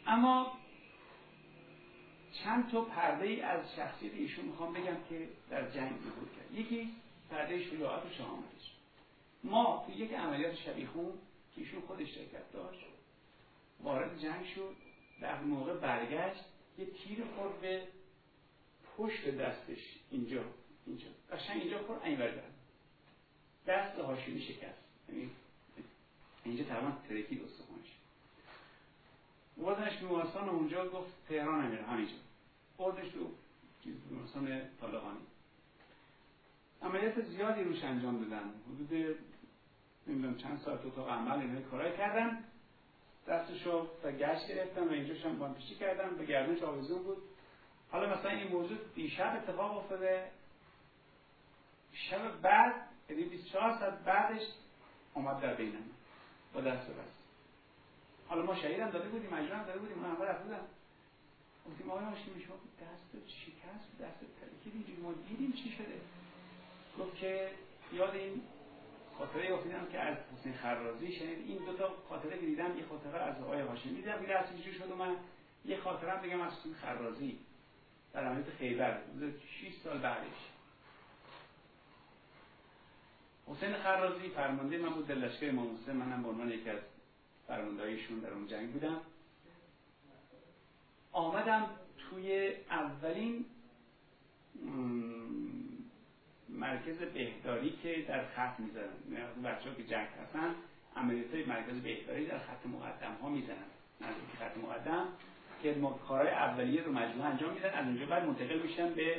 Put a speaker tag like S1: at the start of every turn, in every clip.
S1: اما چند تا پرده ای از شخصیت ایشون میخوام بگم که در جنگ ظهور کرد. یکی پرده شجاعت و شهامتش. ما تو یک عملیات شبیخون که ایشون خودش شرکت داشت وارد جنگ شد، در موقع برگشت یه تیر خورد به پشت دستش، اینجا قشنگ اینجا خورد، اینور دست هاشمی شکست، یعنی اینجا تقریبا ترکید استخوانش. بردنش بیمارستان، اونجا گفت تهران نمیره، همینجا بردش تو بیمارستان طالقانی. عملیات زیادی روش انجام دادن، حدود نمیدونم چند ساعت اتاق عمل اینها کارای کردن، دستشو تا گشت گرفتن و اینجاش هم بانپیچی کردن، به گردنش آویزون بود. حالا مثلا این موضوع دیشب اتفاق افتاده، شب بعد یعنی 24 ساعت بعدش اومد در بینمون با دست بست. حالا ما شهیدم داده بودیم، مجروح هم داده بودیم، اون اول رفت بودم گفتیم آقای هاشمی شما دست شکست، دست ترکید، ما دیدیم چی شده. گفت که یاد این خاطره افتادم که از حسین خرازی شنید. این دو تا خاطره که دیدم، یه خاطره از آقای هاشمی دیدم که دست اینجوری شد و من یه خاطره هم بگم از حسین خرازی در عملیات خیبر 6 سال بعدش. حسین خرازی فرمانده من بود در لشکر امام حسین، منم به عنوان یکی از فرماندهایشون در اون جنگ بودم. آمدم توی اولین مرکز بهداری که در خط میزنن، بچه‌ها که جنگ هستن عملیاتای مرکز بهداری در خط مقدم ها میزنن، نزدیک خط مقدم که کارهای اولیه رو مجموعه انجام میدن، از اونجا بعد منتقل میشن به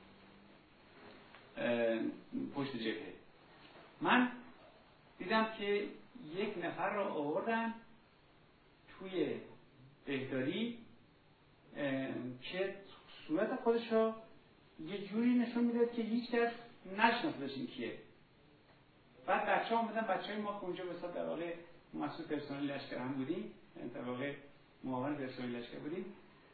S1: پشت جبهه. من دیدم که یک نفر رو آوردن توی بهداری که صورت خودش رو یه جوری نشون میداد که هیچ کس نشناسه این کیه. بعد بچه‌ها اومدن، بچه‌های ما که اونجا بسیار در واقع مسئول پرسنل لشکر هم بودیم، در واقع معاون پرسنل لشکر بودیم،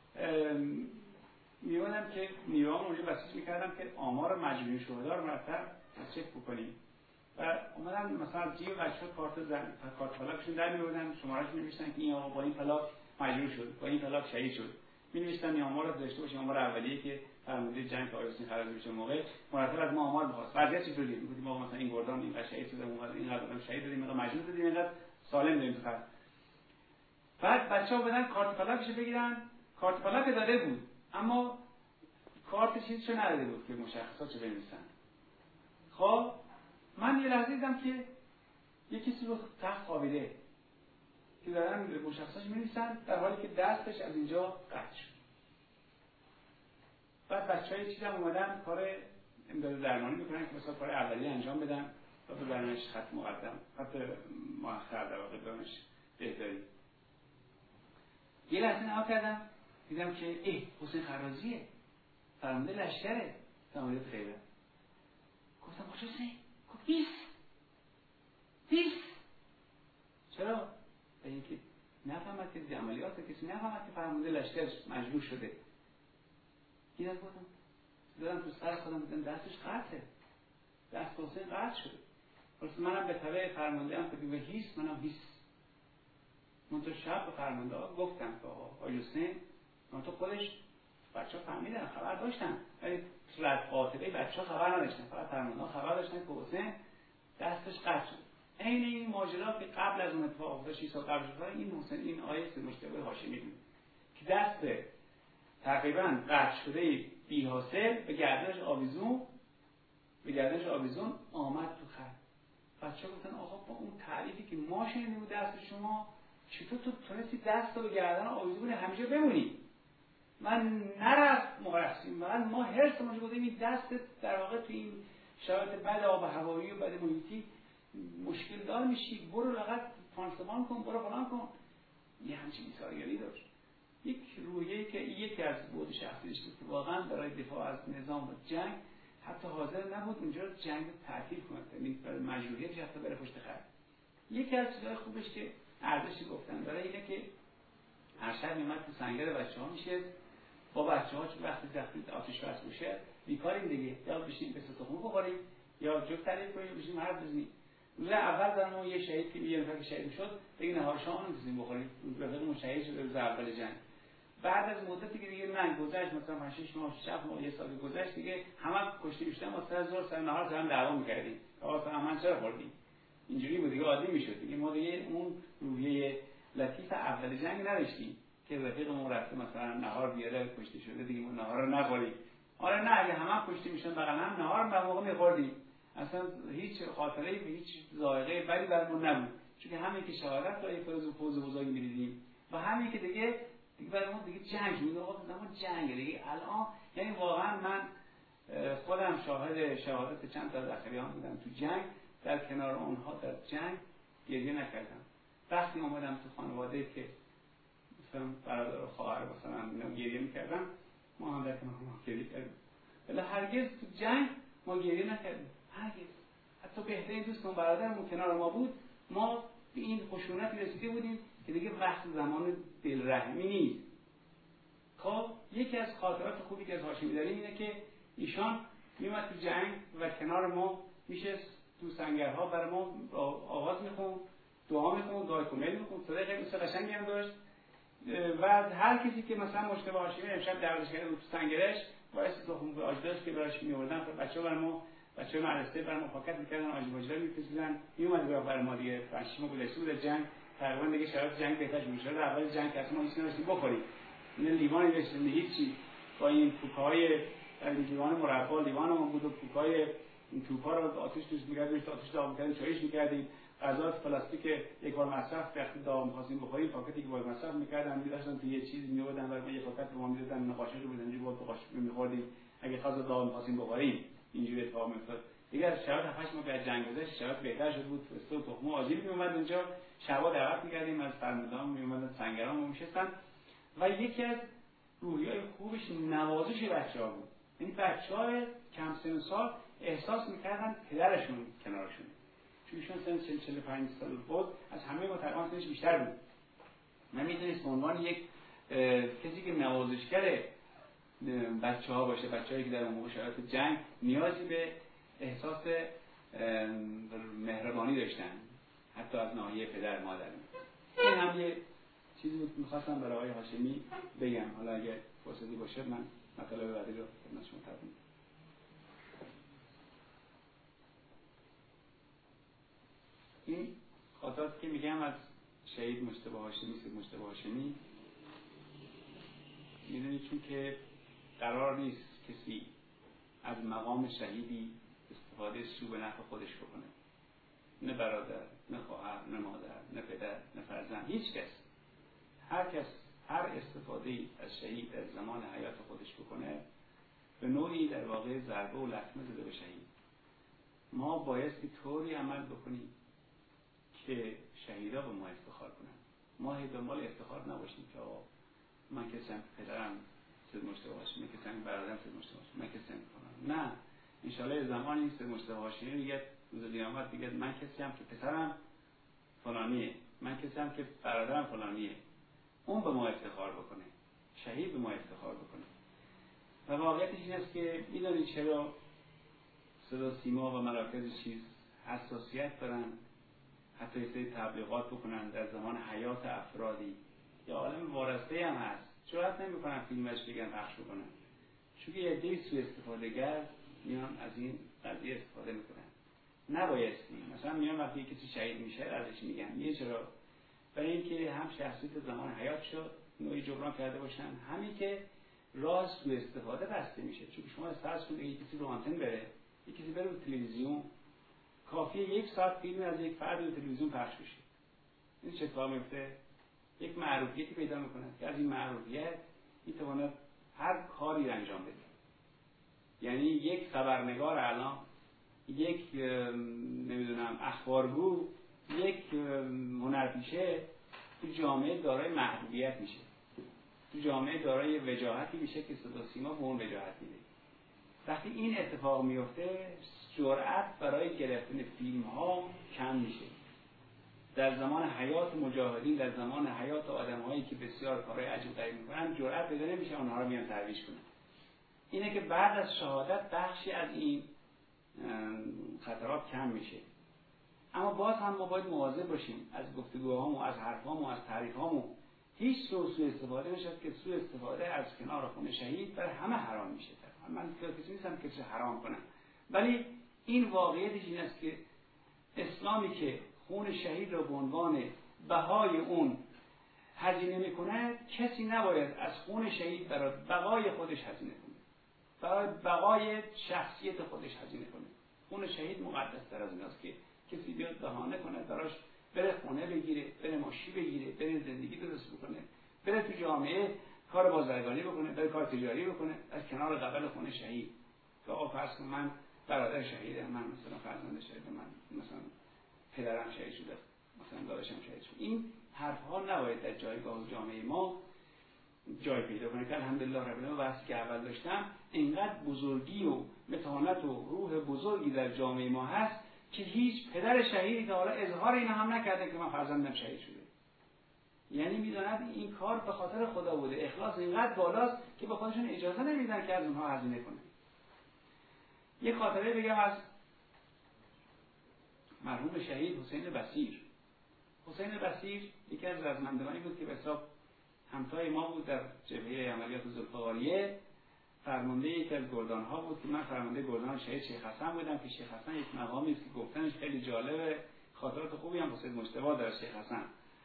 S1: می‌بودم که نیروام اونجا بسیج می‌کردم که آمار مجموعی شهدا رو مرتب چک بکنیم. و اومدن مثلا از جیب بچه‌ها کارت طلاقشون در می‌بردن، شماره‌اش می‌نوشتن که این آقا با این طلاق مجروح شد، با این طلاق شهید شد. می‌نوشتن این آمار رو داشته باشیم، آمار اولیه که فرمانده جنگ آقای حسین خرازی میشه موقع مرتب از ما آمار می‌خواست. وضعیت چطوریه؟ میگفتیم ما مثلا این گردان این شهید شده، اونقدر این قدم شهید دادیم، اینقدر مجروح دادیم، اینقدر سالم دادیم تو خط. بعد بچه‌ها بدن کارت طلاقش بگیرن، کارت طلاق داده بود اما کارت چیزشو نداده بود که مشخصاتشو بنویسن. خب من یه لحظه دیدم که یه کسی رو تخت خوابیده که دارن مشخصاتش می‌نویسن در حالی که دستش از اینجا قطع شد. بعد بچه‌های چیزم اومدن کار امداد درمانی میکنن که مثلا کار اولیه انجام بدن تا به برنامه‌اش خط مقدم، خط مؤخر در واقع دانش بهداری. یه لحظه نگاه کردم دیدم که حسین خرازیه، فرمانده لشکره در عملیات خیبر. گفتم حسین، گفت نیست. چرا؟ به اینکه نفهمد که عملیات کسی نفهمد که فرمانده لشکرش مجروح شده. دیدم گفتم دادم تو سر خودم، دیدم دستش قطعه، دست حسین قطع شده. پس منم به تبع فرمانده هم که هیس، منم هیس. من تو شب به فرمانده ها گفتم که آقای حسین، من تو خودش بچه ها فهمیدن، خبر داشتن، ولی صورت قاطبه بچه ها خبر نداشتن، فقط فرمانده ها خبر داشتن که حسین دستش قطع شد. این ماجرا که قبل از اون اتفاق افتاد 6 سال قبل شد، این حسین این آیه مجتبی هاشمی بود که دست تقریبا قطع شده بی حاصل به گردنش آویزون آمد تو خط. بچه‌ها گفتن آقا با اون تعریفی که ما شنیدیم دست شما چطور تو تونستی دست رو به گردن آویزون همیشه بمونی؟ من نرفت مقرسیم، بعد ما هرسمون رو بودیم این دست در واقع تو این شرایط بد آب و هوایی و بد محیطی مشکل دار میشی، برو لغت پانسمان کن، برو فلان کن. یه همچین ایثارگری داشت. یک روحیه‌ای که یکی از بود شخصیش بود که واقعا برای دفاع از نظام و جنگ حتی حاضر نبود اونجا جنگ رو تعطیل کنه، یعنی برای مجروحیتش حتی بره پشت خط. یکی از چیزهای خوبش که ارزشی گفتن داره اینه که هر شب میمد تو سنگر بچه‌ها میشه با بچه‌ها چون وقتی آتش بس بشه بیکاریم دیگه، یا بشینیم به تخم بخوریم یا جفت تعریف کنیم بشینیم حرف بزنیم. روز اول در ما یه شهید که یه نفر شهید شد دیگه نهار شام نمی‌تونیم بخوریم، اون شهید شد روز اول جنگ. بعد از مدتی که دیگه من گذشت، مثلا 5 6 ماه 7 ماه یه سال گذشت، دیگه همه کشته میشدن، مثلا ظهر سر نهار سر دعوا می‌کردیم آقا من چرا خوردیم، اینجوری بود دیگه، عادی میشد دیگه. ما دیگه اون روحیه لطیف اول جنگ نداشتیم که رفیقمون رفته مثلا نهار بیاره کشته شده دیگه ما نهار رو نخوریم. آره نه، اگه همه کشته میشن بغل هم نهار به موقع می‌خوردیم، اصلا هیچ خاطره به هیچ ذائقه بدی برامون نبود، چون همین که شهادت رو فرض فوز بزرگی می‌دیدیم و همین که دیگه برامون دیگه جنگ بود. آقا زمان جنگ دیگه الان، یعنی واقعا من خودم شاهد شهادت چند تا از اخیان بودم تو جنگ، در کنار اونها در جنگ گریه نکردم. وقتی اومدم تو خانواده که مثلا برادر و خواهر مثلا گریه میکردم، ما هم در کنار ما گریه کردیم، ولی هرگز تو جنگ ما گریه نکردیم، هرگز. حتی بهترین دوستمون برادرمون کنار ما بود، ما به این خشونت رسیده بودیم که دیگه وقت زمان دلرحمی نیست. خب یکی از خاطرات خوبی که از هاشمی داریم اینه که ایشان میومد تو جنگ و کنار ما میشست تو سنگرها برای ما آواز میخوند، دعا میخوند، دعای کمیل میخوند، صدای خیلی قشنگی هم داشت. و هر کسی که مثلا مجتبی هاشمی امشب دعوتش کرده بود تو سنگرش، باعث تخم آجداش که براش میوردن، بچه‌ها برای ما، بچه‌های مدرسه برای ما پاکت میکردن، آجداش می‌فرستادن، میومد برای ما دیگه. 5 ماه گذشته بود جنگ، تقریبا دیگه شرایط جنگ بهتر شد. اول جنگ اصلا ما هیچ نداشتیم بخوریم، این لیوان داشتیم هیچی، با این کوکای لیوان مربا لیوانمون بود و کوکای این توپا رو آتش توش می‌کردیم، آتش داغ می‌کردیم، چایش می‌کردیم. غذا پلاستیک یک بار مصرف وقتی داغ می‌خواستیم بخوریم، پاکتی که یک بار مصرف می‌کردن می‌ذاشتن تو یه چیز می‌آوردن برای یه پاکت به ما می‌دادن، نقاشی رو بزنیم بود قاشق می‌خوردیم. اگه غذا داغ می‌خواستیم بخوریم اینجوری اتفاق می‌افتاد. دیگه شرایط 7 ماه بعد جنگ گذشت، شرایط بهتر شد بود. فرستاد تخم آجیل می‌اومد اونجا، شبا دعوت می‌کردیم از فرماندهان می‌اومدن سنگران می‌نشستن و یکی از روحیه‌های خوبش نوازش بچه‌ها بود. این بچه‌ها کم سن و سال احساس می‌کردن پدرشون کنارشون، چون ایشون سن 45 سال بود، از همه ما تقریبا سنش بیشتر بود. من می‌دونست به عنوان یک کسی که نوازشگر بچه‌ها باشه، بچه‌هایی که در اون موقع شرایط جنگ نیازی به احساس مهربانی داشتن، حتی از ناحیه پدر مادر. این هم یه چیزی بود که می‌خواستم برای آقای هاشمی بگم. حالا اگه فرصتی باشه من مطالب بعدی رو خدمت شما تقدیم می‌کنم. این خاطراتی که میگم از شهید مجتبی هاشمی، سید مجتبی هاشمی، میدونید چون که قرار نیست کسی از مقام شهیدی استفاده سو به نفع خودش بکنه، نه برادر، نه خواهر، نه مادر، نه پدر، نه فرزند، هیچ کس. هر کس هر استفاده از شهید در زمان حیات خودش بکنه به نوعی در واقع ضربه و لطمه زده به شهید. ما بایستی طوری عمل بکنیم که شهیدا به ما افتخار کنن. ما هی دنبال افتخار نباشیم که آقا من کسی هم پدرم سید مجتبی هاشمی، من کسی هم برادرم سید مجتبی هاشمی، من کسی هم کنم. نه، انشالله زمانی سید مجتبی هاشمی میگه روز قیامت دیگه من کسی هم که پسرم فلانیه، من کسی هم که برادرم فلانیه، اون به ما افتخار بکنه، شهید به ما افتخار بکنه. و واقعیتش این است که میدونید چرا صدا سیما و مراکز چیز حساسیت دارن حتی یه سری تبلیغات بکنن در زمان حیات افرادی یا عالم وارسته هم هست، جرئت نمیکنن فیلمش بگن پخش بکنن، چون یه عده‌ای سوء استفاده‌گر میان از این قضیه استفاده میکنن. نبایستی مثلا میان وقتی کسی شهید میشه ازش میگن یه چرا، برای اینکه هم شخصیت زمان حیات شد نوعی جبران کرده باشن، همین که راه سوء استفاده بسته میشه. چون شما فرض کنید یه کسی رو آنتن بره، یه کسی بره به تلویزیون، کافیه 1 ساعت فیلم از یک فرد به تلویزیون پخش بشه، این چه اتفاقی میفته؟ یک معروفیتی پیدا میکنه که از این معروفیت میتواند هر کاری انجام بده. یعنی یک خبرنگار الان، یک نمیدونم اخبارگو، یک هنرپیشه تو جامعه دارای محبوبیت میشه، تو جامعه دارای وجاهتی میشه که صدا سیما به اون وجاهت میده. وقتی این اتفاق میفته جرأت برای گرفتن فیلم ها کم میشه. در زمان حیات مجاهدین، در زمان حیات آدم هایی که بسیار کارهای عجیب غریب میکنن جرأت پیدا نمیشه اونها رو میان ترویج کنن. اینه که بعد از شهادت بخشی از این خطرات کم میشه. اما باز هم ما باید مواظب باشیم از گفتگوهامون، از حرفامون، از تعریفامون. هیچ سوء استفاده نشد که سوء استفاده از کنار خون شهید برای همه حرام میشه. من کسی نیستم که چه حرام کنم، ولی این واقعیتش این است که اسلامی که خون شهید را به عنوان بهای اون هزینه میکنه، کسی نباید از خون شهید برای بقای خودش هزینه کنه، برای بقای شخصیت خودش هزینه کنه. خون شهید مقدس‌تر از ایناست که کسی بیاد بهانه کنه براش بره خونه بگیره، بره ماشین بگیره، بره زندگی درست بکنه، بره تو جامعه کار بازرگانی بکنه، بره کار تجاری بکنه از کنار قبل خون شهید. که آقا فرض کن من برادر شهیدم، من مثلا فرزند شهیدم، من مثلا پدرم شهید شده، مثلا داداشم شهید شده. این حرف‌ها نباید در جایگاه جامعه ما جای پیدا کنه. که الحمدلله رب العالمین واسه که اول داشتم اینقدر بزرگی و متانت و روح بزرگی در جامعه ما هست که هیچ پدر شهیدی تا حالا اظهار این هم نکرده که من فرزندم شهید شده. یعنی میدونن این کار به خاطر خدا بوده، اخلاص اینقدر بالاست که به خودشون اجازه نمیدن که از اونها هزینه کنه. یک خاطره بگم از مرحوم شهید حسین بصیر. حسین بصیر یکی از رزمندگانی بود که به حساب همتای ما بود در جبهه عملیات ذوالفقاریه. فرمانده یکی از گردان‌ها بود که من فرمانده گردان شهید شیخ حسن بودم که شیخ حسن یک مقامی است که گفتنش خیلی جالبه، خاطرات خوبی هم حسین مجتبی داره شیخ حسن.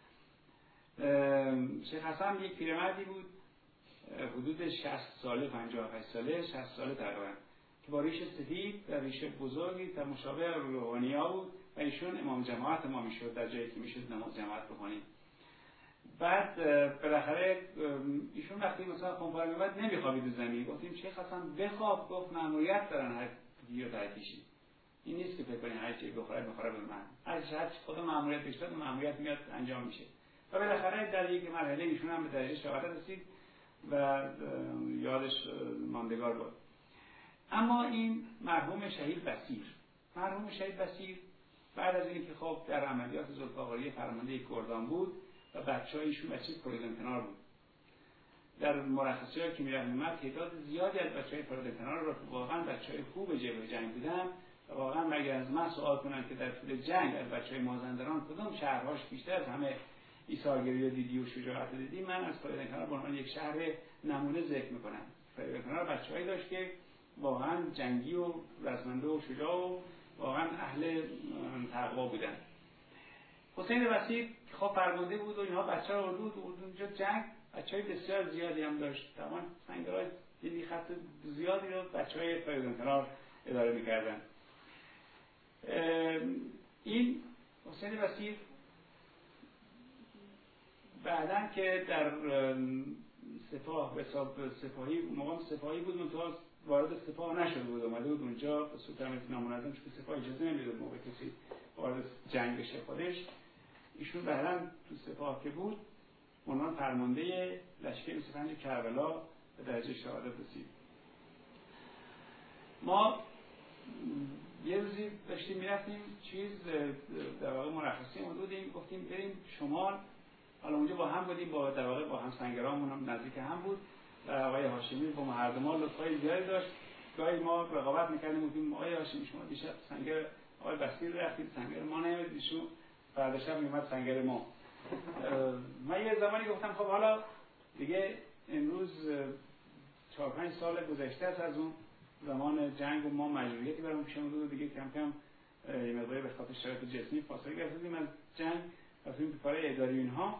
S1: شیخ حسن یک پیرمردی بود حدود 60 ساله، 58 ساله، 60 ساله تقریبا، که با ریش سفید و ریش بزرگی تا مشابه روحانی‌ها بود و ایشون امام جماعت ما میشد در جایی که میشد نماز جماعت بخونیم. بعد بالاخره ایشون وقتی مثلا خونپاره میومد نمیخوابید زمین. گفتیم شیخ حسن بخواب. گفت مأموریت دارن هر دیو درکشی، این نیست که فکر کنی هر چی بخوره به من، هر چی خدا مأموریت بهش داد مأموریت میاد انجام میشه. و بالاخره در یک مرحله ایشون هم به درجه شهادت رسید و یادش ماندگار بود. اما این مرحوم شهید بصیر بعد از اینکه خب در عملیات ذوالفقاریه فرمانده گردان بود و بچه‌هایشون بچه پرویدنتنار بود. در مرخصی‌هایی که می‌رفت تعداد زیادی از بچه‌های پرویدنتنار رو که واقعا بچه‌های خوب جبهه جنگ بودن و واقعا مگر از من سوال کنن که در طول جنگ از بچه‌های مازندران کدوم شهرهاش بیشتر از همه ایثارگری رو دیدی و شجاعت رو دیدی، من از پرویدنتنار به عنوان یک شهر نمونه ذکر می‌کنم. پرویدنتنار بچه‌هایی داشت که واقعا جنگی و رزمنده و شجاع و واقعا اهل تقوا بودن. حسین بصیر خب فرمانده بود و اینها بچه‌ها رو آورد اونجا جنگ، بچه‌های بسیار زیادی هم داشت. تمام سنگرهای دیدی خط زیادی رو بچه‌های پرویدنتنار اداره می‌کردن. این حسین بصیر بعدن که در سپاه به حساب سپاهی مقام سپاهی بود، منتها وارد سپاه نشده بود، اومده بود اونجا به صورت نامنظم چون سپاه اجازه نمیداد موقع کسی وارد جنگ بشه خودش. ایشون بعداً تو سپاه که بود عنوان فرمانده لشکر 25 کربلا به درجه شهادت رسید. ما یه روزی داشتیم میرفتیم در واقع مرخصی بودیم، گفتیم بریم شمال. حالا اونجا با هم بودیم، با در واقع با هم سنگرامون هم نزدیک هم بود و آقای هاشمی با ما هر دو ما لطفای زیادی داشت. گاهی ما رقابت می‌کردیم، گفتیم آقای هاشمی شما دیشب سنگر آقای بصیر رفتید، سنگر ما نمیاد، ایشون فردا شب میومد سنگر ما. من یه زمانی گفتم خب حالا دیگه امروز 4-5 سال گذشته است از اون زمان جنگ و ما مجبوریتی برام پیش اومد و دیگه کم کم یه مقداری به خاطر شرایط جسمی فاصله گرفتیم از جنگ، رفتیم تو کارهای اداری اینها.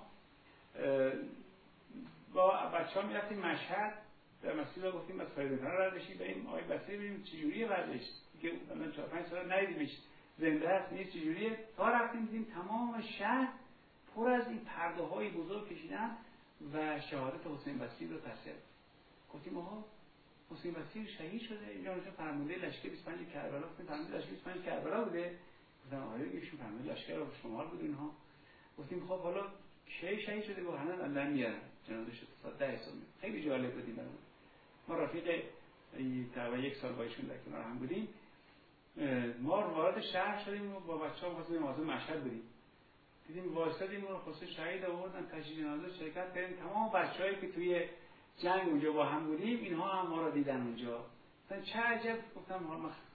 S1: با بچه‌ها میرفتیم مشهد، در مسیر گفتیم از پرویدنتنار رد بشیم بریم آقای بصیر ببینیم چجوریه وضعش، که الان 4-5 سال ندیدیمش، زنده است نیست چجوریه. تا رفتیم دیدیم تمام شهر پر از این پرده‌های بزرگ کشیدن و شهادت حسین بصیر رو تصدیق. گفتیم آها حسین بصیر شهید شده، اینجا فرمانده لشکر 25 کربلا، گفتیم فرمانده لشکر 25 کربلا بوده. گفتم آره ایشون فرمانده لشکر رو شمال بود اینها. گفتیم خب حالا کی شهید شده؟ گفت هنوز الان میارن جنازه شد ساعت 10 صبح. خیلی جالب بود برام. ما رفیق تقریبا 1 سال با ایشون در کنار هم بودیم. ما وارد شهر شدیم و با بچه‌ها واسه نماز مشهد بودیم. دیدیم واسطیم رو خصوص شهید آوردن تشییع جنازه شرکت کردیم. تمام بچه‌هایی که توی جنگ اونجا با هم بودیم اینها هم ما رو دیدن اونجا. مثلا چه عجب، گفتم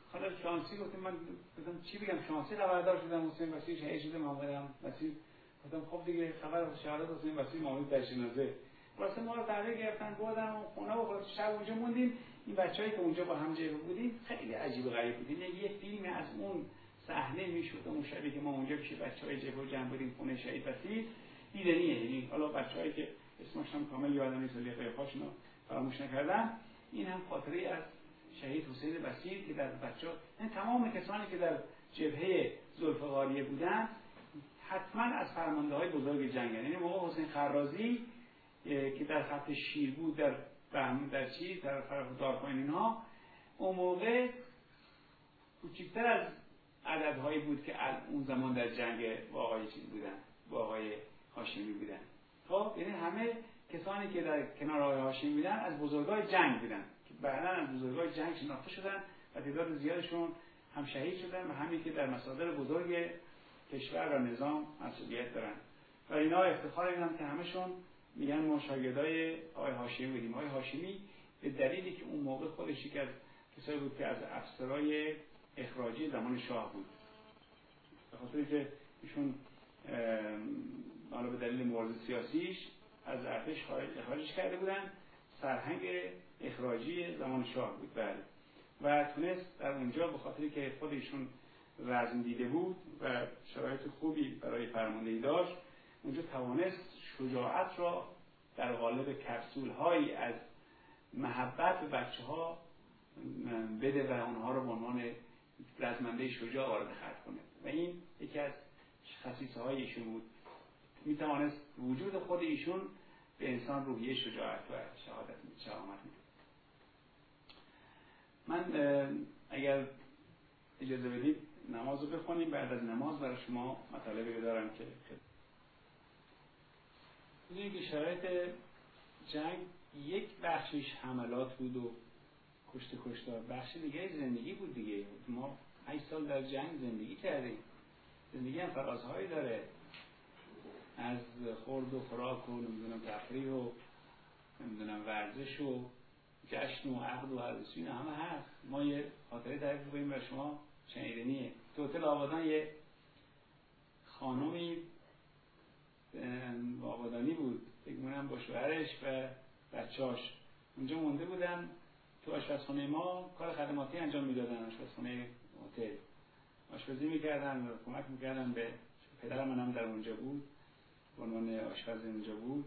S1: حالا شانسی گفتم، من گفتم چی بگم، شانسی خبردار شدم حسین وسیع شهید شده، محمد وسیع گفتم خب دیگه خبر شهادت حسین وسیع محمد در جنازه. واسه ما رو تحویل گرفتن، بردن و خونه و شب اونجا موندیم. این بچه‌ای که اونجا با هم جبهه بودیم خیلی عجیب و غریب بود. یه فیلم از اون صحنه میشد اون شبی که ما اونجا پیش بچه‌های جبهه جمع بودیم خونه شهید وسیع دیدنیه. یعنی حالا بچه‌هایی که اسمشون کامل یادم نیست ولی قیافاشون رو فراموش نکردم. این هم خاطره از شهید حسین وسیع که در بچه‌ها، یعنی تمام کسانی که در جبهه ذوالفقاریه بودن حتما از فرمانده‌های بزرگ جنگ، یعنی موقع حسین خرازی که در خط شیر بود، در طرف دارپایین اینها، اون موقع کوچکتر از عددهایی بود که اون زمان در جنگ با آقای چیز بودن، با آقای هاشمی بودن. خب یعنی همه کسانی که در کنار آقای هاشمی بودن از بزرگای جنگ بودن که بعداً از بزرگای جنگ شناخته شدن و تعداد زیادشون هم شهید شدن و همین که در مصادر بزرگ کشور و نظام مسئولیت دارن. و اینا افتخار اینم که همشون میگن ما شاگردای آقای هاشمی بودیم. آقای هاشمی به دلیلی که اون موقع خودش یک از کسایی بود که از افسرای اخراجی زمان شاه بود، به خاطر که ایشون حالا به دلیل مبارزه سیاسیش از ارتش اخراجش کرده بودن، سرهنگ اخراجی زمان شاه بود. بله. و تونست در اونجا به خاطری که خود ایشون رزم دیده بود و شرایط خوبی برای فرماندهی داشت، اونجا توانست شجاعت را در قالب کپسول هایی از محبت به بچه ها بده و اونها رو به عنوان رزمنده شجاع وارد خط کنه. و این یکی از خصیصه های ایشون بود. می توانست وجود خود ایشون به انسان روحیه شجاعت و شهامت میده. من اگر اجازه بدید نماز رو بخونیم، بعد از نماز برای شما مطالبی دارم که می‌دونید که شرایط جنگ یک بخشش حملات بود و کشتار، بخش دیگه زندگی بود دیگه. ما 8 سال در جنگ زندگی کردیم. زندگی هم فرازهایی داره، از خورد و خوراک و نمیدونم تفریح و نمیدونم ورزش و جشن و عقد و عروسی همه هست. ما یه خاطره تعریف کنیم برای شما شنیدنیه. تو هتل آبادان یه خانومی آبادانی بود، فکر می‌کنم با شوهرش و بچه‌اش اونجا مونده بودن. تو آشپزخونه ما کار خدماتی انجام میدادن، آشپزخونه هتل آشپزی میکردن و کمک میکردن به پدر منم در اونجا بود، به عنوان آشپز اونجا بود.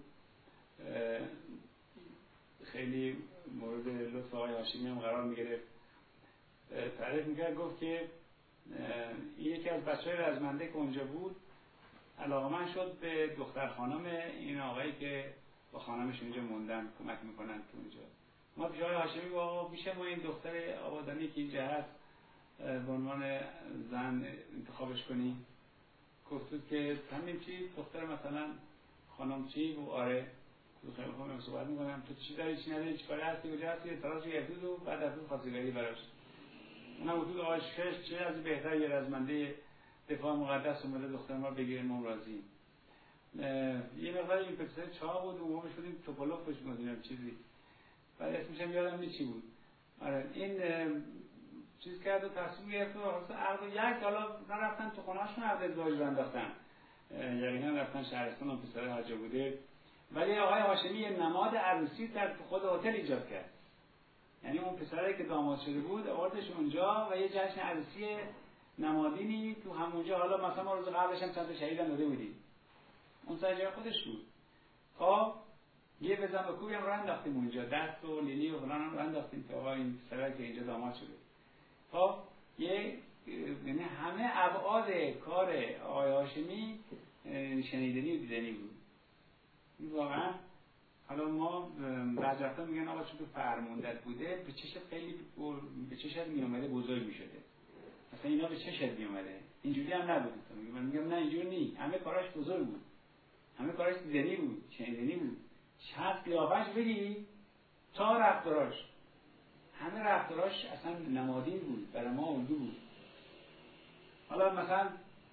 S1: خیلی مورد لطف آقای هاشمی هم قرار میگرفت. تعریف میکرد، گفت که یکی از بچه‌های رزمنده که اونجا بود علاقمند شد به دختر خانم این آقایی که با خانمش اینجا موندن کمک میکنن تو اونجا. ما پیش آقای هاشمی با میشه ما این دختر آبادانی که اینجا هست به عنوان زن انتخابش کنی؟ گفتود که همین چی دختر مثلا خانم چی؟ و آره خیلی خوب صحبت میکنم. تو چی داری چی نداری چی کاره هستی کجا هستی؟ اعتراض گردید و بعد از اون خواستگاری براش. اونم گفتود آقای شش چه از بهتر یه رزمنده دفاع مقدس اومده دختر ما بگیریم ما راضییم. یه مقدار این پسر چاه بود و ما شدیم توپولوف بهش می‌گفتیم چیزی. بعد اسمش هم یادم نیست چی بود. آره این چیز کرد و تصمیم گرفت و اصلا عقد یک حالا نرفتن تو خونه‌شون عقد ازدواج انداختن. یعنی رفتن شهرستان و پسر حاجه بوده. ولی آقای هاشمی یه نماد عروسی در خود هتل ایجاد کرد. یعنی اون پسری که داماد شده بود آوردش اونجا و یه جشن عروسی نمادینی تو همونجا. حالا مثلا ما روز قبلش هم چند تا شهید داده بودیم. اون سر جای خودش بود. خب یه بزن و کوبی هم راه انداختیم اونجا، دست و لیلی و فلان هم راه انداختیم که آقا این پسری که اینجا داماد شده. خب یعنی همه ابعاد کار آقای هاشمی شنیدنی و دیدنی بود. واقعا حالا ما بعضی وقتا میگن آقا چون تو فرموندت بوده به چشت خیلی به چشت میومده بزرگ میشده. مثلا اینا به چشت میومده. اینجوری هم نبود. من میگم نه اینجوری نی. همه کاراش بزرگ بود. همه کاراش دیدنی بود، شنیدنی بود. شاید قیافش بگی تا رفتاراش. همه رفتاراش اصلا نمادین بود، برای ما الگو بود. حالا مثلا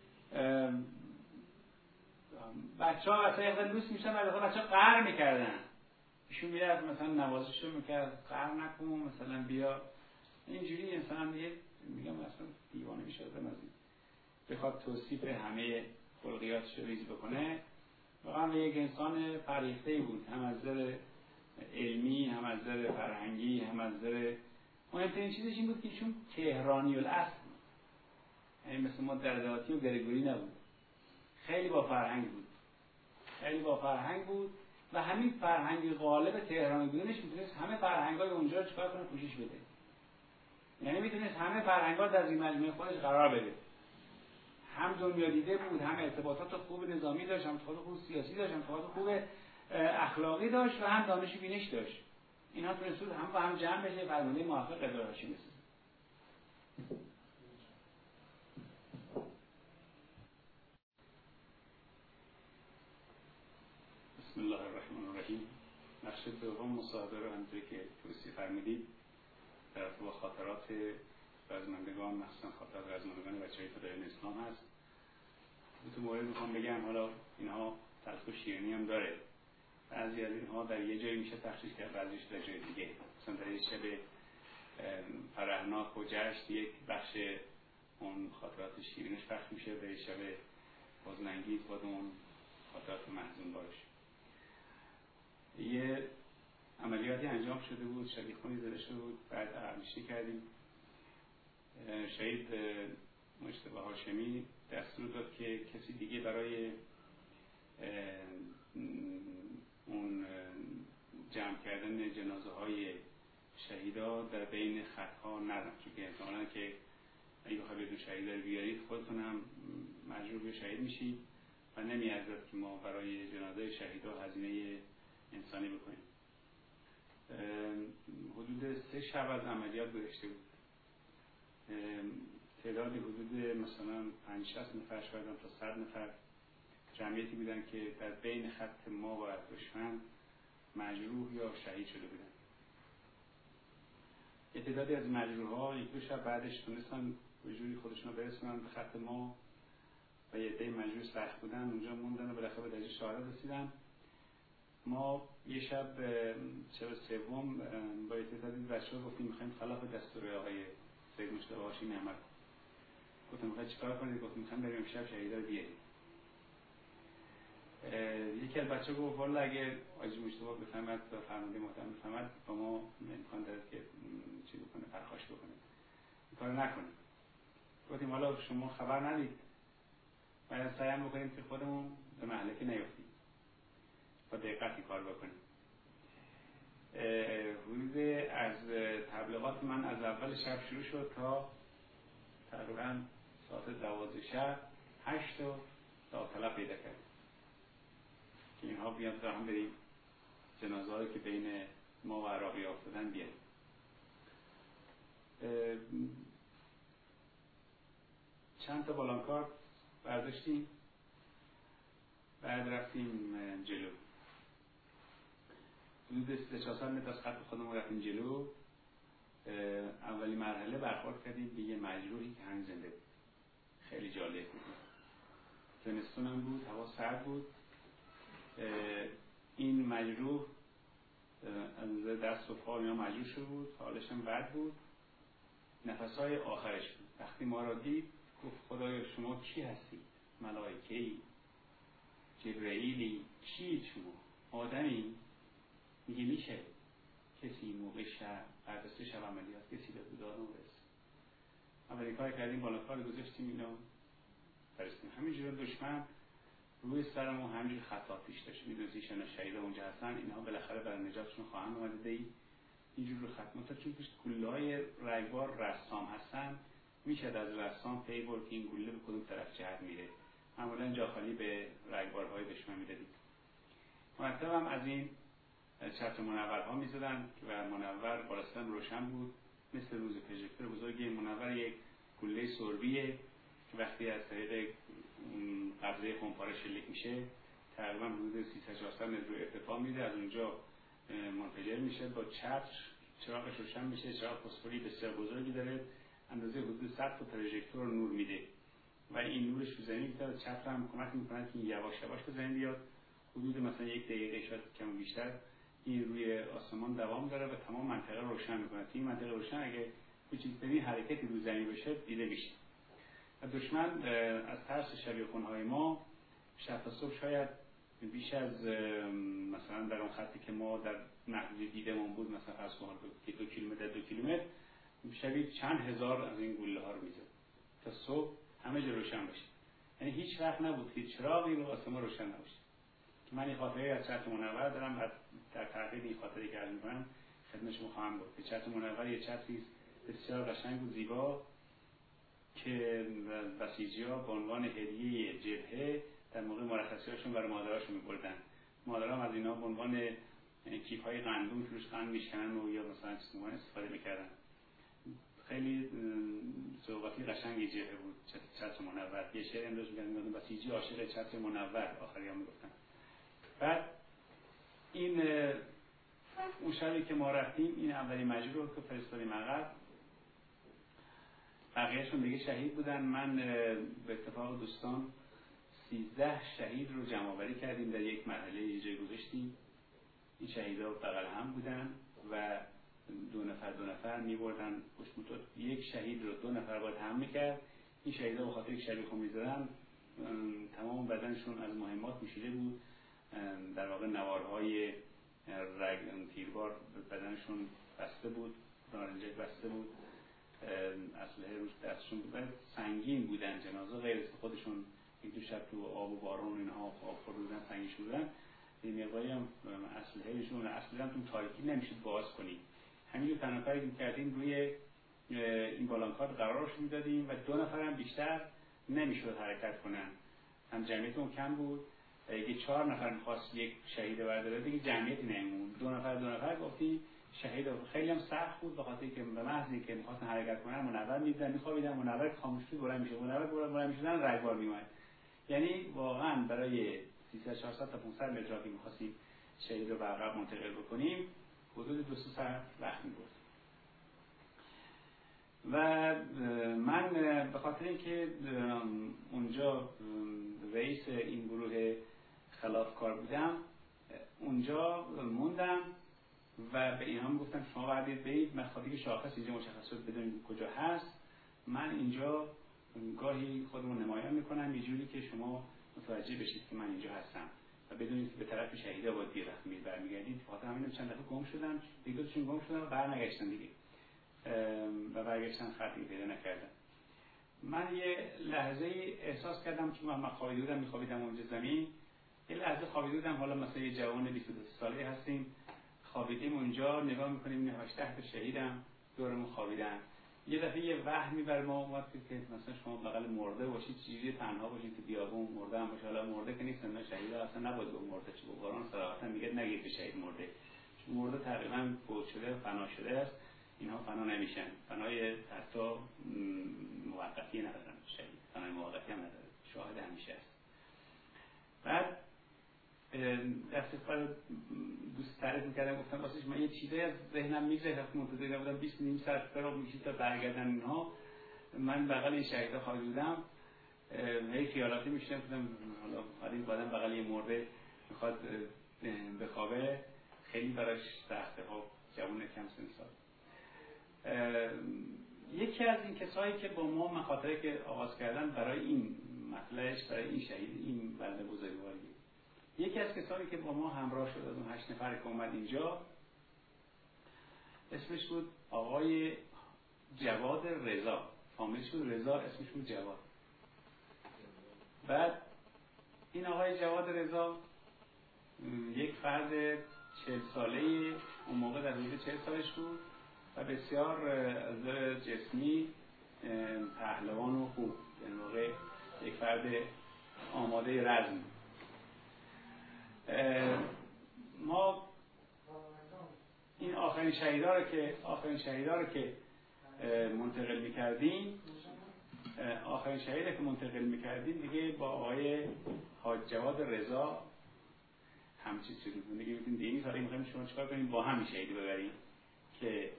S1: بچه‌ها واسه یه لوس میشن ولی بچه‌ها قهر میکردن. ایشون میرفت مثلا نوازشو میکرد، قهر نکن مثلا بیا اینجوری مثلا یه میگم اصلا دیوانه میشه آدم از این بخواد توصیف همه خلقیاتش رو ریز بکنه. واقعا یک انسان فرهیخته‌ای بود، هم از نظر علمی، هم از نظر فرهنگی، هم از نظر مهمترین چیزش این بود که چون تهرانی الاصل بود، یعنی مثل ما درداتی و گریگوری نبود، خیلی با فرهنگ بود، خیلی با فرهنگ بود و همین فرهنگ غالب تهرانی بودنش میتونست همه فرهنگ‌های اونجا رو چکار کنه؟ پوشش بده. یعنی میتونست همه فرهنگ‌ها در این مجموعه خودش قرار بده. هم دنیا دیده بود، هم ارتباطات خوب نظامی داشت، هم ارتباطات خوب سیاسی داشت، هم ارتباطات خوب اخلاقی داشت و هم دانش و بینش داشت. اینا تونست هم با هم جمع بشه فرمانده موفق قضا هاشمی بسازه. بسم الله الرحمن الرحیم. نقش دوم مصاحبه رو همونطوری که توصیف فرمودید در رابطه با خاطرات رزمندگان، مخصوصا خاطرات رزمندگان بچه‌های فدایان اسلام هست. دو مورد میخوام بگم، حالا اینها تلخ و شیرینی هم داره. بعضی از اینها در یه جایی میشه تخصیص کرد، بعضیش در جای دیگه. مثلا در یه شب فرحناک و جشن یک بخش اون خاطرات شیرینش پخش میشه، در یه شب حزن‌انگیز با اون خاطرات محزون باشه. یه عملیاتی انجام شده بود، شبیخونی زده شده بود، بعد عقب‌نشینی کردیم. شهید مجتبی هاشمی دستور داد که کسی دیگه برای اون جمع کردن جنازه های شهیدا در بین خطها نرم، چون که احتمالاً که اگه بخواید بدون شهیدا رو بیارید خودتون هم مجبور به شهید میشید و نمیارزد که ما برای جنازه شهیدا هزینه انسانی بکنیم. حدود 3 شب از عملیات گذشته بود. تعدادی حدود مثلا 5-6 نفر شاید تا 100 نفر جمعیتی بودن که در بین خط ما و دشمن مجروح یا شهید شده بودن. یه تعدادی از مجروح‌ها 1-2 شب بعدش تونستن به جوری خودشون رو برسونن به خط ما و یه عده مجروح سخت بودن اونجا موندن و بالاخره به درجه شهادت رسیدن. ما یه شب سوم با یه تعدادی بچه‌ها گفتیم می‌خوایم خلاف دستور آقای سید مجتبی هاشمی عمل کنیم. گفتم می‌خواید چیکار کنید؟ گفتم می‌خوایم بریم امشب شهیدا رو بیاریم. یکی از بچه‌ها گفت والا اگه حاجی مجتبی بفهمد و فرمانده محترم بفهمد با ما امکان داره که چی بکنه، پرخاش بکنه. این کارو نکنید. گفتیم حالا شما خبر ندید. باید سعی بکنیم که خودمون به مهلکه نیفتیم. با دقت کار بکنیم. حدود از تبلیغات من از اول شب شروع شد تا تقریبا ساعت 12 شب 8 تا داوطلب پیدا کردیم که اینها بیان تا هم بریم جنازه هایی که بین ما و عراقی افتادن بیاریم. چند تا بالانکار برداشتیم، بعد رفتیم جلو. حدود 300-400 متر از خط خودمون رفتیم جلو. اولی مرحله برخورد کردیم به یه مجروحی که هنوز زنده بود. خیلی جالب بود. زمستون هم بود، هوا سرد بود. این مجروح از دست و پا اینا مجروح شده بود، حالش هم بد بود. نفسهای آخرش بود. وقتی ما را دید گفت خدایا شما کی هستید؟ ملائکه‌ای؟ جبرئیلی؟ چی شما؟ آدمی؟ میگه میشه کسی موقع شب بعد از 3 شب عملیات کسی به دادمون برسه. اولین کار کردیم بالا کار گذاشتیم اینا فرستیم. همینجور دشمن روی سرمون همینجور خط آتش داشت. میدونید ایشون شهیدا اونجا هستن، اینها بالاخره برای نجاتشون خواهند اومد دی اینجور رو ختم تا چون گله‌های رگبار رسام هستن میشه از رسام پی برد که این گله به کدوم طرف جهت میره. معمولا جا خالی به رگبارهای دشمن میدادیم. مرتب هم از این چتر منورها میزدن و منور بالاستم روشن بود مثل روز پروژکتور بزرگی. منور یک گله سربیه که وقتی از طریق قبضه خمپاره شلیک میشه تقریبا حدود 300-400 متر ارتفاع میده، از اونجا منفجر میشه، با چتر چراغش روشن میشه. چراغ فسفوری بسیار بزرگی داره، اندازه حدود 100 تا پروژکتور نور میده و این نورش به زمین میاد. چتر هم کمک میکنه که یواش یواش به زمین بیاد. حدود مثلا 1 دقیقه شاید کم بیشتر این روی آسمان دوام داره و تمام منطقه روشن میکنه. این منطقه روشن اگه کوچکترین حرکتی رو زمین بشه دیده میشه. و دشمن از ترس شبیه خونهای ما شب تا صبح شاید بیش از مثلا در اون خطی که ما در محدود دیدمون بود، مثلا فرض کنید 2 کیلومتر 2 کیلومتر شبیه چند هزار از این گلوله ها رو میزد تا صبح همه جا روشن باشه. یعنی هیچ وقت نبود که چراغی رو آسمان روشن نباشه. من این خاطره از چتر منور دارم و در تحقیق این خاطره که عرض می‌کنم خدمت شما خواهم گفت که چتر منور یه چتری بسیار قشنگ و زیبا که بسیجی‌ها به عنوان هدیه جبهه در موقع مرخصی‌هاشون برای مادراشون می‌بردن. مادرها از اینا به عنوان کیف‌های قندون که روش قند می‌شکنن و یا مثلا چیزی استفاده می‌کردن. خیلی سوغاتی قشنگی جبهه بود چتر منور. یه شعر امروز میگن بسیجی عاشق چتر منور، آخری‌ها میگفتن. بعد این اون شبی که ما رفتیم این اولین مجموعه رو که فرستادیم عقب، بقیه‌شون دیگه شهید بودن. من به اتفاق دوستان 13 شهید رو جمع آوری کردیم در یک مرحله یه جای گذاشتیم. این شهیدا بغل هم بودن و دو نفر می‌بردن پشت موتور. یک شهید رو 2 نفر باید حمل می‌کرد. این شهیدا به خاطر شبیه خون می‌زدن تمام بدنشون از مهمات میشیده بود، در واقع نوارهای تیربار بدنشون بسته بود، نارنجک بسته بود، اسلحه روش دستشون بود، سنگین بودن. جنازه غیر از خودشون یک دو شب تو آب و بارون اینها آب خورده بودن، سنگین شدن. یه مقداری هم اسلحه‌شون اصلا تو تاریکی نمیشد باز کنیم. همین دو نفری که کردیم روی این بالانکارد قرارش میدادیم و 2 نفر هم بیشتر نمیشد حرکت کنن. هم جمعیتمون کم بود. اگه 4 نفر می‌خواست یک شهید برداره دیگه جمعیتی نمیمون. 2 نفر گفتیم شهید. خیلی هم سخت بود به خاطر اینکه به محض اینکه می‌خواستن حرکت کنن منور می‌دیدن می‌خوابیدن، منور خاموش بود بلند میشه، منور میشدن رگبار میومد. یعنی واقعا برای 300 400 تا 500 متر که می‌خواستیم شهید رو به عقب منتقل بکنیم حدود 2 ساعت وقت می‌برد. و من به خاطر اینکه اونجا رئیس این گروه خلافکار بودم اونجا موندم و به اینها میگفتم شما باید برید مخاطی که شاخص اینجا مشخص شد بدونید کجا هست. من اینجا گاهی خودمون نمایان میکنم یه جوری که شما متوجه بشید که من اینجا هستم و بدونید که به طرف شهیدا باید بیرخت برمیگردید. خاطر همین چند دفعه گم شدم، دیگه دوشون گم شدم و برنگشتن دیگه و برگشتن خطی پیدا نکردم. من یه لحظه احساس کردم که من خوابیده بودم، میخوابیدم اونجا زمین. یه لحظه خوابیده بودم، حالا مثلا یه جوان 22 ساله هستیم خوابیدیم اونجا، نگاه میکنیم این 8 تا شهیدم دورمون خوابیدن. یه دفعه یه وهمی بر ما اومد که مثلا شما بغل مرده باشید، چجوری تنها باشید تو بیابون، مرده هم باشه. حالا مرده که نیستن، نه شهیدا اصلا نباید به مرده چه به قرآن صراحتا میگه نگید به شهید مرده، چون مرده تقریبا فوت شده و فنا شده است. اینها فنا نمیشن، فنای حتی موقتی ندارن، شهید فنای موقتی هم نداره، شاهد همیشه است. بعد دست خود دوست تعریف میکردم، گفتم واسه من یه چیزی از ذهنم میگذره وقتی منتظر بودم 20 نیم ساعت فراغ میشید تا برگردن اینها. من بغل این شهیدا خوابیده بودم، هی خیالاتی میشدم بودم حالا این بعدم بغل یه مرده میخواد بخوابه، خیلی براش سخته ها، جوون کم سن سال. یکی از این کسایی که با ما مخاطره که آغاز کردن برای این مطلعش، برای این شهید، این بنده بزرگواری، یکی از کسانی که با ما همراه شد از اون 8 نفر که اومد اینجا اسمش بود آقای جواد رضا، فامیلش بود رضا، اسمش بود جواد. بعد این آقای جواد رضا یک فرد 40 ساله، اون موقع در حدود 40 سالش بود و بسیار از نظر جسمی پهلوان و خوب، در واقع یک فرد آماده رزم. ما این آخرین شهیدا رو که منتقل می‌کردیم، آخرین شهیدی که منتقل می‌کردیم دیگه با آقای حاج جواد رضا همچین شدیم. دیگه گفتیم دینی سالی می‌خوایم شما چیکار کنیم، با هم شهیدی ببریم که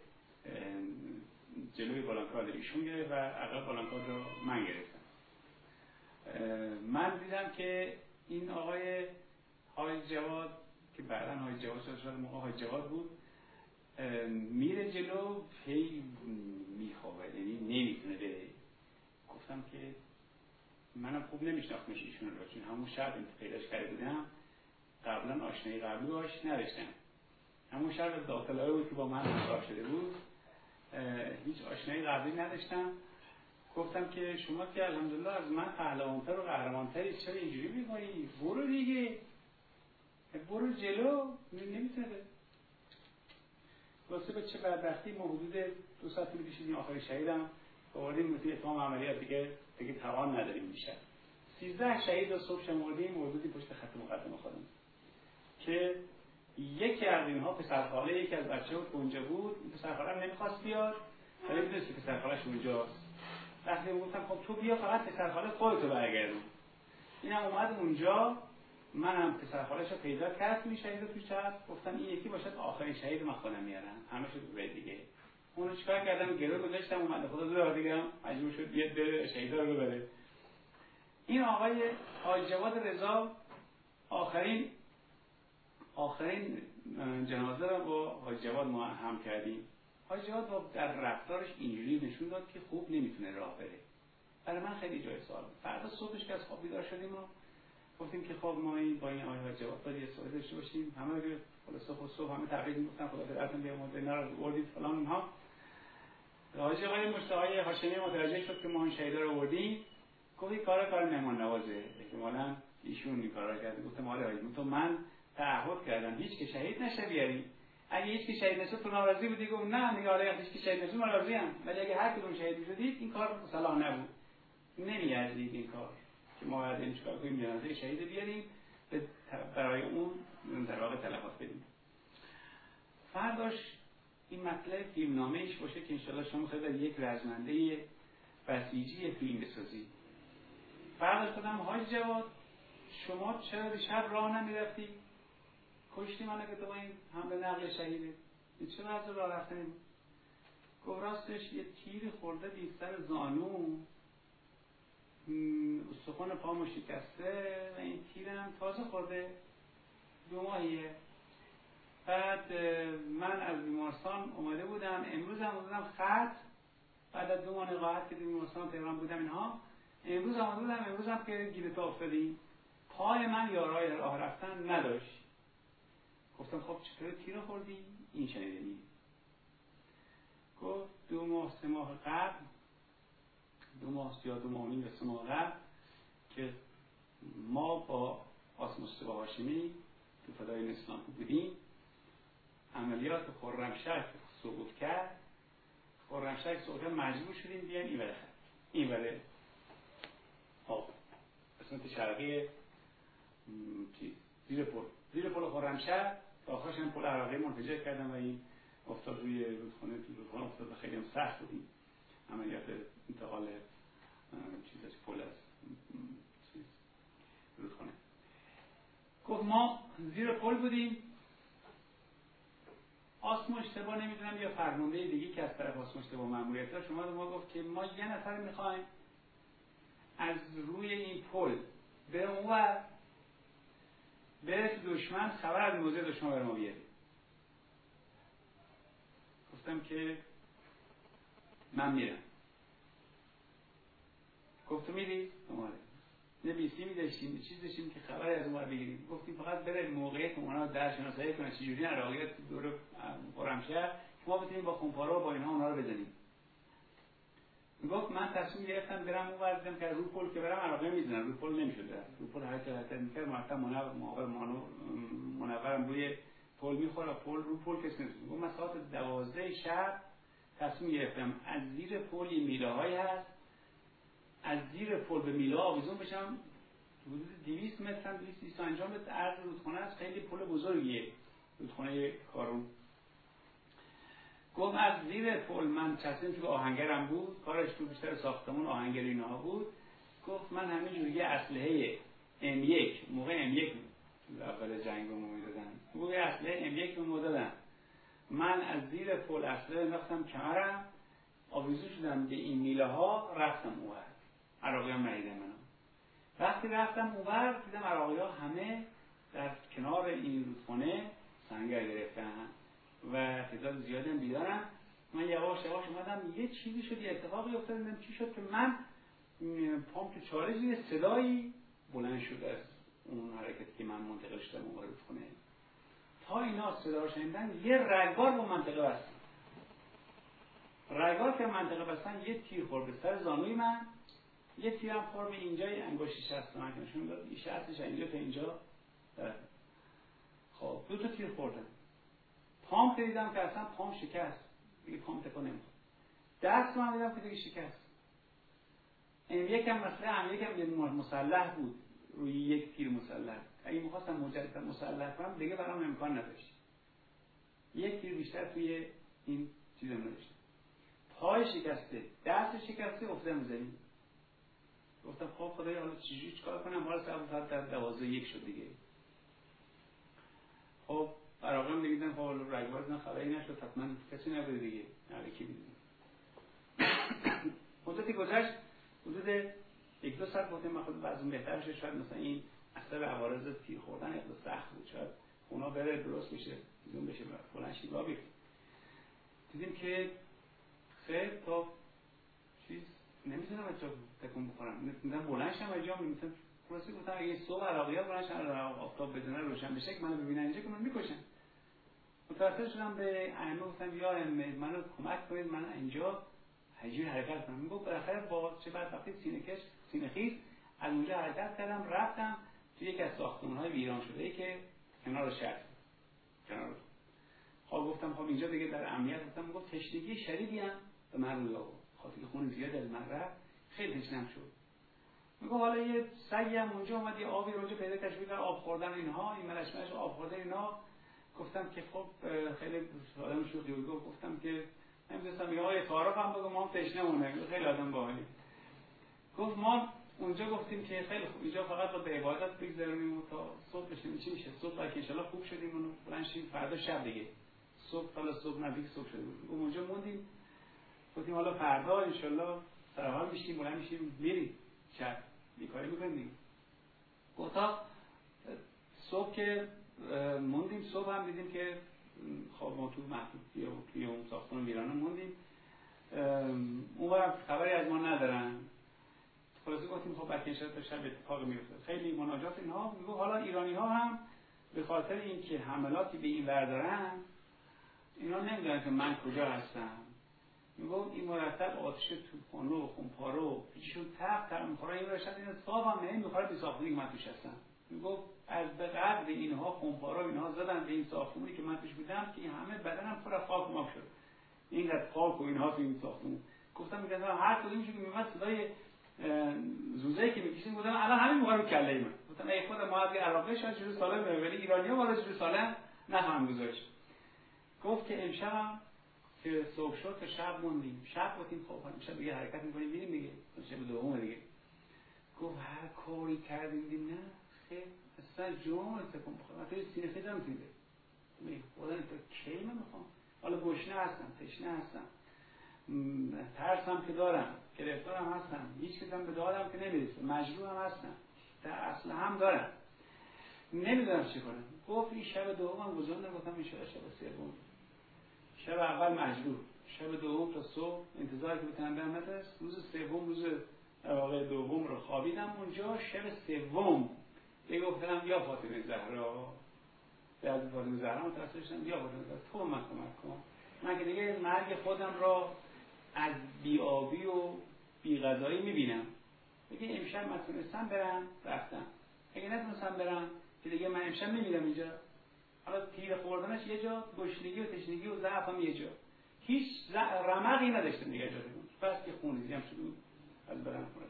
S1: جلوی بالانکارد ایشون گرفت و عقب بالانکارد رو من گرفتم. من دیدم که این آقای حاج جواد که بعداً حاج جواد شد، موقع حاج جواد بود، میره جلو هی میخوابه، یعنی نمیتونه بره. گفتم که منم خوب نمیشناختمش ایشون رو، چون همون شب پیداش کرده بودم، قبلا آشنایی قبلی باش نداشتم. همون شب از داخله‌ای بود که با من همراه شده بود، هیچ آشنایی قبلی نداشتم. گفتم که شما که الحمدلله از من پهلوان‌تر و قهرمان‌تری، چرا اینجوری می‌کنی؟ برو دیگه، برو جلو. نمیتونه. واسه به چه بدبختی ما حدود 2 ساعت طول کشیدیم، آخر شهیدم آوردیم توی اتمام عملیات، دیگه توان نداریم میشه. 13 شهید رو صبح شمردیم، موجودی پشت خط مقدمه خودم که یکی از اینها پسرخاله یکی از بچه‌ها که اونجا بود. این پسرخاله هم نمیخواست بیاد، ولی میدونست که پسرخاله‌ش اونجاست. وقتی گفتم خب تو بیا، فقط پسرخاله خودتو برگردون. اینم اومد اونجا، منم پسرخاله‌شو پیدا کرد توی شهید تو چپ. گفتم این یکی باشد آخرین شهید من خودم میارم، همه شد به دیگه. اونو چیکار کردم؟ گرو گذاشتم، اومد خدا دور دیگه مجبور شد بیاد بره شهیدا رو ببره. این آقای حاج جواد رضا آخرین جنازه رو با حاج جواد ما هم کردیم. حاج جواد در رفتارش اینجوری نشون داد که خوب نمیتونه راه بره. برای من خیلی جای سوال بود. فردا صبحش که از خواب بیدار شدیم و گفتیم که خب ما با این آقای حاج جواد باید یه صحبت داشته باشیم. همه که خلاص صبح همه تبریک میگفتن، خدا پدرتون بیامرزه، اینا رو آوردید فلان اونها. حاج آقای مشتاق هاشمی متوجه شد که ما این شهیدا رو آوردیم. گفت این کار مهمان نوازه، احتمالاً ایشون این کارا کرده. گفتم آره حاج، تو من تعهد کردم هیچ که شهید نشه بیاری. اگه هیچ که شهید نشه تو ناراضی بودی؟ گفت نه دیگه، آره هیچ که شهید نشه من راضی ام، ولی اگه هر کدوم شهید شدید این کار صلاح نبود، نمیارزید این کار که ما باید این چیکار کنیم، جنازه شهید بیاریم برای اون در واقع تلفات بدیم. فرداش این مطلب فیلمنامه‌ایش باشه که انشالله شما خیلی یک رزمنده بسیجی فیلم بسازید. فرداش گفتم حاج جواد شما چرا دیشب راه نمیرفتی؟ کشتی منو که تو این حمله نقل شهیده، چرا از راه رفتنی بود؟ گفت راستش یه تیر خورده دید سر زانو، استخوان پامو شکسته و این تیرم تازه خورده، 2 ماهیه. بعد من از بیمارستان اومده بودم، امروز هم بودم خط، بعد از 2 ماه نقاهت که بیمارستان تهران بودم اینها، امروز هم که گیرتا افتادیم، پای من یارای راه رفتن نداشت. گفتم خب چطور تیر خوردی؟ این شنیدنی. گفت 2 ماه 3 ماه قبل، 2 ماه یا 2 ماه و نیم 3 ماه قبل که ما با آسمصطفی هاشمی تو فدای اسلام بودیم، عملیات خرمشهر سقوط کرد. خرمشهر سقوط کرد، مجبور شدیم بیایم این وره قسمت شرقی زیر پل خرمشهر تا آخرش هم پل عراقی منفجر کردن و این افتاد روی رودخانه. افتاد و خیلی هم سخت بودیم عملیات انتقال چیزش پل از رودخانه. گفت ما زیر پل بودیم، آسمو اشتباه نمیدونم یا فرمانده دیگه که از طرف آسمو اشتباه ماموریت داشت شما ما گفت که ما 1 نفر میخوایم از روی این پل بره اونور، بره تو دشمن، خبر از موضع دشمن بر ما بیاره. گفتم که من میرم. گفت تو میری؟ آره. یه بیسی می‌داشتیم، چیز داشتیم که خبر از اونور بگیریم. گفتیم فقط بره موقعیت اونا رو در شناسایی کنه چجوری عراقیات دور خرمشهر ما بتونیم با خمپارا و با اینها اونا رو بزنیم. گفت من تصمیم گرفتم برم اونور، دیدم که رو پل که برم عراقی میزنن، رو پل نمیشد برم، رو پل حرکت میکرد، مرتب منورم روی پل میخوره، رو پل کسی نمیشه. گفت من ساعت 12 شب تصمیم گرفتم از زیر پل یه میله‌هایی هست، از زیر پل به میله آویزون بشم، حدود 200 متر 225 متر عرض رودخانه است، خیلی پل بزرگیه رودخانه کارون. گفت از زیر پل من چسبیم که آهنگرم بود، کارش تو بیشتر ساختمون آهنگر اینها بود. گفت من همینجور یه اسلحه M1 موقع M1 اول جنگ به ما میدادن، موقع اسلحه M1 به ما دادن، من از زیر پل اسلحه انداختم کمرم، آویزون شدم به این میله ها، رفتم اونور. عراقی هم ندیدم منو. وقتی رفتم اونور دیدم عراقی ها همه در کنار این رودخانه سنگر گرفتن، و تعداد زیادی هم بیدارن. من یواش یواش اومدم یه چیزی شد، یه اتفاقی افتاد. دیدم چی شد که من پام تو چالش یه صدایی بلند شد از اون حرکتی که من منتقل شدم اون رودخونه. تا اینا صدا رو شنیدن یه رگبار با منطقه بستن. رگبار که منطقه بستن یه تیر خورد به سر زانوی من، یه تیر هم خورد به اینجای انگشت شست من که نشون داد شستش اینجا تا اینجا. خب دو تا تیر خوردن. پام که دیدم که اصلا پام شکست، دیگه پام تکون نمیخورد. دست من دیدم که دیگه شکست. یکم مثلا یکم مسلح بود، روی یک تیر مسلح. اگه می‌خواستم مجدد مسلح کنم دیگه برام امکان نداشت. یک تیر بیشتر توی این چیزم نداشت. پای شکسته، دست شکسته، افتادم زمین. گفتم خب خدایا حالا چیکار کنم؟ حالا ساعت 12:01 شد دیگه. خب براقم دیدم خب رگبار خبری نشد، حتما کسی نبوده دیگه. نه کی بود. مدتی گذشت، حدود 1-2 ساعت گفتم من خود وضعم بهتر بشه، شاید مثلا این اثر عوارض تیر خوردن خیلی سخت بود، شاید اونا بره درست بشه، زوم بشه فلان چیز را بیفته. دیدیم که خیر تا چیز نمیتونم تکون بخورم، نمیتونم بلند شم از جام، نمیتونم خلاصی گفتم اگه صبح عراقی‌ها بلند شن آفتاب بدون روشن بشه که منو ببینن اینجا که من میکشن. متوسل شدم به ائمه گفتم یا ائمه منو کمک کنید من اینجا هجوری حرکت کنم. میگفت بالاخره با چه بدبختی سینه خیز از اونجا حرکت کردم، رفتم توی یک از ساختمان‌های ویران شده‌ای که کنار شهر کنار. خب گفتم خب اینجا دیگه در امنیت هستم. میگفت تشنگی شدیدی هم به من روی آورد، خاطر خون زیاد از من رفت، خیلی تشنم شد. میگفت حالا یه سگی هم اونجا اومد، یه آبی اونجا پیدا کردم که آب خوردن اینها، این ملشمش آب خوردن اینا. گفتم که خب خیلی آدم شوخی بود. گفتم که نمی‌دونستم یا آقای طارق هم بگم ما هم تشنه‌مونه، خیلی آدم باحالی. گفت ما اونجا گفتیم که خیلی خوب اینجا فقط با به عبادت بگذرونیم تا صبح بشیم. چی میشه صبح که ان شاءالله خوب شدیم اونو بلند شیم فردا شب دیگه صبح حالا صبح نزدیک صبح شدیم اونجا موندیم. گفتیم حالا فردا ان شاءالله سرحال میشیم بلند میشیم میریم شب بیکاری میکنیم. گفتا صبح که موندیم صبح هم دیدیم که خب ما تو محدود توی اون ساختمان ویرانه موندیم. اونورم خبری از ما ندارن. خلاصه گفتیم خب بچه شد تا شب اتفاق میفته. خیلی مناجات اینها. میگه حالا ایرانی ها هم به خاطر اینکه حملاتی به این ور دارن اینا نمیدونن که من کجا هستم. میگه این مرتب آتش توپانو خونپارو پیششون تق میخوره این رشد این صاحب هم نمیخوره به ساختمونی که من توش هستم. میگه از به قدر اینها خونپارو اینها زدن به این ساختمونی که من توش بودم که همه بدنم پر خاک ماک شد. اینقدر خاک و اینها تو این ساختمون. گفتم میگن هر کدومش که میومد صدای زوزه‌ای که میکشید بودن الان همین موقع رو کله من. گفتم ای خدا ما از عراقی شاید جور سالم ولی ایرانی‌ها والا جور سالم نخواهم گذاشت. گفت که امشب که صبح شد تا شب موندیم. شب گفتیم خب امشب دیگه حرکت می‌کنیم میریم دیگه. شب دوم دیگه. گفت هر کاری کردیم دیدیم نه خیر اصلا جون تکون بخوام. تو سینه خیزم می‌تونید. میگم خدا تو کی من می‌خوام. حالا گشنه هستم، تشنه هستم. ترسم که دارم، گرفتارم هستم، هیچ کدام به دادم که نمیرسه، مجروح هم هستم، در اصل هم دارم، نمیدونم چی کنم. گفت این شب دوم گذاشتم، گفتم این شب سوم. شب اول مجروح، شب دوم تا صبح انتظار که بتونم برم مدرسه. روز سوم روز واقع دوم رو خوابیدم اونجا. شب سوم دیگه گفتم یا فاطمه زهرا، بعد فاطمه زهرا متوسل شدم یا فاطمه زهرا تو من کمک کن. من که دیگه مرگ خودم را از بی‌آبی و بی‌غذایی می‌بینم. دیگه امشب من تونستم برم رفتم. اگه نتونستم برم که دیگه من امشب نمی‌رم اینجا. حالا تیر خوردنش یه جا، گشنگی و تشنگی و ضعف هم یه جا. هیچ رمقی نداشتم دیگه اجازه بود. بس که خونریزی هم شده بود از بدن خورد.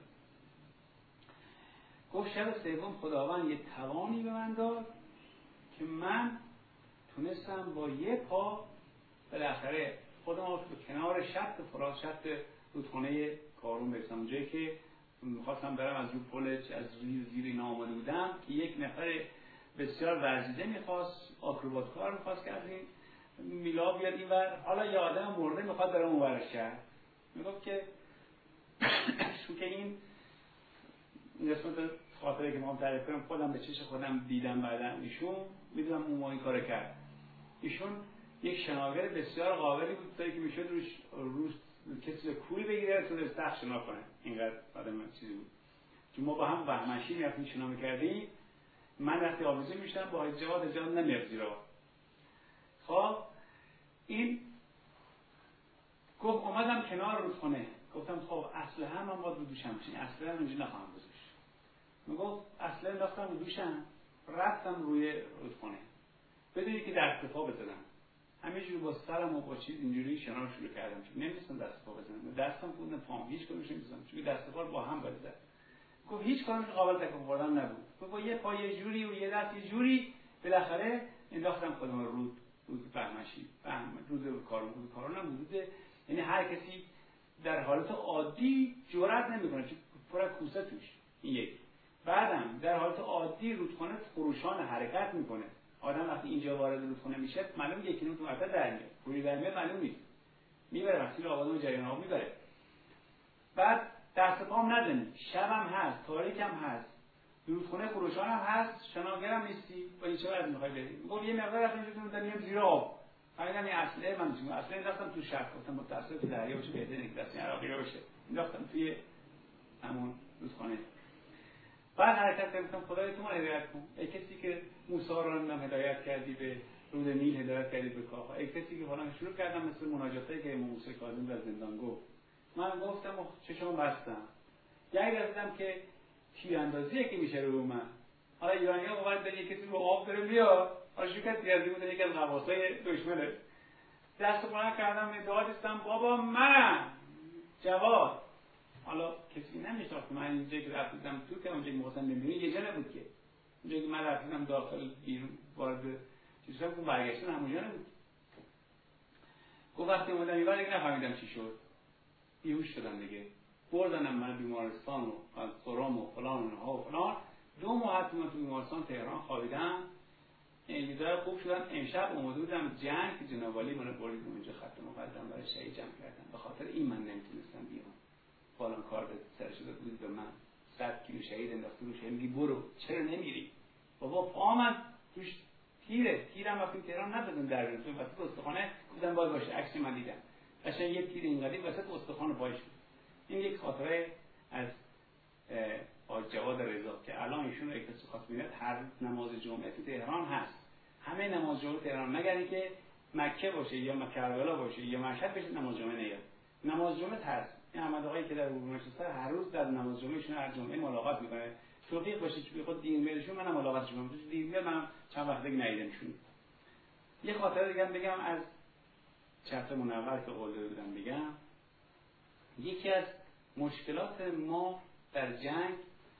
S1: گفت شب سوم خداوند یه توانی به من داد که من تونستم با یه پا بالاخره خودم رو به کنار شط فرات شط رودخانه کارون برسم. اونجایی که میخواستم برم از رو پل از زیر اینا آمده بودم که یک نفر بسیار ورزیده میخواست آکروبات کار میخواست که از این میلا بیاد این ور. حالا یه آدم مرده میخواد برم اون ورش کرد. میگفت که چون که این قسمت خاطره که ما تعریف کنم خودم به چش خودم دیدم بعدن ایشون میدونم اون ما این کار کرد. ایشون یک شناگر بسیار قابلی بود تا که میشد روش کسی کول بگیره تو سخت شنا کنه. اینقدر آدم چیزی بود. چون ما با هم بهمنشی میرفتیم شنا میکردیم. من وقتی آویزون میشدم با اجازه نمیاد زیرا. خب این گفت اومدم کنار رودخانه. گفتم خب اسلحه من باید رو دوشم بشین. اسلحه اونجا نخواهم گذاشت. میگفت اسلحه انداختم رو دوشم، رفتم روی رودخانه. بدونی که دست پا بزنم. همینجوری با سرم و با چیز اینجوری شنا شروع کردم. چون نمی‌تونستم دست پا بزنم. دستم بود پام هیچ کدومش نمی‌تونستم. چون دست پا با هم باید زد. گفت هیچ کدومش قابل تکون خوردن نبود. گفت با یه پای یه جوری و یه دست یه جوری بالاخره انداختم خودم رود بهمنشی. رود کارون هم حدود، یعنی هر کسی در حالت عادی جرئت نمی‌کنه چون پر کوسه توش. این یک. بعدم در حالت عادی رودخانه خروشان حرکت میکنه. آدم وقتی اینجا وارد رودخانه میشه معلوم 1 کیلومتر مرتبه در میاد. روی در میاد معلوم نیست. میبره وقتی آبادان جریان آب میبره. بعد دست پام نزنی. شبم هست، تاریکم هست. رودخانه خروشان هم هست، شناگرم نیستی. با این چه وضعی میخوای بری؟ گفت یه مقدار رفتم اینجا میام زیر آب. فهمیدم این اصله من میگم اصلا انداختم تو شب. گفتم متأسف تو دریا باشه بهتره که دست عراقی باشه. انداختم توی همون رودخانه. بعد حرکت کردم خدای تو من هدایت کن. ای کسی که موسی رو هم هدایت کردی به رود نیل، هدایت کردی به کاخ. ای کسی که فلان شروع کردم مثل مناجاتی که امام موسی کاظم در زندان گفت. من گفتم و چشمو بستم. یکی دیدم که تیراندازیه که میشه رو من. حالا ایرانی‌ها باید به کسی رو آب بره بیاد. حالا شکست دیدی بود یکی از غواصای دشمنه. دست بلند کردم داد استم بابا منم. جواد حالا کسی نمی‌شناخت من اینجا که رفتم تو که اونجا می‌خواستم ببینم یه جا نبود که. اونجا که من رفتم داخل بیرون وارد چیزا که برگشتن همونجا نبود. گفت وقتی اومدم اینور دیگه نفهمیدم چی شد. بیهوش شدم دیگه. بردنم من بیمارستان و از قرام و فلان و ها و فلان. 2 ماه تو بیمارستان تهران خوابیدم. این داره خوب شدم. امشب اومده بودم جنگ جناب علی منو برید اونجا خط مقدم برای شهید جمع کردن. به خاطر این من نمیتونستم بیام. فلان کار به سر شده بود به من 100 کیلو شهید انداخته رو شهید. میگی برو چرا نمیری؟ بابا پامم توش تیرم وقتی تهران نزدم در بیرون واسه استخوانه گفتم باید باشه. عکس من دیدم قشنگ یه تیر اینقدی واسه استخوان پایش بود. این یک خاطره از حاج جواد رضا که الان ایشون اکتساب خاص میاد. هر نماز جمعه تو تهران هست. همه نماز جمعه تهران مگر اینکه مکه باشه یا کربلا باشه یا مشهد بشه نماز جمعه نیاد. نماز جمعه هست. این احمد آقایی که در منچستر هر روز در نماز جمعهشون هر جمعه ملاقات میکنه. توفیق باشه که خود دین میلشون منم ملاقاتش میکنم. دین میاد منم چند وقت دیگه ندیدمشون. یه خاطره دیگه بگم از چتر منور که قول دادم بگم. یکی از مشکلات ما در جنگ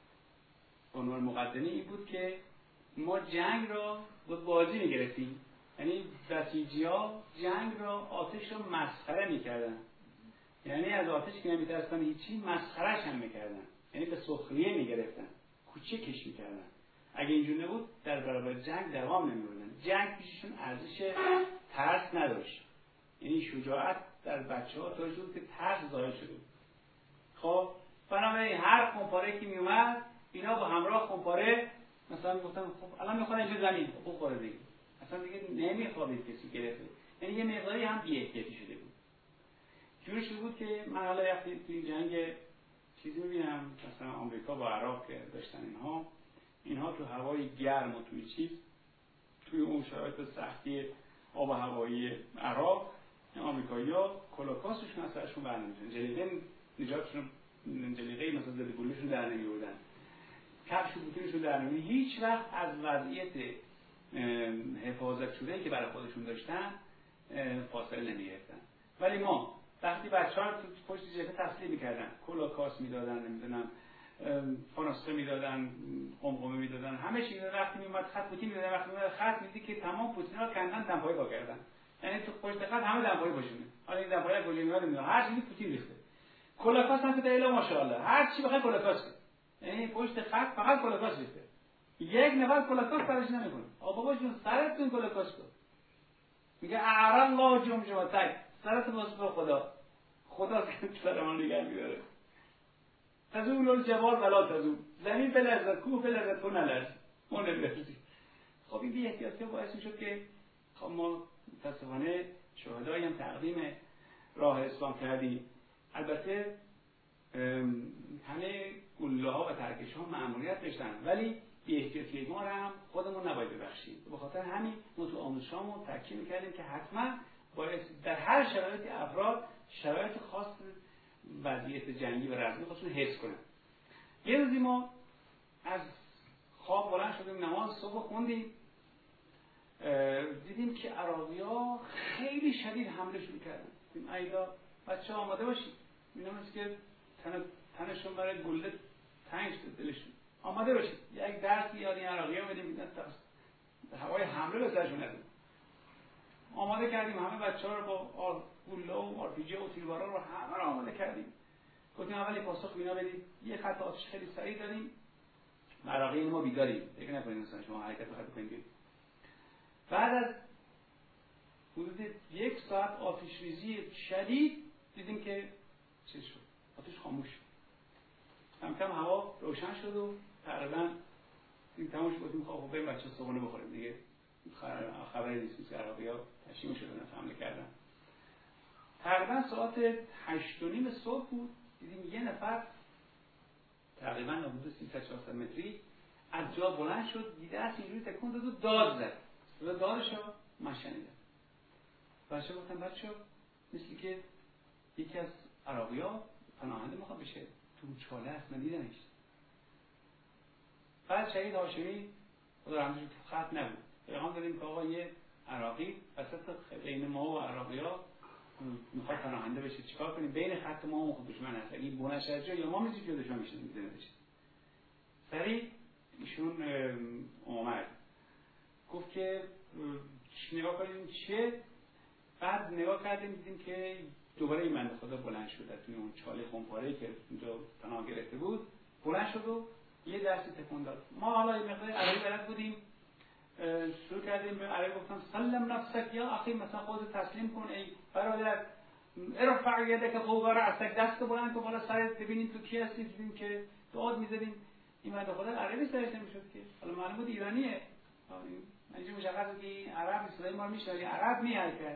S1: عنوان مقدمه این بود که ما جنگ را با بازی میگرفتیم. یعنی بسیجی‌ها جنگ را آتش را مسخره میکردن. یعنی از آتش که نمیترسن هیچی مسخرهش هم میکردن. یعنی به سخریه میگرفتن، کوچکش میکردن. اگه اینجور نبود در برابر جنگ دوام نمیبردن. جنگ پیششون ارزش ترس نداشت. یعنی شجاعت در بچه‌ها طوری شد که ترس ظاهر شده. خب بنابراین هر خمپاره که میومد اینا با همراه خمپاره مثلا میگفتن خب الان میخواد اینجا زمین بخوره دیگه. اصلا دیگه نمیخواد کسی گرفته. یعنی یه مقداری هم بی‌احتیاطی شده بود. جوری شده بود که من حالا وقتی تو این جنگ چیزی میبینم مثلا آمریکا با عراق که داشتن اینها تو هوای گرم و توی چیز توی اون شرایط سختی آب و هوایی عراق آمریکایی‌ها کلاکاسشون از سرشون برنمی‌داشتن. جلیقه نجاتشون جلیقه مثلا ضد گلوله‌شون در نمی‌آوردن. کفش و بوتیشون در نمی‌آوردن. هیچ وقت از وضعیت حفاظت شده‌ای که برای خودشون داشتن فاصله نمی‌گرفتن. ولی ما وقتی بچه‌ها تو پشت جبهه تسلیم می‌کردن، کلاکاس می‌دادن، نمی‌دونم فانوسه می‌دادن، قمقمه می‌دادن، همه چی وقتی میومد خط پوتین می‌دادن، وقتی میومد خط می‌دید که تمام پوتین‌ها کندن دمپایی پا کردن. یعنی تو پشت خط همه دمپایی پاشونه. حالا این دمپایی کجا میاد نمی‌دونم. هر چیزی پوتین ریخته. کلاکاس هم که الا ماشاءالله هر چی بخواد کلاکاس کنه. یعنی پشت خط فقط کلاکاس ریخته. یک نفر کلاکاس سرش نمی‌کنه. بابا جون سرتون کلاکاس کن. میگه اعرض الله جمجمتک. سرت واسه خدا سر من نگه می‌داره. تزول الجبال ولا تزول. زمین بلرزد، کوه بلرزد، تو نلرز. ما نلرزی. خب این بی‌احتیاطی باعث می‌شد که خب ما متاسفانه شهدایی هم تقدیم راه اسلام کردیم. البته همه گلوله ها و ترکش ها مأموریت داشتن، ولی بی‌احتیاطی ما رو هم خودمون نباید ببخشیم. به خاطر همین ما تو آموزشامون تاکید می‌کردیم که حتما باید در هر شرایطی افراد شرایط خاص وضعیت جنگی و رزمی خودشون حفظ کنن. یه روزی ما از خواب بلند شدیم، نماز صبح خوندیم، دیدیم که عراقی‌ها خیلی شدید حمله شروع کردن. دیدیم ایدا بچه‌ها آماده باشید، اینا مثل که تنشون برای گله تنگ شده دلشون، آماده باشید. یک درس یاد این عراقی‌ها بدیم میدن هوای حمله به سرشون ندیم. آماده کردیم همه بچه‌ها رو با گله و آرپیجی و تیربارا رو همه رو آماده کردیم. گفتیم اولی پاسخ اینا بدیم. یه خط آتش خیلی سریع دادیم. عراقی ما بیداریم، فکر نکنید مثلا شما حرکت بکنید. بعد از حدود 1 ساعت آتش ریزی شدید دیدیم که چه شد؟ آتش خاموش شد. کم کم هوا روشن شد و تقریبا این تموش بودیم. خب بریم بچه صبحونه بخوریم دیگه. خبری نیست که عراقی‌ها تشریف شدن حمله کردن. تقریبا ساعت 8:30 صبح بود. دیدیم یه نفر تقریبا حدود 300-400 متری از جا بلند شد، دیده است اینجوری تکون داد و داد زد. دادشو من شنیدم. بچه گفتم بچه مثل که یکی از عراقی‌ها پناهنده میخواد بشه، تو چاله هست، من دیدمش. بعد شهید هاشمی خدا رحمتش تو خط نبود، پیغام دادیم که آقا یه عراقی وسط بین ما و عراقی‌ها میخواد پناهنده بشه، چیکار کنیم؟ بین خط ما و دشمن هست، اگه بونش از جا یا ما میزیم که دشمن میشه میزنه. سریع ایشون اومد گفت که نگاه کنیم چیه. بعد نگاه کردیم دیدیم که دوباره این بنده خدا بلند شد توی اون چاله خونپاره‌ای که اونجا پناه گرفته بود، بلند شد و یه دستی تکون داد. ما حالا یه مقدار عربی بلد بودیم، شروع کردیم به عربی گفتم سلم نفسک یا اخی، مثلا خودت تسلیم کن ای برادر، ارفع یدک فوق رأسک، دست بلند کن بالا سرت ببینیم تو کی هستی. دیدیم که داد می‌زدیم. این بنده خدا عربی سرش نمی‌شد که، حالا معلوم بود ایرانیه. اینجا مشخصه که عرب صدای ما رو میشنوه، عرب می‌حرکت.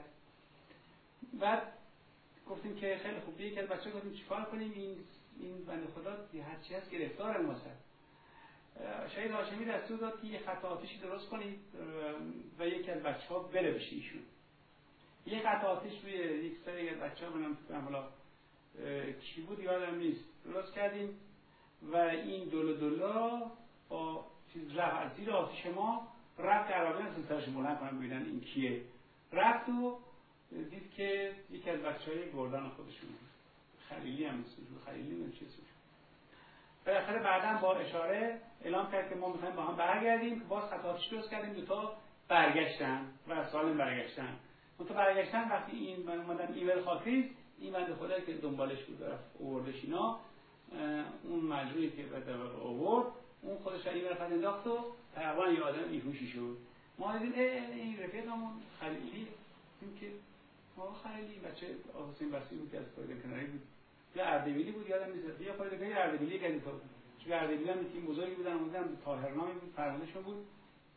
S1: بعد گفتیم که خیلی خوب، یکی از بچه‌ها گفتیم چیکار کنیم، این بنده خدا هر چی هست گرفتار ماست. شهید هاشمی دستور داد که یه خط آتشی درست کنید و یکی از بچه‌ها بره بشه ایشون. یه خط آتش روی یک سری از بچه‌ها بنام حالا کی بود یادم نیست درست کردیم و این دولا با چیز رفت زیر آتش ما رفت. عربیان سرش بلند کنن ببینن این کیه. رفت و دید که یکی از بچه‌های گردان خودشون خلیلی هم اسمش بود، خلیلی من چی اسمش. بالاخره بعداً با اشاره اعلام کرد که ما می‌خوایم با هم برگردیم، که باز خط آتش درست کردیم، دو تا برگشتن و سالم برگشتن. اون تو برگشتن وقتی این من اومدن ایول خاکریز، این بنده خدایی که دنبالش بود رفت آوردش اینا، اون مجروحی که به آورد اون خودش ایول خاطر انداخت و تقریبا یه آدم بیهوشی شد. ما دیدیم این رفیقمون خلیلی، این که ما خلیلی بچه حسین بصری بود که از پایگاه کناری بود یا اردبیلی بود یادم نیست، یا پایگاه اردبیلی که بود، چون اردبیلی هم تیم بزرگی بودن، اومدن طاهرنامی بود، فرماندهشون بود.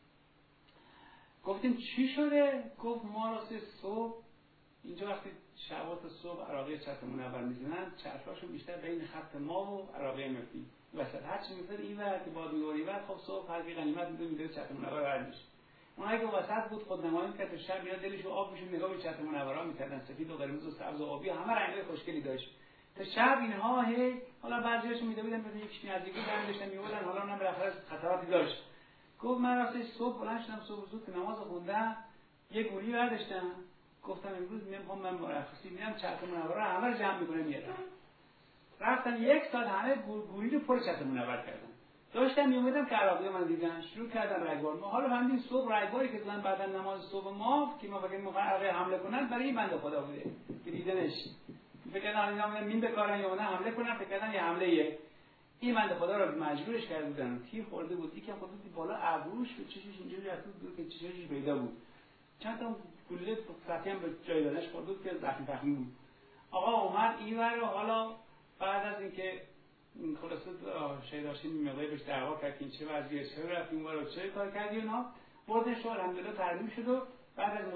S1: گفتیم چی شده؟ گفت ما راستی صبح اینجا وقتی شبات صبح عراقی چتر منور میزنن چترهاشون بیشتر بین خط ما و عراقی میفتی وسط، هر چی میفته این ور که باد میوری ور، خب صبح هر کی غنیمت میده چتر منور ورد میشه. اونایی که وسط بود خود نمایی که تو شب اینا دلشون آب میشون نگاه به چتر منورا میکردن، سفید و قرمز و سبز و آبی همه رنگای خوشگلی داشت. تا شب اینها هی حالا بعضیاشون میدویدن به یک نزدیکی برن داشتن میوردن، حالا اونم بالاخره خطراتی داشت. گفت من راستش صبح بلند شدم، صبح زود که نماز خوندم یه گوری برداشتم، گفتم امروز میام من مرخصی میرم چتر منورا همه رو جمع میکنم میارم. رفتم 1 ساعت همه گوری رو پر چتر منور کردم. داشتم میومدم که عراقی من دیدن شروع کردن رگبار. ما حالا همین صبح رگباری که دادن بعد نماز صبح ما که ما فکر می‌کنیم حمله کنن، برای این بنده خدا بوده که دیدنش فکر کردن اینا میان مین بکارن یا نه حمله کنن، فکر کردن یه حمله. این بنده خدا رو مجبورش کرده بودن، تیر خورده بود، یکم خودش بالا ابروش و چشش اینجوری رفت بود که چشش پیدا بود، چند تا گلوله سطحی هم به جای دادنش خورده بود که زخمی بود. آقا اومد اینور، حالا بعد از اینکه خلاصه شهید هاشمی میمقای بهش دعوا کرد که این چه وضعیه، چه رفت اونور چه کار کردی، اونا بردنش رو الحمدلله ترمیم شد و بعد از مدتی برگشت.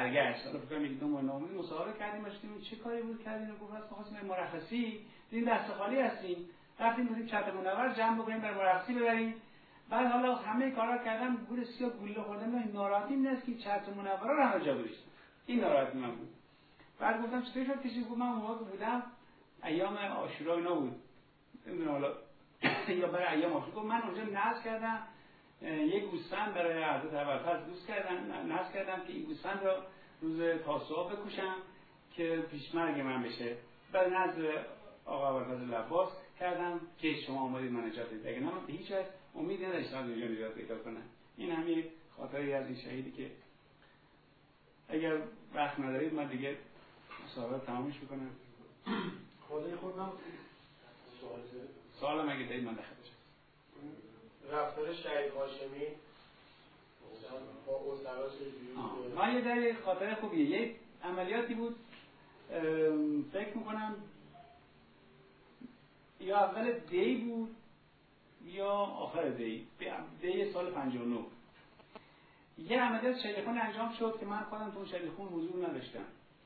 S1: برگشت. حالا فکر کنم یک دو ماه نامه مصاحبه کردیم داشتیم چه کاری بود کردیم گفت واسه خواستیم مرخصی دیدیم دست خالی هستیم رفتیم گفتیم چتر منور جمع بکنیم برای مرخصی ببریم. بعد حالا همه کارا کردم گور سیاه گوله خوردم من ناراحتی نیست که چتر منور رو همه جا گذاشتم. این ناراحتی من بود. بعد گفتم چطور شد کسی گفت من اون موقع بودم ایام عاشورا اینا بود. نمیدونم حالا یا برای ایام عاشورا گفت من اونجا نذر کردم یک گوسفند برای حضرت ابوالفضل نذر کردم که این گوسفند رو روز تاسوعا بکشم که پیش مرگ من بشه. بعد نذر آقا ابوالفضل عباس کردم که شما اومدید من نجات بدید. اگه نه من به هیچ وجه امید نداشتم اونجا نجات پیدا کنم. این همین خاطری از این شهیدی که اگر وقت ندارید من دیگه مصاحبه تمامش بکنم.
S2: خدای خودم
S1: سوالم اگه دارید من داخل بشم.
S2: رفتار شهید هاشمی با اسرا چجوری؟
S1: من یه در خاطر خوبیه. یک عملیاتی بود فکر میکنم یا اول دی بود یا آخر دی سال 59 یه عملیات شلیخون انجام شد که من خودم تو اون شلیخون حضور نداشتم.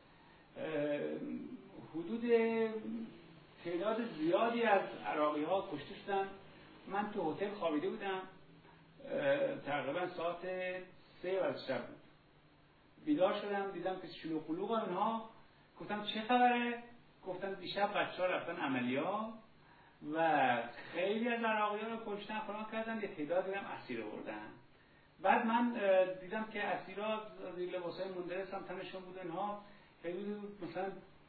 S1: حدود تعداد زیادی از عراقی ها کشته شدن. من تو هتل خوابیده بودم تقریبا ساعت 3 از شب بود. بیدار شدم دیدم که شلوغ قلوغ اونها. گفتم چه خبره؟ گفتم دیشب بچه‌ها رفتن عملیات و خیلی از عراقی‌ها رو کشتن فلان کردن یه تعدادی هم اسیر آوردن. بعد من دیدم که اسیرا زیر لباسای مندرس هم تنشون بود اینها حدود مثلا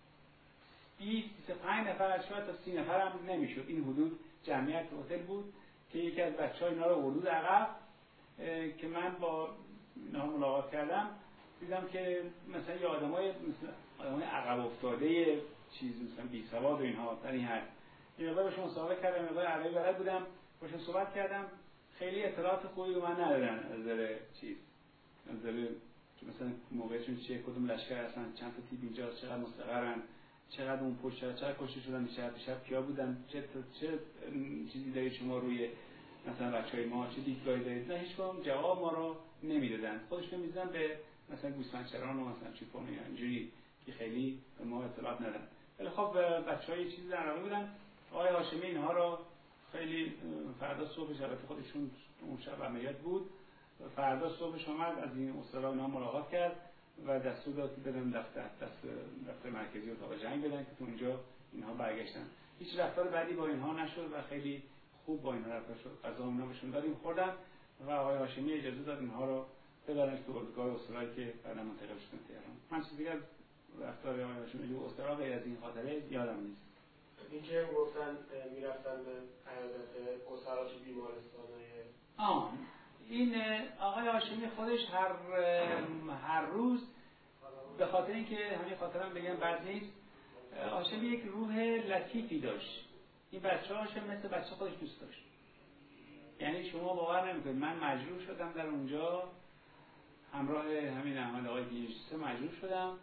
S1: 20-25 نفر شاید تا 30 نفر هم نمیشد. این حدود جمعیت هتل بود که یکی از بچه‌ها اینا رو آورد عقب که من با اینا ملاقات کردم دیدم که مثلا یه آدمای عقب افتاده چیز مثلا بی سواد و اینها در این حد. این موقع باشون مصاحبه کردم موقع عربی بلد بودم باشون صحبت کردم. خیلی اطلاعات خوبی به من ندادن از نظر چیز از نظر که مثلا موقعشون چیه کدوم لشکر هستن چند تا تیپ اینجا چقدر مستقرن چقدر اون پشت چقدر کشته شدن شب کیا بودن چه چیزی دارید شما روی مثلا بچهای ما چه دیدگاهی دارید. نه هیچ کدوم جواب ما رو نمیدادن. خودشون می‌دادن به مثلا گوسفندچران و مثلا چیپون اینجوری که خیلی به ما اطلاعات ندادن. ولی خب بچهای چیز عراقی بودن. آقای هاشمی اینها رو خیلی فردا صبحش البته خودشون اون شب عملیات بود. فردا صبحش اومد از این اسرا اینا ملاقات کرد و دستور داد که برن دفتر مرکزی اتاق جنگ بدن که تو اونجا اینها برگشتن. هیچ رفتار بعدی با اینها نشد و خیلی خوب با اینها رفتار شد. غذا اینا بهشون دادیم خوردن و آقای هاشمی اجازه داد اینها رو ببرن تو اردوگاه اسرایی که بعدا منتقل شدن تهران. من چیزی دیگه رفتار آقای هاشمی تو اسرا غیر از این خاطره یادم نیست.
S2: اینکه گفتن میرفتن به عیادت اسرا تو بیمارستانای
S1: این آقای هاشمی خودش هر روز به خاطر اینکه همین خاطرم بگم بد نیست هاشمی یک روح لطیفی داشت. این بچه هاشم مثل بچه خودش دوست داشت. یعنی شما باور نمیکنید من مجبور شدم در اونجا همراه همین احمد آقای گیجسه مجبور شدم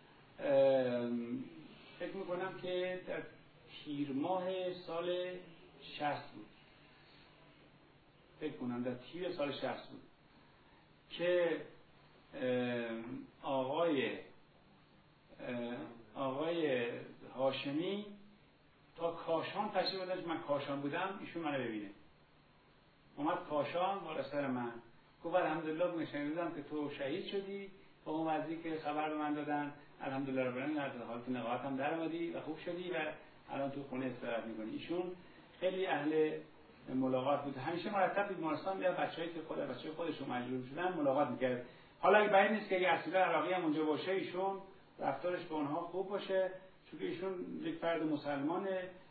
S1: فکر میکنم که در تیر ماه سال 60 بود فکر کنم در تیر سال 60 بود که آقای هاشمی تا کاشان تشریف داشت. من کاشان بودم ایشون منو ببینه اومد کاشان بالا سر من گفت الحمدلله نشون که تو شهید شدی با اون وضعی که خبر به من دادن الحمدلله رب العالمین از حالت نقاهت هم در اومدی و خوب شدی و الان تو خونه استراحت میکنی. ایشون خیلی اهل ملاقات بود. همیشه مرتب بیمارستان میاد بچه‌ای که بچه‌های خودشون مجبور شدن ملاقات میکرد. حالا اگه بعید نیست که اگه اصیل عراقی هم اونجا باشه ایشون رفتارش با اونها خوب باشه چون ایشون یک فرد مسلمان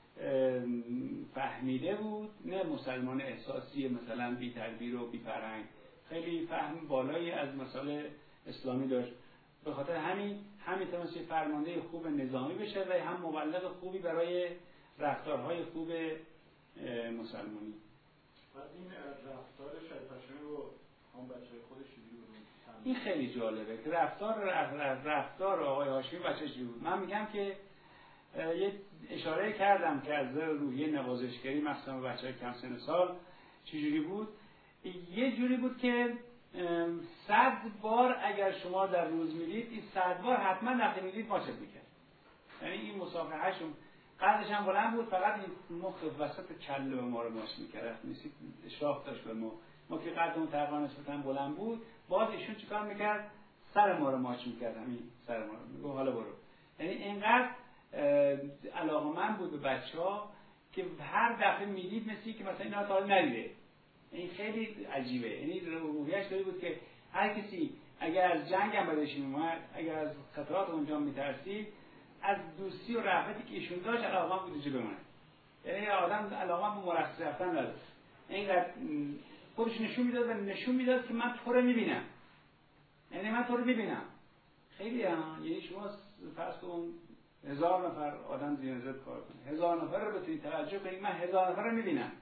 S1: فهمیده بود نه مسلمان احساسی مثلا بی تربیت و بی فرهنگ. خیلی فهم بالایی از مسائل اسلامی داشت. به خاطر همین تونست فرمانده خوب نظامی بشه و هم مبلغ خوبی برای رفتارهای خوب مسلمانی.
S3: بعد این رفتار شهید هاشمی رو هم بچه‌های خودش چجوری بود؟
S1: این خیلی جالبه که رفتار آقای هاشمی بچه‌ش بود. من میگم که یه اشاره کردم که از روحیه نوازشگری مثلا بچه‌های کم سن سال چجوری بود. یه جوری بود که 100 بار اگر شما در روز میدید، این 100 بار حتما وقتی میدید ماچت میکرد. یعنی این مسافحه‌شون قدش هم بلند بود، فقط این مخ وسط کله ما رو ماچ میکرد. میسید اشراف داشت به ما که قدمون تقریبا نسبتاً بلند بود، باز ایشون چیکار میکرد؟ سر ما رو ماچ میکرد، همین سر ما رو میگه حالا برو. یعنی اینقدر علاقه‌مند بود به بچه‌ها که هر دفعه میدید مثل که مثلا اینا تا حالا ندیده. این خیلی عجیبه. یعنی روحیه‌اش طوری بود که هر کسی اگر از جنگ هم بدش میومد، اگر از خطرات اونجا میترسید، از دوستی و رحمتی که ایشون داشت علاقه‌مند بود اینجا بمونه. یعنی آدم علاقه‌مند به مرخصی رفتن نداشت. اینقدر خودش نشون میداد و نشون میداد که من تو رو میبینم. یعنی من تو رو میبینم. خیلی یعنی شما فرض کن 1000 نفر آدم زیاد کار کنه، 1000 نفر رو بتونید توجه کنید، من 1000 نفر رو میبینم.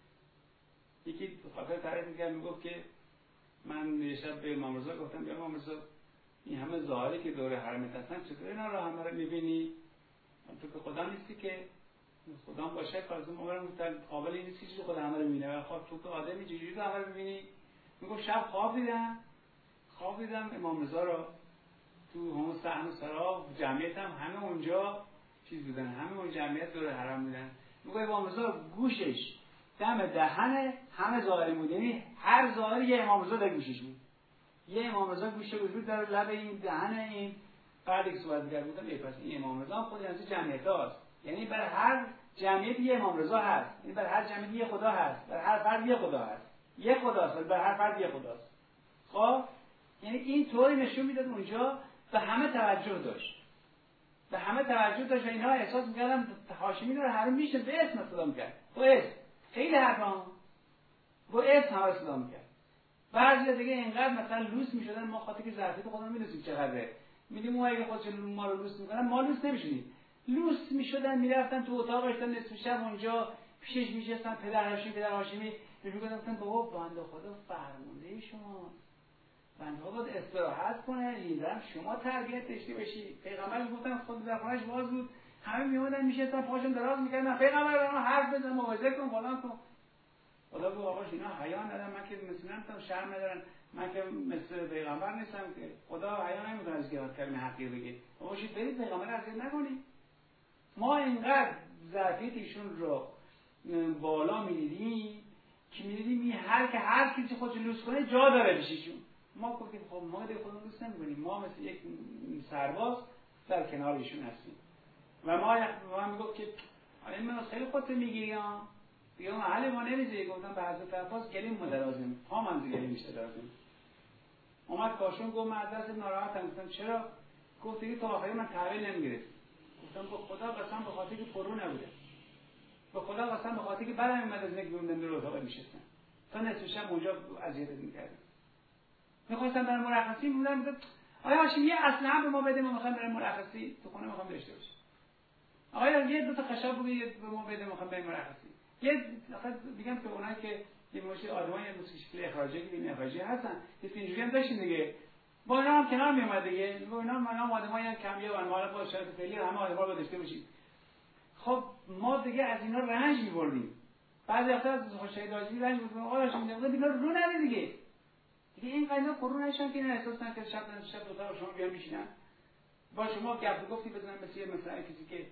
S1: یکی خاطر تعریف می‌کرد، میگفت که من یه شب به امام رضا گفتم یا امام رضا این همه ظاهری که دور حرمت هستن چطور اینا رو همه رو می‌بینی؟ تو که خدا نیستی که خدا باشه کارزم عمرم گفتن قابل این نیست که خدا همه رو می‌بینه. خب تو که آدمی چجوری همه رو می‌بینی؟ میگفت شب خواب دیدم امام رضا رو تو همون صحن سرا، جمعیت هم همه اونجا چیز بودن، همه اون جمعیت دور حرم بودن. میگه امام رضا گوشش دم دهن همه ظاهری بود، یعنی هر ظاهری یه امام رضا در گوشش بود. یه امام رضا گوشه بود در لب این دهن این فردی که صحبت می‌کرد. گفتم ای پس این امام رضا خود از جمعیتاست، یعنی بر هر جمعیت یه امام رضا هست، یعنی بر هر جمعیت یه خدا هست، بر هر فرد یه خدا هست، یه خداست، بر هر فرد یه خداست. خب یعنی این طوری نشون میداد اونجا به همه توجه داشت، به همه توجه داشت و اینها احساس می‌کردن هاشمی رو هر میشه به اسم صدا می‌کرد. با اسم خیلی حرفا با اسم همه صدا می‌کرد. بعضی دیگه اینقدر مثلا لوس می‌شدن، ما خاطر که ظرفیت خودمون می‌دونیم چقدره، می‌دیم اون اگه خودش ما رو لوس می‌کنن ما لوس نمی‌شدیم. لوس می‌شدن می‌رفتن تو اتاقش تا نصف شب اونجا پیشش می‌شستن، پدر هاشمی می‌گفتن بابا بنده خدا فرمانده شما، بنده باید استراحت کنه، لیدرم شما تربیت داشته باشی. پیغمبر گفتن خود در خونه‌اش باز بود، همه میومدن میشستن پاشون دراز میکردن، پیغمبر من حرف بزن موعظه کن فلان کن. خدا گفت آقا اینا حیا ندارن، من که مثلا نمیتونم، شرم ندارن، من که مثل پیغمبر نیستم که خدا حیا نمیکنه از که کلمه حقی بگه. باشید برید پیغمبر اذیت نکنید. ما اینقدر ظرفیت ایشون رو بالا می‌دیدیم که می‌دیدیم هر کسی خودش لوس کنه جا داره بشیشون. ما گفتیم خب ما دیگه خودمون دوست نمی‌کنیم، ما مثل یک سرباز در کنار ایشون هستیم. و ما میگفت که این من خیلی خودت میگیری ها دیگه محل ما نمیذاری. گفتم به حضرت عباس گلیم ما درازیم، پا من گلیم میشه درازیم. اومد کاشون گفت من از دست ناراحتم. گفتم چرا؟ گفت دیگه تا آخری من تحویل نمیگرفت. گفتم به خدا قسم به خاطر که پرو نبوده، به خدا قسم به خاطر که برام اومد از نگوندن دور اتاق میشستن تا نصف شب اونجا اذیتت میکردن. میخواستم برای مرخصی موندم. آیا هاشمی یه اسلحه به ما بده، ما میخوایم برای مرخصی تو خونه میخوام داشته باشیم. آیا یه دو تا خشب بگید به ما بده، میخوام بریم مرخصی. یه دیگه که اونایی که یه مشی آدمای موسیقی اخراجی که این اخراجی هستن اینجوری هم داشتین دیگه، با اینا هم کنار میومد دیگه. با اینا ما آدمای کمیه و ما با شرط فعلی همه آدما رو داشته باشیم. خب ما دیگه از اینا رنج می‌بردیم. بعضی وقتا از خوشی داشتی رنج می‌بردیم. آقا شما دیگه رو نده دیگه این قضیه قرون نشون که اینا احساس نکنن که شب دو تا شما بیان میشینن با شما گپ گفتی بزنن مثلا کسی که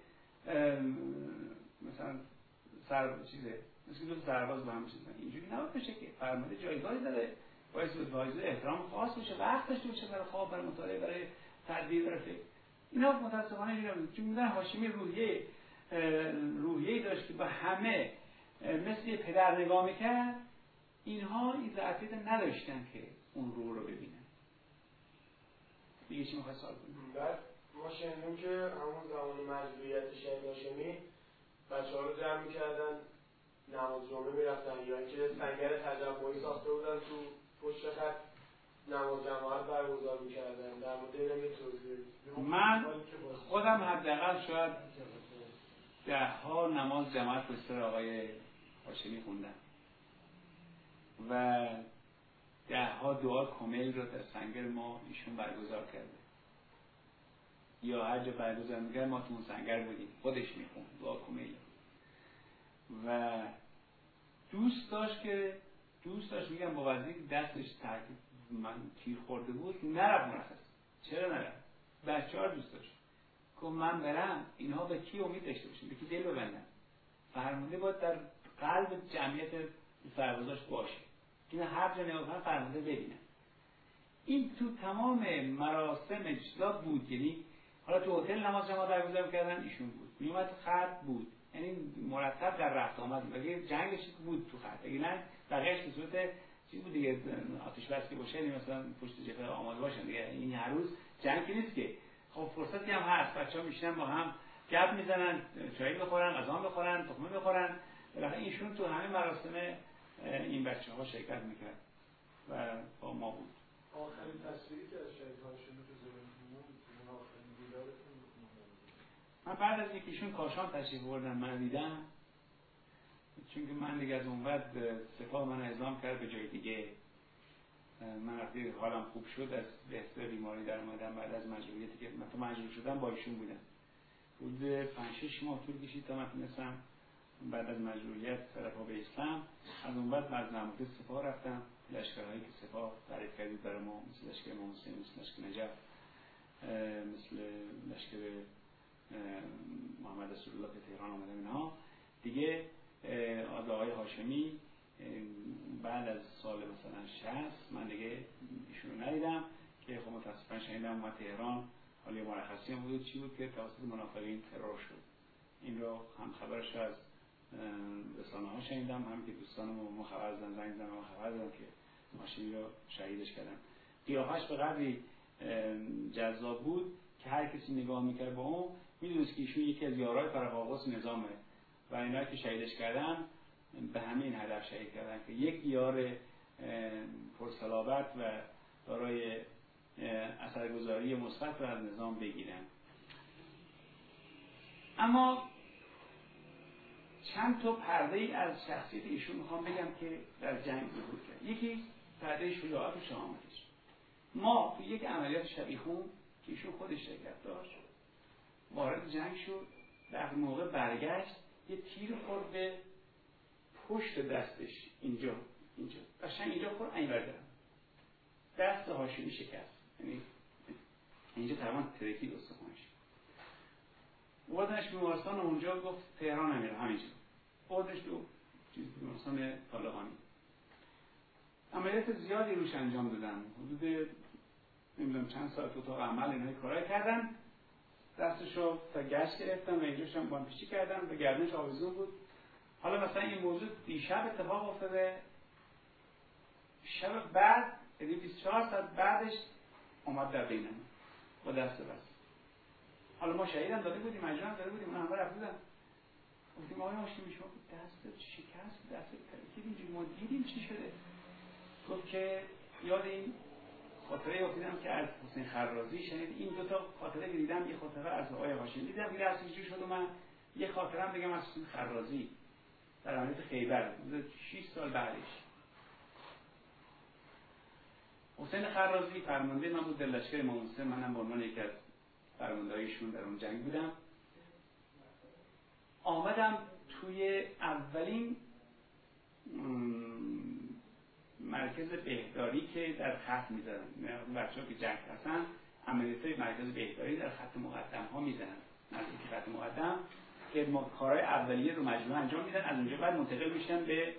S1: مثلا مثل دو سرباز با هم میشن. اینجوری نباید بشه که فرمانده جایگاهی داره، باید به واجد احترام خاص بشه، وقت داشته باشه برای خواب، برای مطالعه، برای تدبیر، برای فکر. اینا متاسفانه اینجوری چون میگن هاشمی روحیه‌ای داشت که با همه مثل یه پدر نگاه میکرد. اینها این ظرفیت نداشتن که اون رو ببینن. دیگه چی میخواد سوال کنیم؟
S2: بعد ما شنیدیم که همون زمان مجبوریت شهید هاشمی بچه‌ها رو جمع می‌کردن نماز جمعه می‌رفتن، یا اینکه سنگر تجمعی ساخته بودن تو پشت خط نماز جماعت برگزار می‌کردن. در مورد این توضیح
S1: من خودم حداقل شاید 10 نماز جماعت به سر آقای هاشمی خوندم و 10 دعا کمیل رو در سنگر ما ایشون برگزار کرده، یا هر جا برگزار می‌کرد ما تو اون سنگر بودیم، خودش میخوند دعا کمیل. و دوست داشت میگم با وزیر دستش من تیر خورده بود نرفت مرخص. چرا نرفت؟ بچه‌ها دوست داشت. گفت من برم اینها به کی امید داشته باشن، به کی دل ببندن. فرمانده باید در قلب جمعیت سربازاش باشه. این هر جا نگاه کنن فرمانده ببینن. این تو تمام مراسم اجزا بود. یعنی حالا تو هتل نماز جماعت برگزار کردن ایشون بود. میومد خط بود. یعنی مرتب در رفت آمد بود. اگه جنگش بود تو خط. اگه نه بقیه‌اش به صورت چیز بود دیگه، آتش بس که باشه، یعنی مثلا پشت جبهه آماده باشن دیگه. این هر روز جنگ نیست که. خب فرصتی هم هست، بچه‌ها میشینن با هم گپ میزنن، چای بخورن، غذا بخورن، تخمه بخورن. بالاخره ایشون تو همه مراسم این بچه‌ها شرکت میکرد و با ما بود.
S3: آخرین تصویری که از شهید هاشمی تو ذهنتون موند، آخرین دیدارتون
S1: من بعد از اینکه ایشون کاشان تشریف بردن من دیدم، چون که من دیگه از اون بعد سپاه من اعزام کرد به جای دیگه. من وقتی حالم خوب شد از بهتر بیماری در اومدم بعد از مجبوریتی که من تو مجبور شدم با ایشون بودم. حدود 5-6 ماه طول کشید تا من تونستم بعد از مجبوریت سرپا بیستم. از اون بعد از نماینده سپاه رفتم، لشکرهایی که سپاه تعریف کردید برای ما، مثل لشکر امام حسین، مثل لشکر نجف، مثل لشکر محمد رسول الله که تهران آمدن، اینها دیگه از آقای هاشمی بعد از سال مثلا 60 من دیگه ایشون رو ندیدم که خب متاسفانه شنیدم اومد تهران. حالا مرخصی هم بود، چی بود که توسط منافقین ترور شد. این رو هم خبرش از رسانه ها شنیدم، هم که دوستانم خبر زدن، زنگ زدن و خبر دادن که هاشمی رو شهیدش کردن. قیافش به قدری جذاب بود که هر کسی نگاه میکرد با اون میدونست که ایشون یکی از یارای فرقاقوس نظامه و اینا که شهیدش کردن به همین هدف شهید کردن که یک یار پرصلابت و دارای اثرگذاری مثبت رو از نظام بگیرن. اما چند تا پرده ای از شخصیت ایشون میخوام بگم که در جنگ ظهور کرد. یکی پرده شجاعت و شهامتش. ما تو یک عملیات شبیخون که ایشون خودش شرکت داشت وارد جنگ شد، در موقع برگشت یه تیر خورد به پشت دستش، اینجا قشنگ اینجا خورد، این ور دست هاشمی شکست، یعنی اینجا تقریبا ترکید استخوانش. بردنش بیمارستان و اونجا گفت تهران نمیره، همینجا بردنش تو بیمارستان طالقانی. عملیات زیادی روش انجام دادن، حدود نمیدونم چند ساعت اتاق عمل اینهای کارای کردن. دستشو تا گشت گرفتن و اینجاش هم بانپیچی کردن، به گردنش آویزون بود. حالا مثلا این موضوع دیشب اتفاق افتاده، شب بعد یعنی 24 ساعت بعدش اومد در بینمون با دست بس. حالا ما شهیدم داده بودیم، مجروحم داده بودیم، اون همه رفت بودن. گفتیم آقای هاشمی شما دست شکست، دست ترکید اینجوری، ما دیدیم چی شده. گفت که یاد این خاطره افتادم که از حسین خرازی شنید. این دو تا خاطره که دیدم، یه خاطره از آقای هاشمی دیدم که دستش چی شد و من یه خاطره هم بگم از حسین خرازی در عملیات خیبر 6 سال بعدش. حسین خرازی فرمانده من بود در لشکر امام حسین، منم به عنوان یکی از فرماندهایشون در اون جنگ بودم. آمدم توی اولین مرکز بهداری که در خط می‌ذارن، بچه‌ها که جنگ هستن عملیات مرکز بهداری در خط مقدم ها می‌زنن، نزدیک خط مقدم که ما کارهای اولیه رو مجموعه انجام میدن، از اونجا بعد منتقل میشن به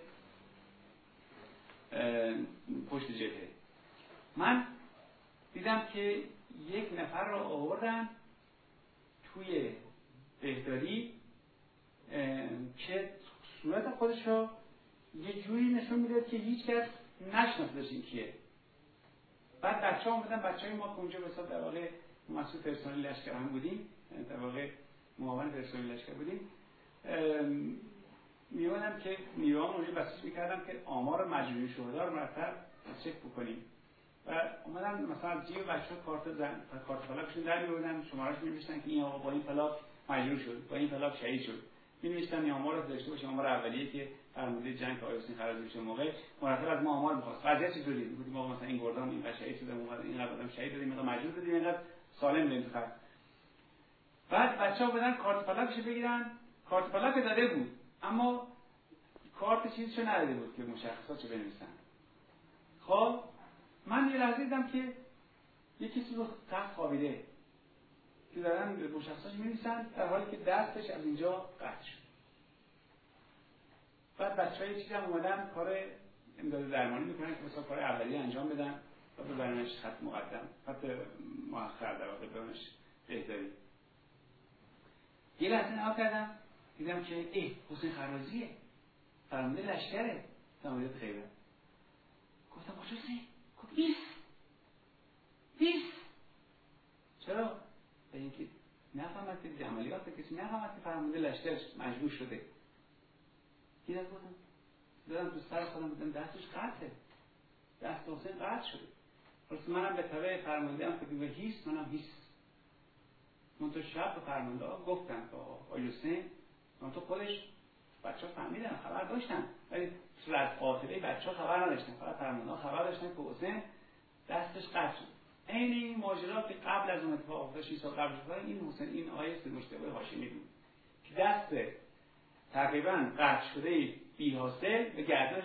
S1: پشت جبهه. من دیدم که یک نفر رو آوردن توی بهداری که صورت خودش رو یه جوری نشون میداد که هیچ کس نشناختش این کیه. بعد بچه‌ها اومدن، بچه‌های ما که اونجا به حساب در واقع مسئول پرسنل لشکر هم بودیم، در واقع معاون پرسنل لشکر بودیم، میومدم که نیروهام اونجا بسیج میکردم که آمار مجموعی شهدا رو مرتب چک بکنیم و اومدن مثلا از جیب بچه‌ها کارت فلاکشون در میوردن، شماره‌اش می‌نوشتن که این آقا با این فلاک مجروح شد، با این فلاک شهید شد. می‌نوشتن این آمار رو داشته باشه، آمار اولیه که فرمانده جنگ آقای حسین خرازی بشه موقع مرتب از ما آمار می‌خواست. وضعیت چطوری بود؟ ما مثلا این گردان این شهید شده، این آدم شهید دادیم، اینقدر مجروح دادیم، اینقدر سالم بریم تو خط. بعد بچه‌ها بدن کارت فلاکش بگیرن، کارت فلاک داده بود اما کارت چیزشو نداده بود که مشخصاتشو بنویسن. خب من یه لحظه دیدم که یه کسی رو تخت خوابیده که دارن به مشخصاش می‌نویسن در حالی که دستش از اینجا قطع شد. بعد بچه‌ها یه چیزی هم اومدن کار امداد درمانی میکنن که مثلا کار اولیه انجام بدن و ببرنش خط مقدم، خط مؤخر در واقع ببرنش بهداری. یه لحظه نگاه کردم دیدم که حسین خرازیه، فرمانده لشکره ماموریت خیبر. گفتم کجاست؟ گفت نیست. چرا؟ به اینکه نفهمد که عملیات کسی نفهمد که فرمانده لشکرش مجبور شده. دیدم گفتم دادم تو سر خودم بودم دستش قطعه، دست حسین قطع شده. پس منم به طبع فرمانده هم که هیست، منم هیست. من تو شب به فرمانده ها گفتم که آقای حسین من تو خودش بچه ها فهمیدن خبر داشتن ولی صورت قاطبه بچه ها خبر نداشتن، فقط فرمانده ها خبر داشتن که حسین دستش قطع شد. عین این ماجرا که قبل از اون اتفاق افتاد 6 سال قبل شد، این حسین این آقای مجتبی هاشمی بود که دست تقریبا قطع شده بی حاصل به گردنش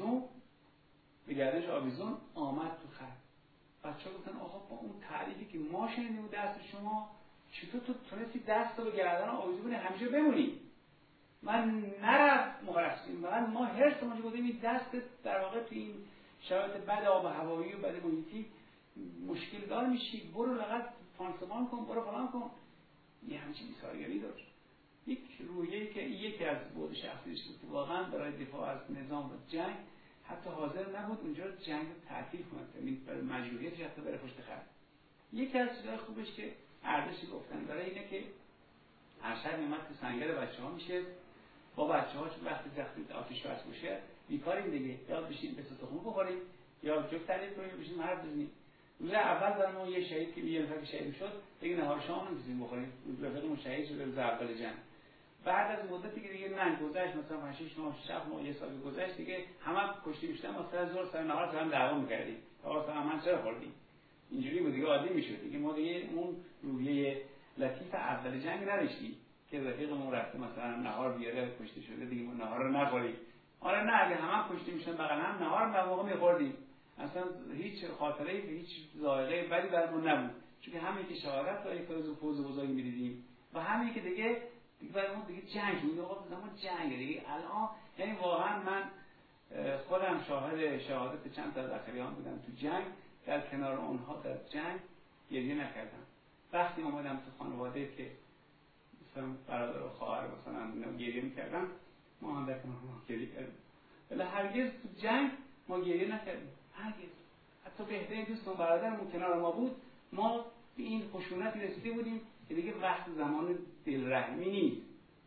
S1: آویزون آمد تو خط. بچه‌ها گفتن آقا با اون تعریفی که ما شنیدیم دست شما چطور تو تونستی دست رو به گردن آویزون همیشه بمونی؟ من نرفت مقرسیم، ما حرص ما بودیم این دست در واقع تو این شرایط بد آب و هوایی و بد محیطی مشکل دار میشی، برو لغت پانسمان کن، برو فلان کن. یه همچین ایثارگری داشت. یک روحیه‌ای که یکی از بود شخصیش بود که واقعا برای دفاع از نظام و جنگ حتی حاضر نبود اونجا جنگ رو تعطیل کنه، یعنی برای مجبوریتش حتی بره پشت خط. یکی از چیزای خوبش که ارزشی گفتن برای اینه که هر شب میومد تو سنگر بچه‌ها میشه با بچه‌ها چون وقتی آتش بس باشه بیکاریم دیگه، یا بشین بس تخم بخوریم یا جفت تعریف کنیم بشین حرف بزنیم. روز اول برام یه شهید که یه نفر شهید شد دیگه نهار شام نمی‌تونیم بخوریم، روز رفیقمون شهید شد روز اول جنگ. بعد از مدتی که دیگه نه گذشت مثلا 5 6 ماه 7 ماه یه سال گذشت دیگه همه کشته میشدن، مثلا زور سر نهار سر هم دعوا می‌کردیم آقا من چرا خوردی اینجوری بود دیگه عادی میشد دیگه. ما دیگه اون روحیه لطیف اول جنگ نداشتیم که رفیقمون رفته مثلا نهار بیاره کشته شده دیگه ما نهار رو نخوریم. آره نه اگه همه کشته میشدن بغل هم نهار به موقع می‌خوردیم، اصلا هیچ خاطره هیچ ذائقه بدی برامون نبود چون همین که شهادت رو یک روز فوز بزرگ می‌دیدیم و همین که دیگه برامون دیگه جنگ بود. آقا زمان جنگ دیگه الان یعنی واقعا من خودم شهادت چند تا از اخریان بودم تو جنگ، در کنار اونها در جنگ گریه نکردم. وقتی اومدم تو خانواده که مثلا برادر و خواهر مثلا گریه میکردم ما هم در کنار ما گریه کردیم، ولی هرگز تو جنگ ما گریه نکردیم، هرگز. حتی بهترین دوستم برادرمون کنار ما بود، ما به این خشونت رسیده بودیم که دیگه وقت زمان دلرحمی نیست.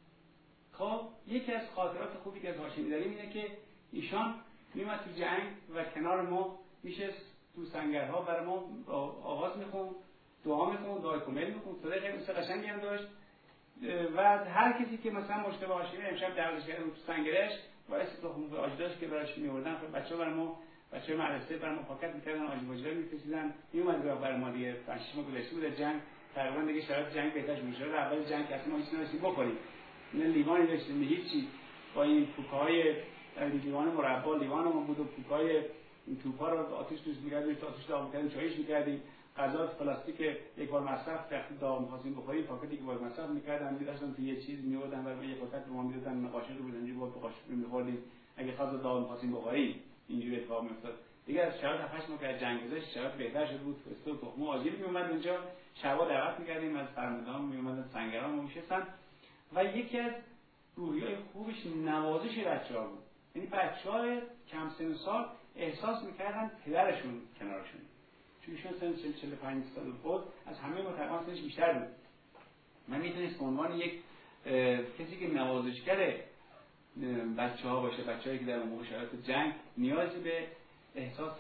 S1: خب یکی از خاطرات خوبی که از هاشمی داریم اینه که ایشان میومد تو جنگ و کنار ما میشه تو سنگرها برای ما آواز میخوند، دعا میخوند، دعای کمیل میخوند، صدای خیلی قشنگی هم داشت و هر کسی که مثلا مجتبی هاشمی امشب دعوتش کرده بود تو سنگرش واسه تخم آج داشت که براش میوردن، خب بچه‌ها برای ما بچه‌های مدرسه برای ما پاکت میکردن، آج واجدا میفرستادن، میومد برای ما دیگه 5 6 ماه گذشته بود جنگ تقریبا دیگه شرایط جنگ بهتر میشد. اول جنگ اصلا ما هیچ نمی‌دونستیم بخوریم، نه لیوانی داشتیم هیچی، با این پوکای لیوان مربا لیوانمون بود و پوکای این توپا رو آتش توش می‌کردیم، آتش داغ می‌کردیم، چایش می‌کردیم، غذا پلاستیک یک بار مصرف وقتی داغ می‌خواستیم بخوریم پاکت یک بار مصرف می‌کردن می‌داشتن تو یه چیز می‌آوردن برای یه پاکت به ما می‌دادن، قاشق رو بزنیم با قاشق می‌خوردیم. اگه غذا داغ می‌خواستیم بخوریم اینجوری اتفاق می‌افتاد. دیگه از شرایط 8 ماه که جنگ گذشت شرایط بهتر شده بود، فستو تخم آجیل میومد اونجا، شبا دعوت می‌کردیم از فرماندهان میومدن سنگران میشستن و یکی از روحیه‌های خوبش نوازش بچه‌ها بود. یعنی بچه‌های کم سن و سال احساس می‌کردن پدرشون کنارشون، چون ایشون سن 45 سال بود از همه متقابل سنش بیشتر بود. من می‌تونست به عنوان یک کسی که نوازشگر بچه‌ها باشه، بچه‌هایی که در موقع شرایط جنگ نیازی به احساس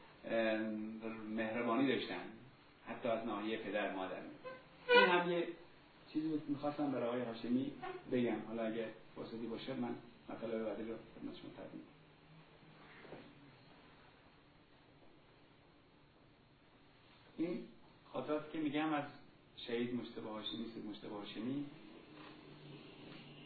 S1: مهربانی داشتن حتی از ناحیه پدر مادر. این هم یه چیزی بود می‌خواستم برای آقای هاشمی بگم، حالا اگه فرصتی باشه من مطالب بعدی رو خدمت شما تقدیم کنم. این خاطراتی که میگم از شهید مجتبی هاشمی، سید مجتبی هاشمی،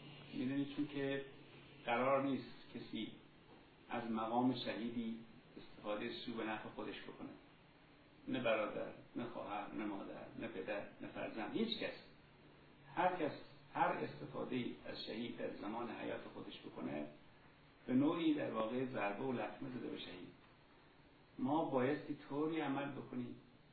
S1: میدونید چون که قرار نیست کسی از مقام شهیدی استفاده سو به نفع خودش بکنه. نه برادر، نه خواهر، نه مادر، نه پدر، نه فرزند، هیچ کس. هر کس هر استفاده از شهید در زمان حیات خودش بکنه به نوعی در واقع ضربه و لطمه زده به شهید. ما بایستی طوری عمل بکنیم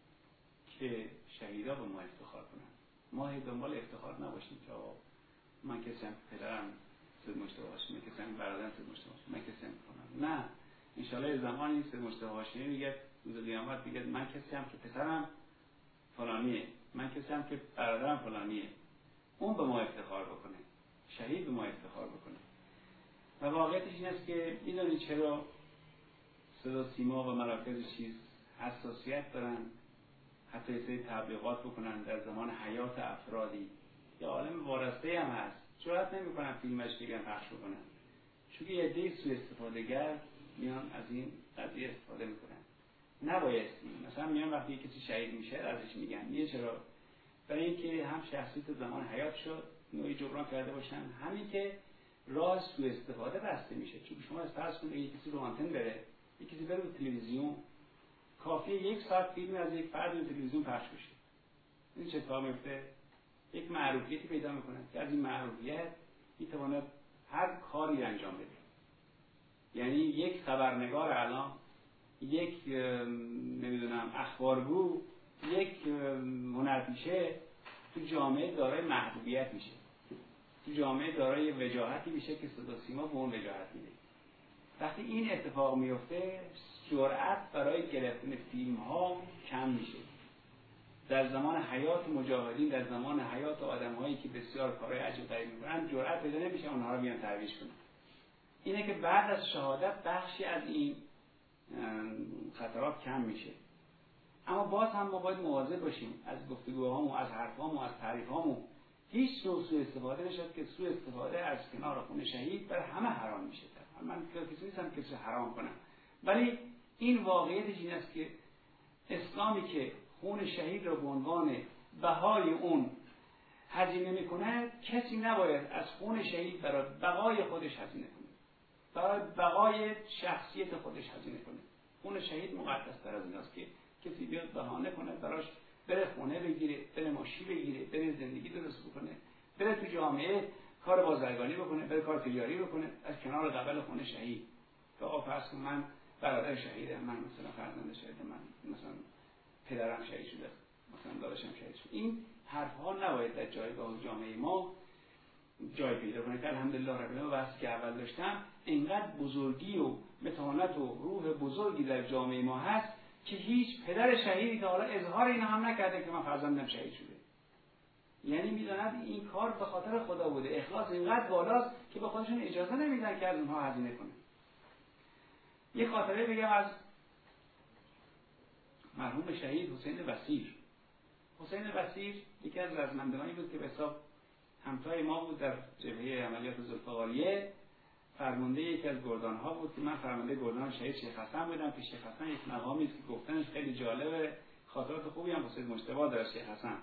S1: که شهیدا به ما افتخار کنن. ما دنبال افتخار نباشیم که من کسی هم پدرم سید مجتبی هاشمی، کسی هم برادرم سید مجتبی هاشمی، من کسی هم کنم. نه، انشالله زمانی سید مجتبی هاشمی میگه روز قیامت میگه من کسی هم که پسرم فلانیه، من کسی هم که برادرم فلانیه. اون به ما افتخار بکنه، شهید به ما افتخار بکنه. و واقعیتش این است که میدونید چرا صدا سیما و مراکز چیز حساسیت دارن حتی یه سری تبلیغات بکنن در زمان حیات افرادی یا عالم وارسته هم هست، جرأت نمیکنن فیلمش بگن پخش بکنن، چون یه عده سوء استفاده‌گر میان از این قضیه استفاده میکنن. نبایستی مثلا میان وقتی کسی شهید میشه ازش میگن یه چرا؟ برای اینکه هم شخصیت زمان حیات شد نوعی جبران کرده باشن، همین که راه سوء استفاده بسته میشه. چون شما فرض کنید یه کسی رو آنتن بره، یه کسی بره به تلویزیون، کافیه 1 ساعت فیلم از یک فرد رو تلویزیون پخش بشه. این چه اتفاقی میفته؟ یک معروفیتی پیدا میکنه که از این معروفیت میتواند هر کاری انجام بده. یعنی یک خبرنگار الان، یک نمیدونم اخبارگو، یک هنرپیشه تو جامعه دارای محبوبیت میشه، تو جامعه دارای وجاهتی میشه که صدا سیما به اون وجاهت میده. وقتی این اتفاق میفته جرأت برای گرفتن فیلم ها کم میشه. در زمان حیات مجاهدین، در زمان حیات آدم هایی که بسیار کارهای عجیب غریب میکنن جرأت پیدا نمیشه اونها رو بیان ترویج کنن. اینه که بعد از شهادت بخشی از این خطرات کم میشه. اما باز هم ما باید مواظب باشیم از گفتگوهامون، از حرفامون، از تعریفامون. هیچ نوع سوء استفاده نشد که سوء استفاده از کنار خون شهید بر همه حرام میشه. من کسی نیستم که چیز حرام کنم، ولی این واقعیتش این است که اسلامی که خون شهید را به عنوان بهای اون هزینه میکنه، کسی نباید از خون شهید برای بقای خودش هزینه کنه، برای بقای شخصیت خودش هزینه کنه. خون شهید مقدس تر از این است که کسی بیاد بهانه کنه براش بره خونه بگیره، بره ماشین بگیره، بره زندگی درست بکنه، بره تو جامعه کار بازرگانی بکنه، بره کار تجاری بکنه از کنار قبل خونه شهید. که فرض کن من برادر شهیدم، من مثلا فرزند شهیدم، من مثلا پدرم شهید شده، مثلا داداشم شهید شده. این حرفها نباید در جایگاه جامعه ما جای پیدا کنه که الحمدلله رب العالمین واسه که اول داشتم اینقدر بزرگی و متانت و روح بزرگی در جامعه ما هست که هیچ پدر شهیدی که حالا اظهار این هم نکرده که من فرزندم شهید شده. یعنی میداند این کار به خاطر خدا بوده، اخلاص اینقدر بالاست که به خودشون اجازه نمیدن که از اونها هزینه کنه. یه خاطره بگم از مرحوم شهید حسین وسیر. حسین وسیر یکی از رزمندگانی بود که به حساب همتای ما بود در جبهه عملیات ذوالفقاریه، فرمانده یکی از گردان‌ها بود که من فرمانده گردان شهید شیخ حسن بودم که شیخ حسن یک مقامی است که گفتنش خیلی جالبه، خاطرات خوبی هم حسین مجتبی داره شیخ حسن.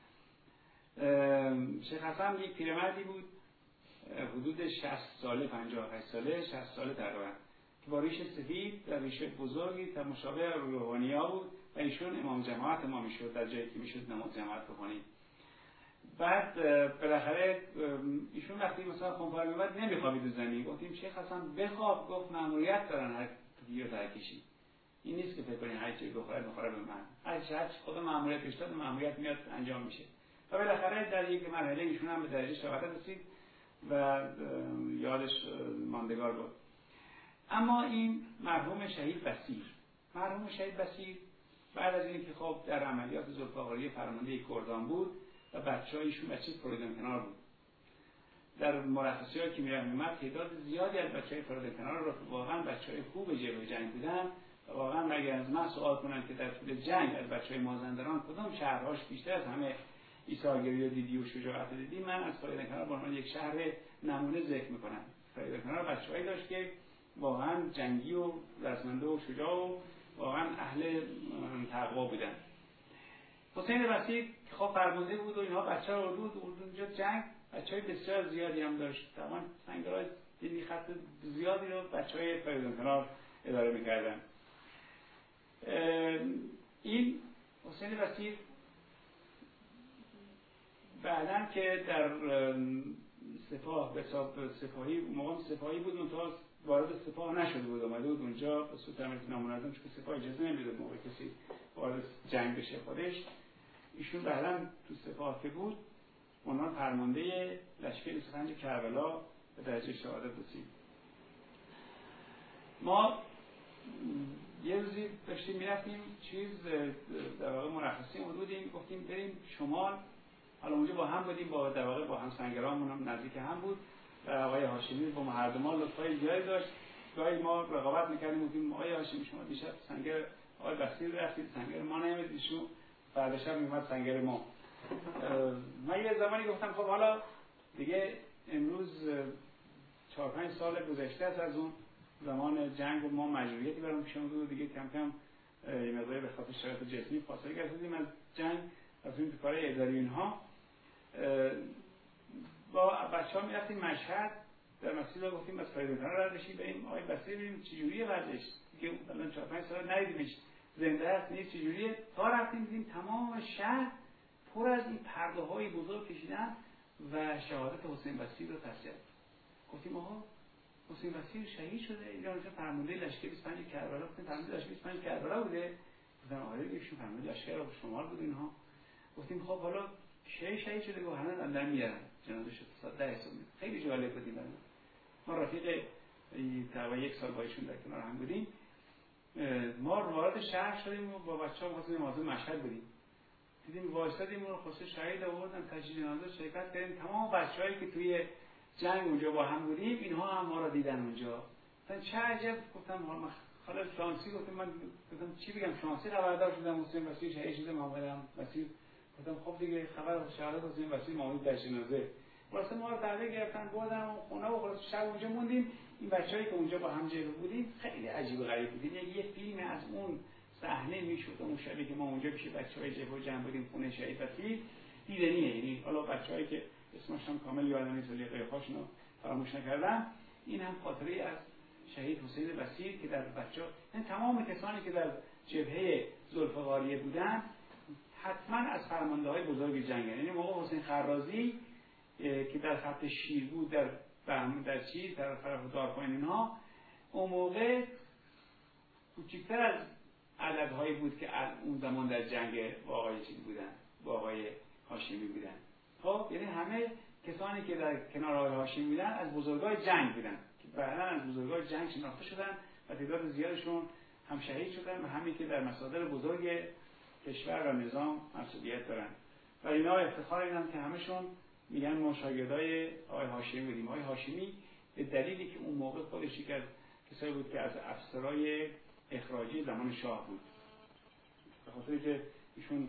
S1: شیخ حسن یک پیرمردی بود حدود 60 ساله، 58 ساله، 60 ساله تقریبا، که با ریش سفید و ریشه بزرگی تا مشابه روحانی‌ها بود و ایشون امام جماعت ما میشد در جایی که میشد نماز جماعت بخونیم. بعد بالاخره ایشون وقتی مثلا خونپاره میومد نمیخوابید تو زمین، گفتیم شیخ حسن بخواب، گفت مأموریت دارن هر گیر ترکشی، این نیست که فکر کنین هر چیزی بخوره به من، هر خدا مأموریتش داد مأموریت میاد انجام میشه. و بالاخره در یک مرحله ایشون هم به درجه شهادت رسید و یادش ماندگار بود. اما این مرحوم شهید بصیر بعد از اینکه خب در عملیات ذوالفقاریه فرمانده کردان بود و بچه‌هایشون بچه فریدون کنار بود، در مرخصی‌هایی که می‌رفت تعداد زیادی از بچه‌های فریدون کنار رو واقعا بچه‌های خوب جبهه جنگ بودن و واقعا اگر از من سوال کنن که در طول جنگ از بچه‌های مازندران کدام شهرهاش بیشتر از همه ایثارگری و دیدی و شجاعت دیدی، من از فریدون کنار به عنوان یک شهر نمونه ذکر می‌کنم. فریدون کنار بچه‌هایی داشت که واقعا جنگی و رزمنده و شجاع و واقعا اهل تقوا بودن. حسین وسیر که خب فرمانده بود و اینها بچه‌ها اونجا جنگ بچه‌های بسیار زیادی هم داشت، تمام سنگرهای دینی خط زیادی رو بچه‌های فریدون کنار اداره می‌کردن. این حسین وسیع بعداً که در سپاه به حساب سپاهی موقع سپاهی بود منتها وارد سپاه نشده بود، اومده بود اونجا به صورت نامنظم چون سپاه اجازه نمیداد موقع کسی وارد جنگ بشه خودش. ایشون بعداً تو سپاه که بود عنوان فرمانده لشکر 25 کربلا به درجه شهادت رسید. ما یه روزی داشتیم میرفتیم در واقع مرخصی بودیم، گفتیم بریم شمال. حالا اونجا با هم بودیم، در واقع با هم سنگرامون هم نزدیک هم بود و آقای هاشمی با ما هر دو ما لطفای زیادی داشت. گاهی ما رقابت میکردیم، گفتیم آقای هاشمی شما دیشب سنگر آقای بصیر رفتید، سنگر ما نمیاد، ایشون فردا شب میومد سنگر ما. من یه زمانی گفتم خب حالا دیگه امروز 4-5 سال گذشته است از اون زمان جنگ و ما مجبوریتی برام پیش اومد و دیگه کم کم یه مقداری به خاطر شرایط جسمی فاصله گرفتیم از جنگ، رفتیم تو کارهای اداری اینها. با بچه‌ها میرفتیم مشهد، در مسیر گفتیم از فریدون رد بشیم بریم آقای بصیر ببینیم چجوریه وضعش، دیگه الان 4-5 سال ندیدیمش، زنده است نیست چجوریه. تا رفتیم دیدیم تمام شهر پر از این پرده‌های بزرگ کشیدن و شهادت حسین بصیر رو تصدیق. گفتیم آها حسین بصیر شهید شده، ایران چه فرمانده لشکر 25 کربلا، گفتیم فرمانده لشکر 25 کربلا بوده، گفتم آره ایشون فرمانده لشکر شمال بود اینها. گفتیم خب حالا شهید شده و همه اندر میارن جنازه شد ساعت 10 صبح. خیلی جالب بود این. ما رفیق تقریبا 1 سال با ایشون در کنار هم بودیم. ما وارد شهر شدیم و با بچه‌ها واسه نماز مشهد بودیم، دیدیم وایسادیم اون خصوص شهید آوردن تجهیز جنازه شرکت کردیم. تمام بچه‌هایی که توی جنگ اونجا با هم بودیم اینها هم ما رو دیدن اونجا. مثلا چه عجب. گفتم حالا شانسی، گفتم من گفتم چی بگم، شانسی خبردار شدم حسین وسیع شهید شده، محمد وسیع. گفتم خب دیگه خبر شهادت حسین وسیع محمد در جنازه. واسه ما رو تعریف گرفتن بردن خونه و خلاص شب اونجا موندیم. این بچه‌ای که اونجا با هم جبهه بودیم خیلی عجیب و غریب بود. یه فیلم از اون صحنه میشد اون شبی که ما اونجا پیش بچه‌های جبهه جمع بودیم خونه شهید وسیع دیدنیه. یعنی حالا بچه‌هایی که اسمش هم کامل یادم نیست ولی قیافاشونو فراموش نکردم. این هم خاطره از شهید حسین وسیع که در بچه‌ها، یعنی تمام کسانی که در جبهه ذوالفقاریه بودن حتما از فرمانده‌های بزرگ جنگ. یعنی موقع حسین خرازی که در خط شیر بود در چی در طرف دارپایین اینها، اون موقع کوچکتر از عددهایی بود که اون زمان در جنگ با آقای چیز بودن، با آقای هاشمی بودن. خب یعنی همه کسانی که در کنار آقای هاشمی بودن از بزرگای جنگ بودن که بعداً از بزرگای جنگ شناخته شدن و تعداد زیادشون هم شهید شدن و همین که در مصادر بزرگ کشور و نظام مسئولیت دارن. و اینا افتخار اینن که همشون میگن ما شاگردای آقای هاشمی بودیم. آقای هاشمی به دلیلی که اون موقع خودش یک از کسایی بود که از افسرای اخراجی زمان شاه بود، به خاطر که ایشون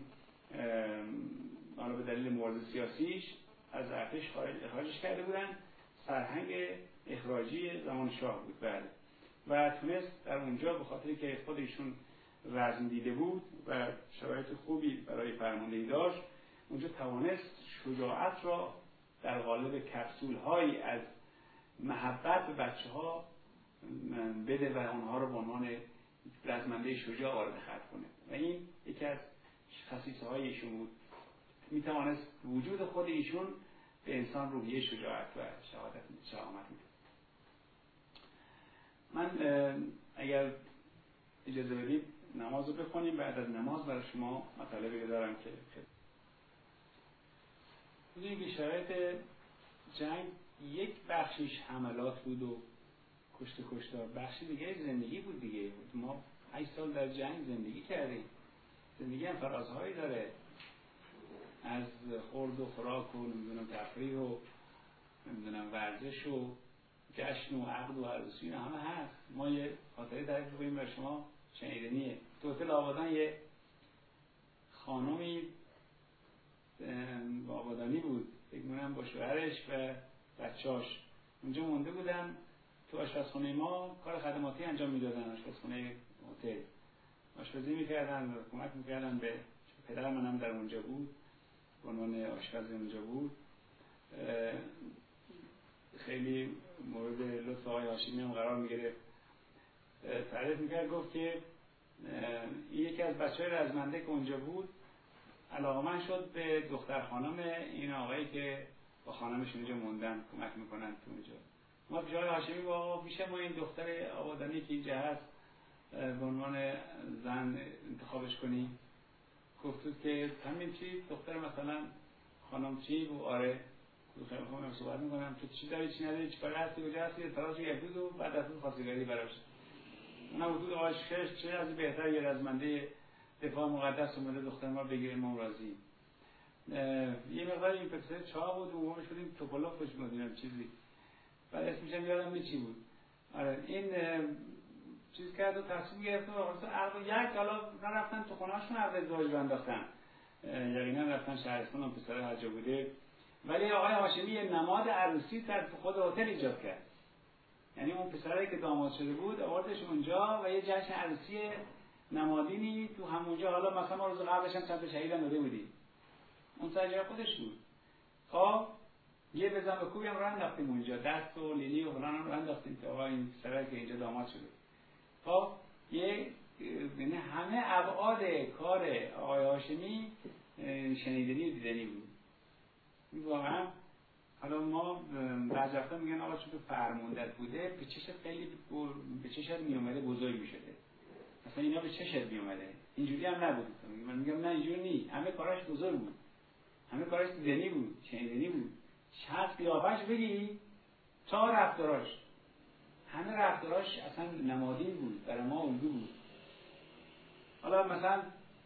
S1: حالا به دلیل مبارزه سیاسیش از ارتش اخراجش کرده بودن، سرهنگ اخراجی زمان شاه بود بعد و تونست در اونجا به خاطر که خود ایشون رزم دیده بود و شرایط خوبی برای فرماندهی داشت، اونجا توانست شجاعت را در قالب کپسول‌هایی از محبت به بچه‌ها بده و اونها رو به عنوان رزمنده شجاع وارد خط کنه و این یکی از خصیصه‌های ایشون بود. میتوانست وجود خود ایشون به انسان روحیه شجاعت و شهامت میده. من اگر اجازه بدید نماز رو بخونیم، بعد از نماز برای شما مطالبی دارم که بودیم. شرایط جنگ یک بخشش حملات بود و کشتار، بخشی دیگه زندگی بود دیگه. ما 8 سال در جنگ زندگی کردیم، زندگی هم فرازهایی داره، از خورد و خوراک و نمیدونم تفریح و نمیدونم ورزش و جشن و عقد و عروسی اینا همه هست. ما یه خاطره تعریف کنیم برای شما شنیدنیه. تو هتل آبادان یه خانومی آبادانی بود، فکر می‌کنم با شوهرش و بچه‌اش اونجا مونده بودن. تو آشپزخونه ما کار خدماتی انجام میدادن، آشپزخونه هتل آشپزی میکردن و کمک میکردن به پدر منم در اونجا بود، به عنوان آشپز اونجا بود. خیلی مورد لطف آقای هاشمی هم قرار میگرفت. تعریف میکرد، گفت که این یکی از بچه‌های رزمنده که اونجا بود علاقه‌مند شد به دختر خانم این آقایی که با خانمش اونجا موندن کمک میکنن تو اونجا. ما پیش آقای هاشمی با میشه ما این دختر آبادانی که اینجا هست به عنوان زن انتخابش کنیم. گفتود که همین چی دختر مثلا خانم چی و آره خیلی خوب صحبت میکنم تو چی داری چی نداری چیکار هستی کجا هستی اطلاعات یک روز و بعد از اون خواستگاری براش اونم حدود آشکش چه از بهتر یه رزمنده دفاع مقدس اومده دختر ما بگیره ما راضی. یه مقدار این پسر چا بود و همش بودیم توپلاک خوش می‌دونم چیزی بعد اسمش هم یادم نیست چی بود. آره این چیز کرد و تصمیم گرفت و عقل یک حالا نرفتن تو خونه‌هاشون عقد ازدواج بنداختن یقینا رفتن شهرستان هم پسر هر جا بوده ولی آقای هاشمی یه نماد عروسی در خود هتل ایجاد کرد. یعنی اون پسری که داماد شده بود آوردش اونجا و یه جشن عروسی نمادینی تو همونجا حالا مثلا ما روز قبلش هم چند تا شهید هم داده بودیم اون سر خودش بود. خب یه بزن به کوبی هم راه انداختیم اونجا دست و لیلی و فلان هم راه انداختیم که آقا این پسری که اینجا داماد شده. خب یعنی همه ابعاد کار آقای هاشمی شنیدنی و دیدنی بود. واقعا حالا ما بعضی وقتا میگن آقا چون تو فرموندت بوده به چشت خیلی به چشت میومده بزرگ میشده مثلا اینا به چشت میومده اینجوری هم نبود. من میگم نه اینجوری نیست همه کاراش بزرگ بود همه کاراش دیدنی بود شنیدنی بود شرط قیافش بگی تا رفتاراش همه رفتاراش اصلا نمادین بود برای ما الگو بود. حالا مثلا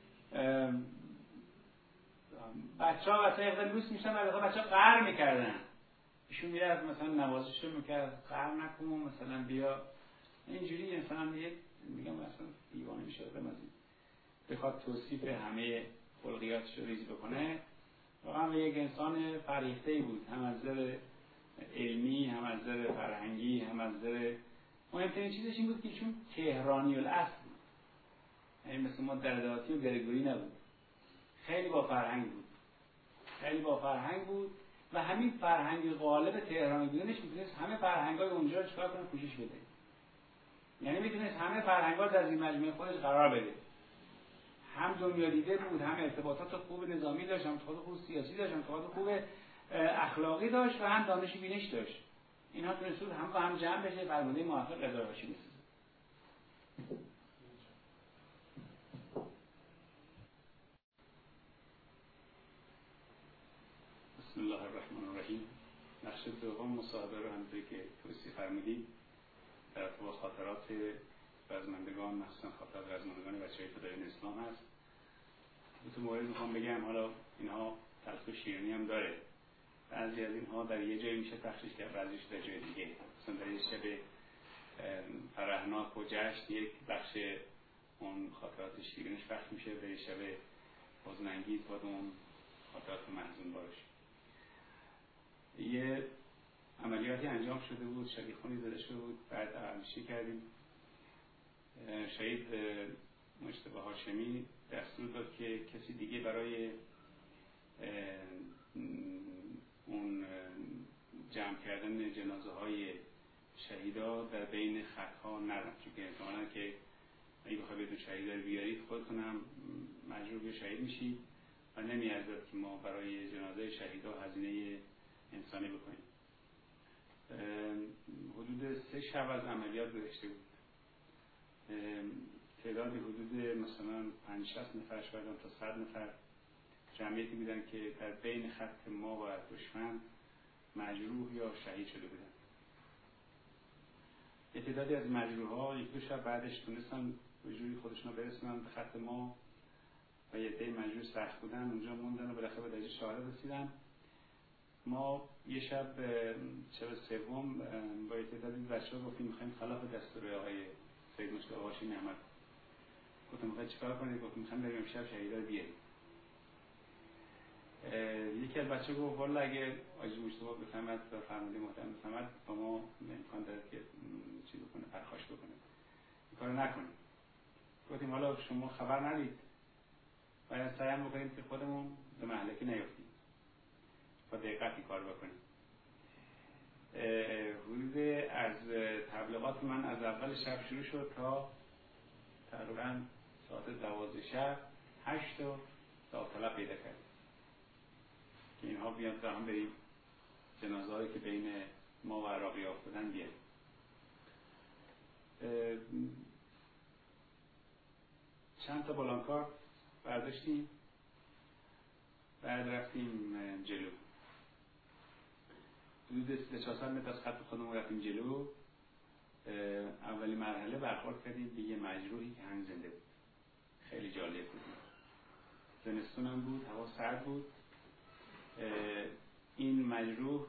S1: بچه‌ها واسه اقدام لوس میشن بعد بچه‌ها قهر میکردن ایشون میرفت مثلا نوازششون میکرد قهر نکن مثلا بیا اینجوری مثلا میگم مثلا دیوانه میشه آدم از این بخواد توصیف همه خلقیاتش رو ریز بکنه. واقعا یک انسان فرهیخته‌ای بود هم از نظر علمی هم از نظر فرهنگی هم از نظر مهمترین چیزش این بود که ایشون تهرانی الاصل بود یعنی مثل ما درداتی و گرگوری نبود خیلی با فرهنگ بود خیلی با فرهنگ بود و همین فرهنگ غالب تهرانی بودنش میتونست همه فرهنگ‌های اونجا رو چکار کنه پوشش بده یعنی میتونست همه فرهنگ‌ها در زیر مجموعه خودش قرار بده هم دنیا دیده بود هم ارتباطات خوب نظامی داشت هم ارتباطات خوب سیاسی داشت هم ارتباطات خوب اخلاقی داشت و هم دانش بینش داشت اینها تونست هم با هم جمع بشه فرمانده موفق رضا هاشمی بشه. بسم الله الرحمن الرحیم. نقش دوم مصاحبه رو همونطوری که توصیف فرمودید در ارتباط خاطرات رزمندگان مخصوصا خاطرات رزمندگان بچه‌های فدایان اسلام هست. دو تا مورد میخوام بگم حالا اینها تلخ و شیرینی هم داره. بعضی از اینها در یه جایی میشه پخشش کرد بعضیش در جای دیگه. مثلا در یه شب فرحناک و جشن یک بخش اون خاطرات شیرینش پخش میشه در یه شب حزن‌انگیز با اون خاطرات محزون باشه. یه عملیاتی انجام شده بود شدیخونی زده شده بود بعد عملیشی کردیم شهید مجتبی هاشمی دستور داد که کسی دیگه برای اون جمع کردن جنازه های شهیدا در بین خطها نرم چون که احتمالاً که اگه بخواه بهتون شهیدا رو بیارید خودتون هم مجبور به شهید میشید و نمیارزد که ما برای جنازه شهیدا هزینه انسانی بکنیم. حدود 3 شب از عملیات گذشته بود. تعدادی حدود مثلا 50-60 نفر شاید تا 100 نفر جمعیتی بودن که در بین خط ما و دشمن مجروح یا شهید شده بودن. یه تعدادی از مجروح‌ها 1-2 شب بعدش تونستن به جوری خودشون برسونن به خط ما و یه عده مجروح سخت بودن اونجا موندن و بالاخره به درجه شهادت رسیدن. ما یه شب سوم با یه تعدادی بچه‌ها گفتیم می‌خوایم خلاف دستور آقای سید مجتبی هاشمی احمد گفتم می‌خواید چیکار کنید؟ گفتم می‌خوایم بریم امشب شهیدا رو بیاریم. یکی از بچه‌ها گفت والا اگه آقای مجتبی بفهمد و فرمانده محترم بفهمد با ما امکان داره که چیز بکنه پرخاش بکنه این کارو نکنید. گفتیم حالا شما خبر ندید باید سعی بکنیم که خودمون به مهلکی نیفتیم با دقتی کار بکنیم. حدود از تبلیغات من از اول شب شروع شد تا تقریبا ساعت 12 شب 8 تا داوطلب پیدا کرد که اینها بیان تا هم بریم جنازه هایی که بین ما و عراقی افتادن بیاریم. چند تا بلانکارد برداشتیم، بعد رفتیم جلو، حدود 300-400 متر از خط خودمون رفتیم جلو. اولی مرحله برخورد کردیم به یه مجروحی که هم زنده بود. خیلی جالب بود. زمستون هم بود، هوا سرد بود. این مجروح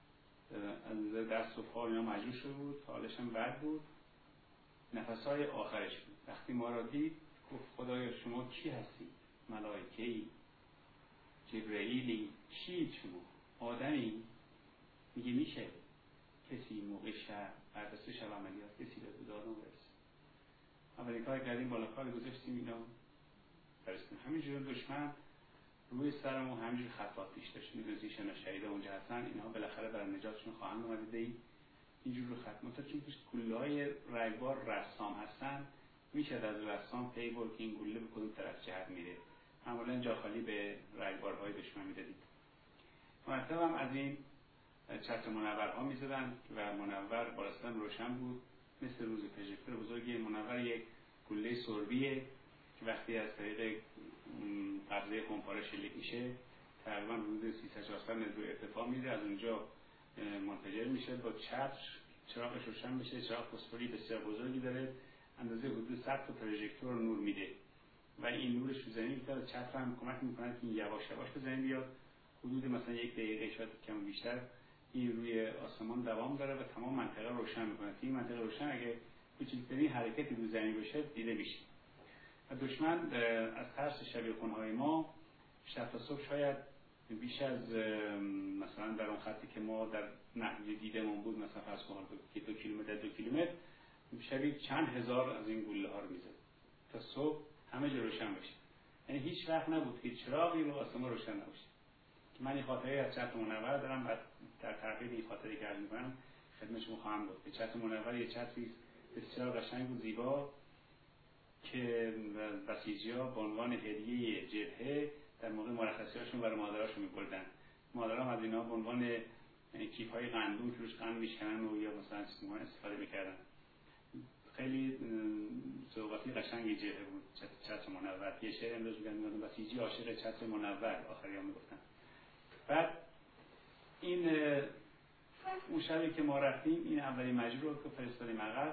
S1: از دست و پا اینا مجروح شده بود، حالش هم بد بود، نفسهای آخرش بود. وقتی ما را دید گفت خدایا شما کی هستی؟ ملائکه‌ای؟ جبرئیلی؟ چی شما؟ آدمی؟ میگه میشه کسی موقع شب بعد از شب عملیات کسی به دادن برسه؟ اولین کار کردیم بالا کار گذاشتیم اینا برسیم. همینجور دشمن روی سرمون همینجور خطات پیش داشت، میدونستیشن شهیده اونجا هستن، اینها بالاخره برای نجاتشون خواهند اومده دهی اینجور رو ختم تا چون گله‌های رگبار رسام هستن میشه از رسام پی برد که این گله به کدوم طرف جهت میره. معمولا جا خالی به رگبارهای دشمن میدادید. مرتب هم از این چتر منورها میزدن و منور بالاستم روشن بود مثل روز پژکتور بزرگی. منور یک گله سربیه که وقتی از طریق قبضه کمپاره شلیک میشه تقریبا حدود 300-400 متر ارتفاع میره، از اونجا منفجر میشه، با چتر چراغش روشن میشه. چراغ فسفوری بسیار بزرگی داره، اندازه حدود 100 تا پروژکتور نور میده و این نورش رو زمین میاد. چتر هم کمک میکنه که یواش یواش به زمین بیاد. حدود مثلا 1 دقیقه شاید کم بیشتر این روی آسمان دوام داره و تمام منطقه روشن میکنه. این منطقه روشن اگه کوچکترین حرکتی رو زمین بشه دیده میشه. و دشمن از ترس شبیخونهای ما شب تا صبح شاید بیش از مثلا در اون خطی که ما در نحوی دیدمون بود، مثلا فرض کنید که 2 کیلومتر 2 کیلومتر شبیه چند هزار از این گلوله ها رو میزد تا صبح همه جا روشن بشه. یعنی هیچ وقت نبود که چراغی رو آسمان روشن نباشه. که من این خاطره از چتر منور دارم و در تعقیب این خاطره که عرض می‌کنم خدمت شما خواهم گفت که چتر منور یه چتری بسیار قشنگ و زیبا که بسیجی‌ها به عنوان هدیه جبهه در موقع مرخصی‌هاشون برای مادراشون می‌بردن. مادرها از اینا به عنوان کیف‌های قندون که روش قند می‌شکنن و یا مثلا چیزی استفاده می‌کردن. خیلی سوغاتی قشنگی جبهه بود چتر منور. یه شعر امروز میگن بسیجی عاشق چتر منور، آخری‌ها میگفتن. بعد این اون شبی که ما رفتیم این اولی مجروح رو که فرستادیم عقب،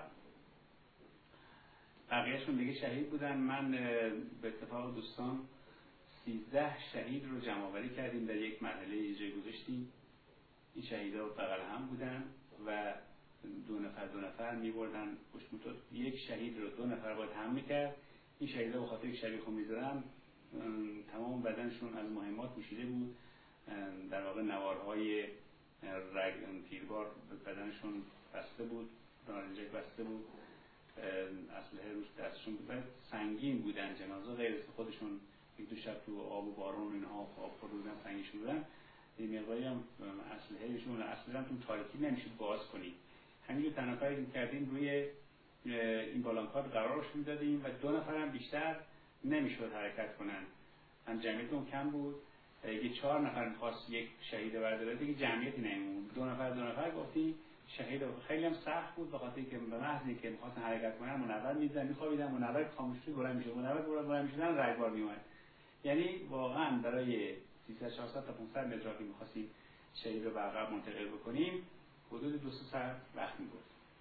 S1: بقیه‌شون دیگه شهید بودن. من به اتفاق دوستان 13 شهید رو جمع آوری کردیم در یک مرحله اجرایی گذاشتیم. این شهیدا بغل هم بودن و دو نفر می‌بردن پشت. یک شهید رو 2 نفر باید هم می‌کرد. این شهیدا به خاطر شبیخون می‌زدن تمام بدنشون از مهمات پوشیده بود، در واقع نوارهای تیربار بدنشون بسته بود، نارنجک بسته بود، اسلحه روش دستشون بود. سنگین بودن جنازه، غیر از خودشون 1-2 شب تو آب و بارون اینها آب خورده بودن، سنگین بودن. این مقداری هم اسلحه‌شون اصلا تو تاریکی نمیشد باز کنید. همین تنها کاری که کردیم روی این بالانکارد قرارش میدادیم و 2 نفر هم بیشتر نمیشد حرکت کنن. هم جمعیتون کم بود. اگه 4 نفر می‌خواست یک شهید برداره دیگه جمعیتی نمیموند. 2 نفر گفتیم شهید. خیلی هم سخت بود به خاطر که به محض اینکه می‌خواستن حرکت کنن منور می‌زدن، می‌خوابیدن، منور خاموش شد، بلند می‌شد، منور می‌شدن، رگبار میومد. یعنی واقعا برای 300-400 تا 500 متر که می‌خواستیم شهید رو به عقب منتقل بکنیم حدود 2 ساعت وقت می‌برد.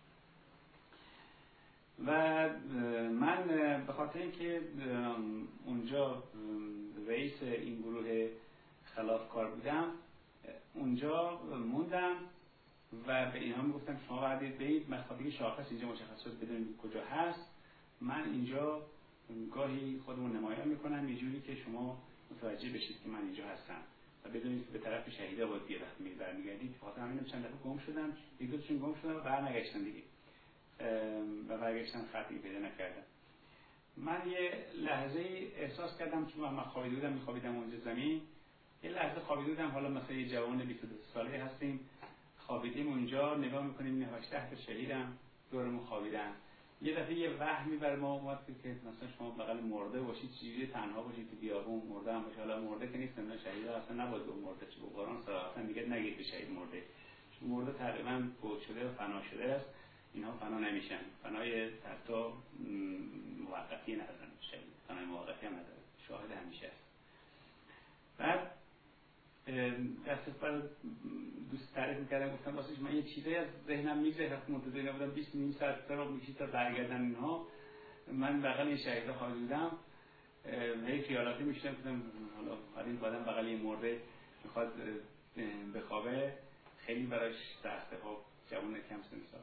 S1: و من به خاطر اینکه اونجا رئیس این گروه خلافکار بودم اونجا موندم و به اینها میگفتم شما باید برید مخابی شاخص اینجا مشخص شد بدونید کجا هست. من اینجا گاهی خودمون نمایان میکنم یه جوری که شما متوجه بشید که من اینجا هستم و بدونید که به طرف شهیدا باید بیاد. وقتی برمیگردید خاطر همین چند دفعه گم شدم، 1-2 تاشون گم شدم و برنگشتم دیگه و برگشتم خطی پیدا نکردم. من یه لحظه احساس کردم چون من خوابیده بودم، میخوابیدم اونجا زمین، یه لحظه خوابیده بودم. حالا مثلا یه جوان 22 ساله هستیم خوابیدیم اونجا، نگاه میکنیم 8 تا شهیدم دورمون خوابیدن. یه دفعه یه وهمی بر ما اومد که مثلا شما بغل مرده باشید، چجوری تنها باشید تو بیابون، مرده هم باشه. حالا مرده که نیست، نه شهید اصلا نباید به مرده، چه به قرآن صراحتا میگه نگید به شهید مرده، چون مرده تقریبا فوت شده و فنا شده است. اینها فنا نمیشن، فنای حتی موقتی ندارن، شهید فنای موقتی هم نداره، شاهد همیشه است. بعد دست بر دوست تعریف میکردم، گفتم واسه من یه چیزایی از ذهنم میگذره، منتظر نبودم 20 نیم ساعت رو میکشید تا برگردن اینها. من بغل این شهید خواهد بودم، هی خیالاتی میشدم، گفتم حالا این آدم بغل این مرده میخواد بخوابه، خیلی براش سخته. خب جوون کم سن سال.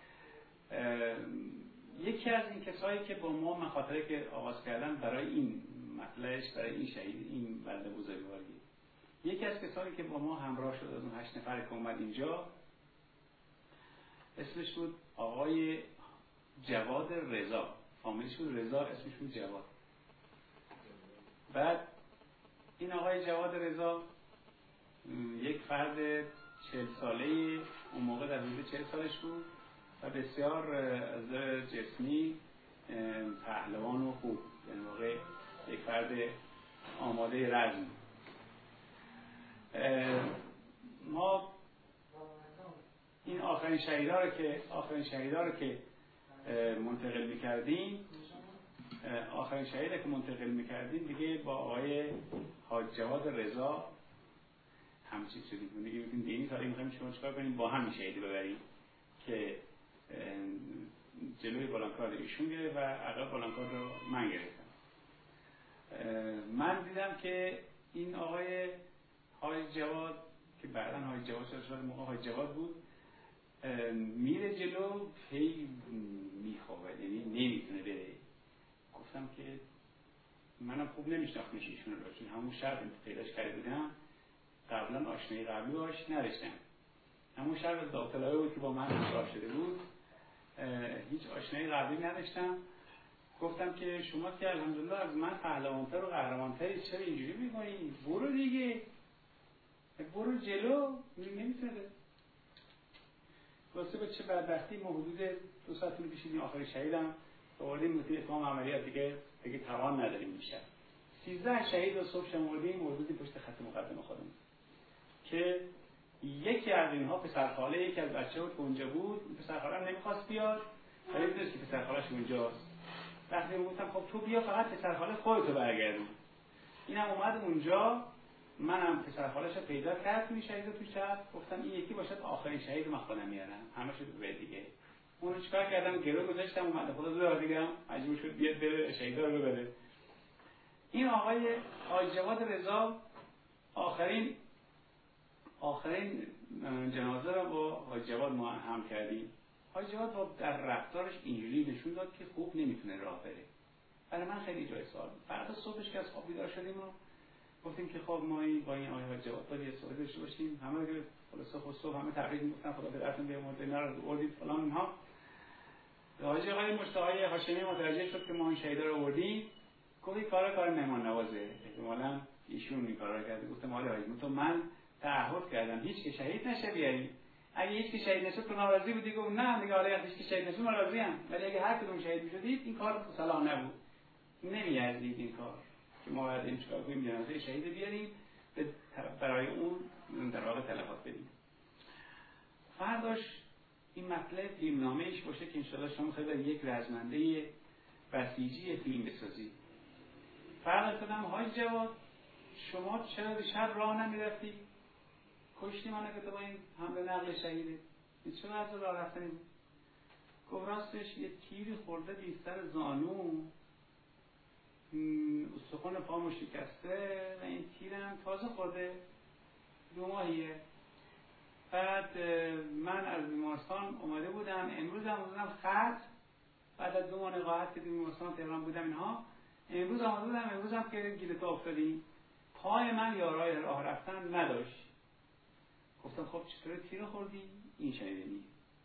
S1: یکی از این کسایی که با ما مخاطره که آغاز کردن برای این مطلعش، برای این شهید، این بنده بزرگواری، یکی از کسانی که با ما همراه شد از اون 8 نفر که اومد اینجا، اسمش بود آقای جواد رضا، فامیلش بود رضا، اسمش بود جواد. بعد این آقای جواد رضا یک فرد 40 ساله‌ای، اون موقع در حدود 40 سالش بود و بسیار از جسمی پهلوان و خوب، یعنی واقع یک فرد آماده رزم. ما این آخرین شهیدا رو که منتقل می‌کردیم، آخرین شهیدی که منتقل می‌کردیم دیگه با آقای حاج جواد رضا همچین شدیم. دیگه میگیم دینی کاری می‌خوایم شما چیکار کنیم، با هم شهیدی ببریم که جلوی بلانکار ایشون گرفت و عقب بلانکار رو من گرفتم. من دیدم که این آقای حاج جواد که بعداً حاج جواد شد، موقع حاج جواد بود، میره جلو هی میخوابه، یعنی نمیتونه بره. گفتم که منم خوب نمیشناختمش ایشون رو، چون همون شب پیداش کرده بودم، قبلا آشنایی قبلی باش نداشتم. همون شب داوطلبه بود که با من همراه شده بود، هیچ آشنایی قبلی نداشتم. گفتم که شما که الحمدلله از من پهلوانتر و قهرمانتری، چرا اینجوری میکنی؟ برو دیگه، برو جلو. نمیتونه. واسه به چه بدبختی ما حدود 2 ساعت طول کشیدیم، آخر شهیدم آوردیم مثل اتمام عملیات، دیگه توان نداریم میشه. 13 شهید رو صبح شمردیم، موجودی پشت خط مقدم خودمون که یکی از اینها پسرخاله یکی از بچه‌ها که اونجا بود، این پسرخاله هم نمیخواست بیاد، ولی دیدش که پسرخاله‌ش اونجاست. وقتی گفتم خب تو بیا فقط پسرخاله خودتو برگردون. اینم اومد اونجا، منم پسرخاله‌ش رو پیدا کرد توی شهید تو شب. گفتم این یکی باشد آخرین شهید من خودم میارم، همه شد به دیگه. اونو چیکار کردم؟ گرو گذاشتم، اومد خدا زور دیگه مجبور شد بیاد بره شهیدا رو ببره. این آقای حاج جواد رضا آخرین جنازه رو با حاج جواد ما هم کردیم. حاج جواد با در رفتارش اینجوری نشون داد که خوب نمیتونه راه بره. برای من خیلی جای سوال. فردا صبحش که از خواب بیدار شدیم و گفتیم که خب ما با این آقای حاج جواد باید یه صحبت داشته باشیم. همه که خلاص صبح همه تبریک میگفتن خدا پدرتون بیامرزه، اینا رو آوردید فلان اینها. حاج آقای مشتاق هاشمی متوجه شد که ما این شهیدا رو آوردیم. گفت کار مهمان نوازه، احتمالاً ایشون این کارا کرده. گفتم آره حاج تو من تعهد کردم هیچ که شهید نشه بیاری. اگه هیچ که شهید نشه تو ناراضی بودی؟ گفت نه دیگه آره هیچ که شهید نشه ناراضی ام، ولی اگه هر کدوم شهید میشدید این کار صلاح نبود، نمیارزید این کار که ما باید این چیکار کنیم، جنازه شهید بیاریم برای اون در واقع تلفات بدیم. فرداش این مطلب فیلمنامه‌ایش باشه که انشالله شما خیلی یک رزمنده بسیجی فیلم بسازید. فردا دادم حاج جواد شما چرا به شب راه نمیرفتی؟ کشتی منو که تو با این حمله نقل شهیده چرا از راه رفتنی بود؟ گفت راستش یه تیری خورده بی سر زانو، استخوان پامو شکسته و این تیرم تازه خورده 2 ماهیه. بعد من از بیمارستان اومده بودم، امروز هم اومدم خط بعد از 2 ماه نقاهت که بیمارستان تهران بودم اینها، امروز آمده بودم، امروز هم که گیرت افتادیم، پای من یارای راه رفتن نداشت. گفتم خب چطور تیر خوردی؟ این شنیدنی.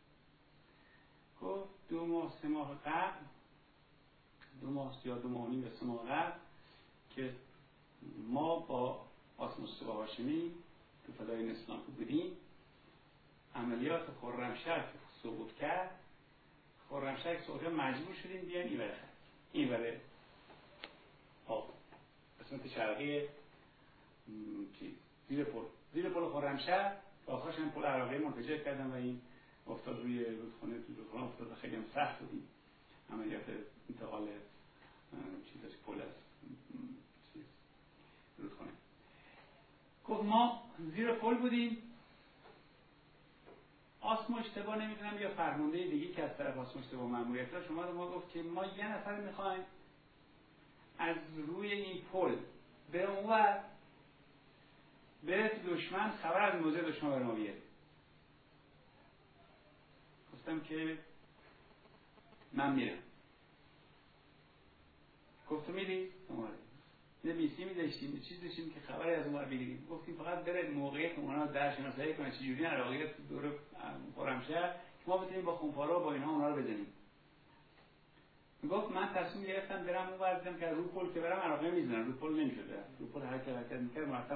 S1: گفت 2 ماه 3 ماه قبل، 2 ماه یا 2 ماه و نیم 3 ماه قبل که ما با آسموس هاشمی تو فدای اسلام بودیم، عملیات خرمشهر که سقوط کرد، خرمشهر صبح مجبور شدیم بیایم این وره آب قسمت شرقی زیر پل خرمشهر که آخرش هم پل عراقی منفجر کردن و این افتاد روی رودخانه افتاد و خیلی هم سخت بودیم عملیات انتقال پل از رودخانه. گفت ما زیر پل بودیم، آسمو اشتباه نمیدونم یا فرمانده دیگه که از طرف آسمو اشتباه ماموریت داشت شما ما گفت که ما یه نفر میخوایم از روی این پل بره اونور بره تو دشمن خبر از موضع دشمن بر ما بیاره. گفتم که من میرم. گفت تو میری؟ نه بیسی میداشتیم چیز داشتیم که خبری از اونور بگیریم. گفتیم فقط بره موقعیت اونا در شناسایی کنه چجوری عراقی دور خرمشهر که ما بتونیم با خونپارا و با اینها اونا رو بزنیم. گفت من تصمیم گرفتم برم اونور دیدم که رو پل که برم عراقی میزنن، رو پل نمیشد رو پل حرکت میکرد مرتب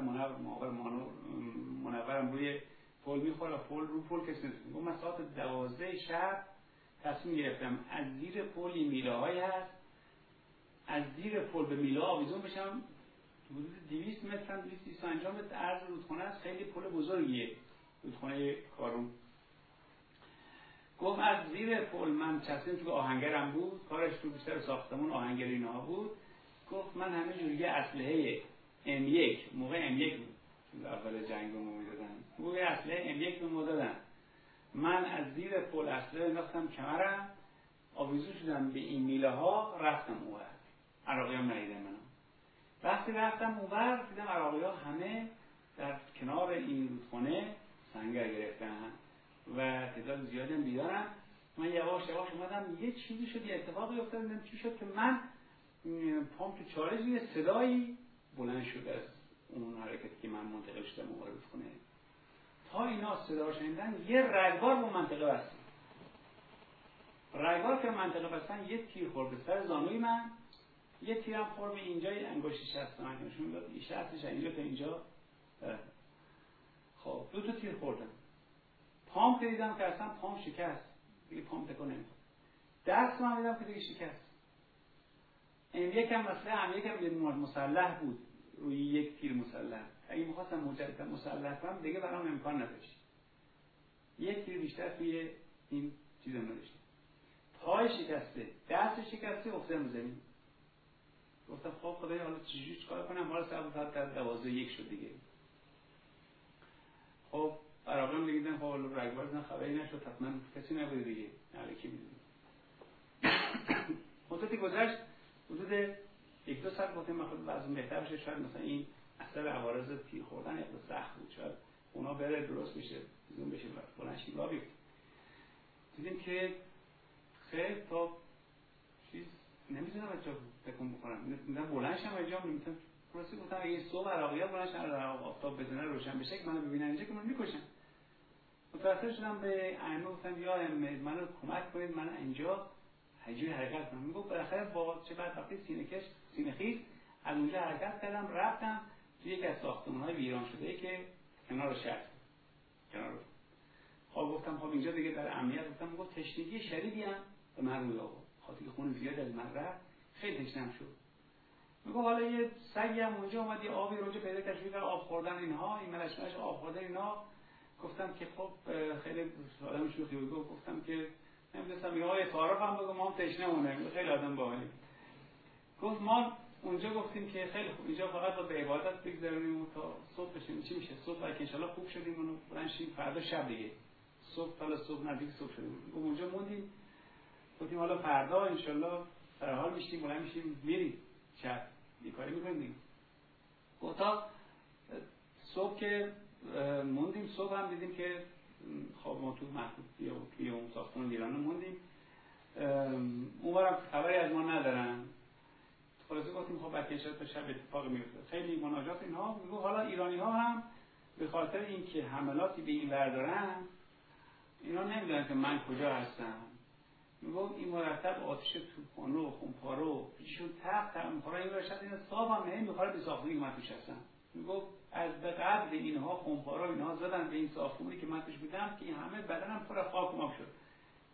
S1: منورم روی پل میخوره و پل رو پل کسی نمیتونه. گفت من ساعت 12 شب تصمیم گرفتم از زیر پل میله هایی هست از زیر پل به میله آویزون بشم، حدود 200 متر هم 225 متر عرض رودخانه است، خیلی پل بزرگیه رودخانه کارون. گفت از زیر پل من چسبیم تو آهنگرم بود، کارش تو بیشتر ساختمون آهنگر اینها بود. گفت من همه جوری اسلحه M1 موقع M1 بود اول جنگ رو میدادن، موقع اسلحه M1 رو دادن. من از زیر پل اسلحه انداختم کمرم آویزون شدم به این میله ها رفتم اونور. عراقی هم ندیدن منو. وقتی رفتم اونور دیدم عراقی ها همه در کنار این رودخانه سنگر گرفتن و تعداد زیادی هم بیدارن. من یواش یواش اومدم یه چیزی شد، یه اتفاقی افتاد. دیدم چی شد که من پام تو چالش یه صدایی بلند شد از اون حرکتی که من منتقل شدم اون رودخانه. تا اینا صدا شنیدن یه رگبار به منطقه بستن. رگبار که منطقه بستن یه تیر خورد به سر زانوی من، یه تیرم خورد به اینجای انگشت شست من که نشون داد شستش اینجا تا اینجا. خب 2 تیر خوردم. پام که دیدم که اصلا پام شکست، دیگه پام تکون نمیخورد. دست من دیدم که دیگه شکست. این یکم مثلا یکم مسلح بود، روی یک تیر مسلح. اگه می‌خواستم مجددا مسلح کنم دیگه برام امکان نداشت. یک تیر بیشتر توی این چیزا نداشت. پای شکسته، دست شکسته، افتادم زمین. گفتم خب خدایا حالا چجوری چیکار کنم؟ حالا ساعت در 12:01 شد دیگه. خب عراقیان دیدن خب رگبار زدن خبری نشد، حتما کسی نبوده دیگه. الکی میدونی. مدتی گذشت، حدود 1-2 ساعت گفتم من خود وضعم بهتر بشه، شاید مثلا این اثر عوارض تیر خوردن خیلی سخت بود، شاید اونا بره درست بشه، زوم بشه و بلند شیم راه بیفتیم. دیدیم که خیلی تا چیز نمیتونم از جا تکون بکنم، میتونم بلند شم از جا، نمیتونم پروسی گفتم اگه صبح عراقی‌ها بلند شن آفتاب بزنه روشن بشه که منو ببینن اینجا که منو میکشن. متوسل شدم به ائمه گفتم یا ائمه منو کمک کنید من اینجا هجوری حرکت کنم. میگفت بالاخره با چه بدبختی سینه خیز از اونجا حرکت کردم رفتم توی یکی از ساختمان‌های ویران شده‌ای که کنار شهر کنار. خب گفتم خب اینجا دیگه در امنیت. گفتم تشنگی شدیدی هم به من روی آورد، خاطر خون زیاد از من رفت، خیلی تشنم شد. میگه حالا یه سگی هم اونجا اومد یه آبی اونجا پیدا کرد شروع کرد آب خوردن اینها، این ملشمش آب خوردن اینا. گفتم که خب خیلی آدم شوخی بود. گفتم که نمی‌دونستم میگه آقا تعارف هم بگو ما هم تشنمونه. خیلی آدم باحالی. گفت ما اونجا گفتیم که خیلی خوب اینجا فقط با به عبادت بگذرونیم تا صبح بشیم. چی میشه صبح اگه ان شاءالله خوب شدیم اونو بلند شیم فردا شب دیگه صبح تا صبح نزدیک صبح شدیم. گفتم اونجا موندیم. گفتیم حالا فردا ان شاءالله سر حال میشیم بلند میشیم میریم شب یه کاری میکنیم دیگه. تا صبح که موندیم صبح هم دیدیم که خب ما تو محدودی و توی اون ساختمان ایران موندیم. اونورم خبری از ما ندارن. خلاصه گفتیم خب بعد شب تا شب اتفاق میفته. خیلی مناجات اینها میگه حالا ایرانی ها هم به خاطر اینکه حملاتی به این ور دارن اینا نمیدونن که من کجا هستم. میگه این مرتب آتش توپخانه و خونپاره و پیشون تخت میخوره این ورشت این صاحب هم نمی میخوره به ساختمانی که من توش هستم. میگه از به قبل اینها خونپاره اینها زدن به این ساختمانی که من توش بودم که این همه بدنم پر خاک و ماب شد.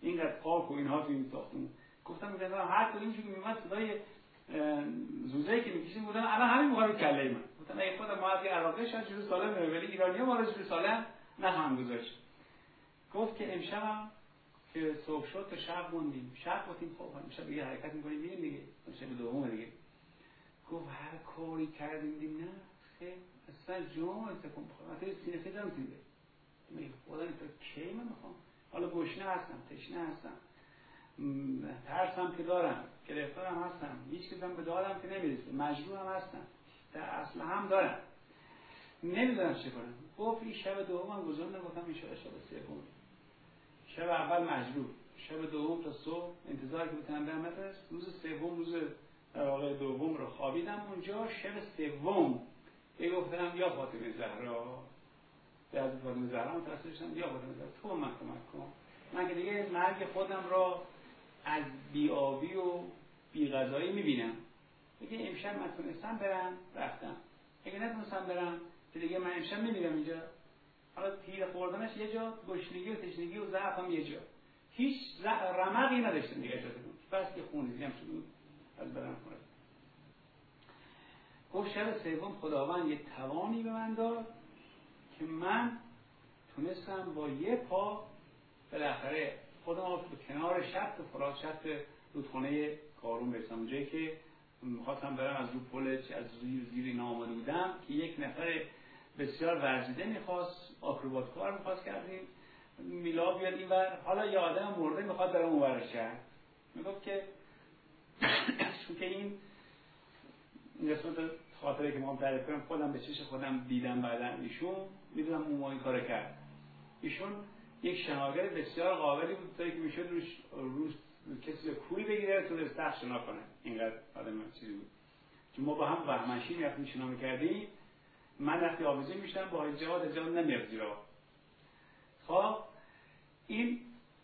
S1: اینقدر پاک و اینها تو این ساختمون. گفتم مثلا هر کدومش که میومد صدای زوزه‌ای که میکشیم بودن الان همین موقع رو کله من. گفتم ای خدا ما از عراقی شاید جور سالم میره ولی ایرانی‌ها ما رو جور سالم نخواهم گذاشت. گفت که امشب که صبح شد تا شب موندیم. شب گفتیم خب امشب دیگه حرکت می‌کنیم میریم دیگه. شب دوم دیگه. گفت هر کاری کردیم دیدیم نه خیر اصلا جون تکون بخورم. مثلا سینه خیزم دیده. میگم خدا این تو کی من میخوام. حالا گشنه هستم، تشنه هستم. ترسم که دارم، گرفتارم هستم، هیچ کدوم به دادم که نمیرسه، مجبور هم هستم، در اصل هم دارم، نمیدونم چه کنم. گفت این شب دومم گذاشتم، گفتم این شب سوم. شب اول مجبور، شب دوم تا صبح انتظار که بتونم برم مدرسه. روز سوم روز در واقع دوم رو خوابیدم اونجا. شب سوم گفتم یا فاطمه زهرا، از فاطمه زهرا متوسل شدم یا فاطمه زهرا تو من کمک کن. من که دیگه مرگ خودم را از بی‌آبی و بی‌غذایی می‌بینم. دیگه امشب من تونستم برم رفتم. اگه نتونستم برم که دیگه من امشب می‌میرم اینجا. حالا تیر خوردنش یه جا، گشنگی و تشنگی و ضعف هم یه جا. هیچ رمقی نداشتم دیگه جاتون. بس که خونریزی هم شد از بدن خورد. گفت شب سوم خداوند یه توانی به من داد که من تونستم با یه پا بالاخره خودم به کنار شط فرات شط رودخانه کارون برسم. اونجایی که می‌خواستم برم از رو پل از زیر اینا آمده بودم که یک نفر بسیار ورزیده می‌خواست، آکروبات کار می‌خواست کردیم میلا بیاد اینور. حالا یه آدم مرده می‌خواد برام اونور شهر. میگفت که چون که این قسمت خاطره که ما تعریف کنم خودم به چشم خودم دیدم بعداً ایشون میدونم اون ما این کارو کرد. ایشون یک شناگر بسیار قابلی بود تا اینکه میشد روش کسی رو پول بگیره تو استخ شنا کنه. اینقدر آدم چیزی بود. چون ما با هم بهمنشی میرفتیم شنا میکردیم. من وقتی آویزون میشدم با جواد نمیرفت زیرا. خب این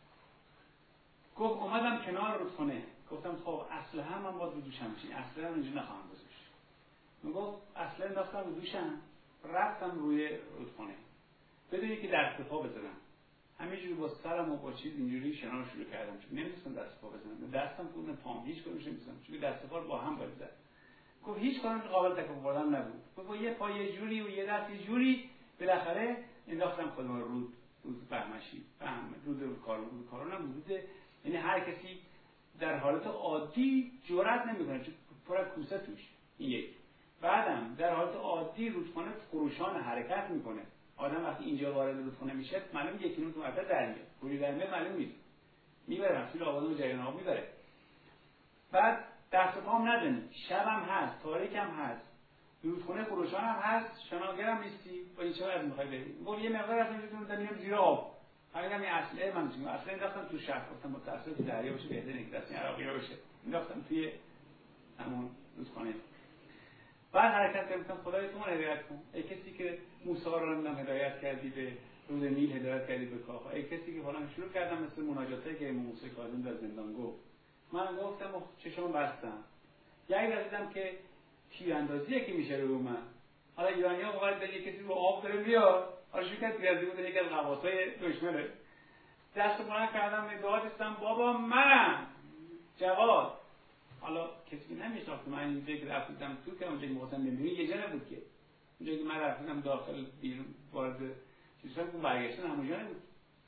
S1: گفت اومدم کنار رودخانه. گفتم خب اصلا هم من باید رو دوشم بشین. اصلا هم اینجا نخواهم گذاشت. میگفت اصلا انداختم رو دوشم رفتم روی رودخانه بدونی که دست پا بزنم. همینجوری با سرم و با چیز اینجوری شنا شروع کردم چون نمی‌دونستم دست پا بزنم. دستم خودم پام هیچ کدومش نمی‌دونستم چون دست پا با هم باید زد. گفت هیچ کاری قابل تکون خوردن نبود. گفت با یه پای یه جوری و یه دست یه جوری بالاخره انداختم خودم رود بهمشی رود کارون نبود. یعنی هر کسی در حالت عادی جرئت نمی‌کنه چون پر از کوسه توش. این یک. بعدم در حالت عادی رودخانه خروشان حرکت میکنه. آدم وقتی اینجا وارد رودخانه میشه معلوم 1 کیلومتر اونورتر در میاد. روی در میاد معلوم نیست. میبره مسیر آبادان و جریان آب میبره. بعد دست و پام نزنی. شبم هست، تاریک هم هست. رودخانه خروشان هم هست، شناگرم نیستی. با این چه از میخوای بری؟ گفت یه مقدار از اینجا میام زیر آب. همینم این اصله من میگم. اصلا انداختم تو شهر. گفتم متأسف که دریا باشه بهتره که دست عراقی باشه. انداختم توی همون رودخانه. بعد حرکت کردم خدای تو من هدایت کن. ای کسی که موسی رو نمیدونم هدایت کردی به رود نیل، هدایت کردی به کاخ. ای کسی که فلان شروع کردم مثل مناجاتی که موسی کاظم در زندان گفت. من گفتم چشام بستم. یعنی دیدم که تیراندازیه که میشه رو من. حالا ایرانی‌ها وقتی به کسی رو آب داره میاد، حالا شکست تیراندازی بود یکی از غواصای دشمنه. دست بلند کردم دعا دستم بابا من جواد. حالا کسی نمی‌شناخت من اینجا که رفتم تو که اونجا می‌خواستم ببینم یه جا نبود که. اونجا که من رفتم داخل بیرون وارد چیزا بود برگشتن همونجا نبود.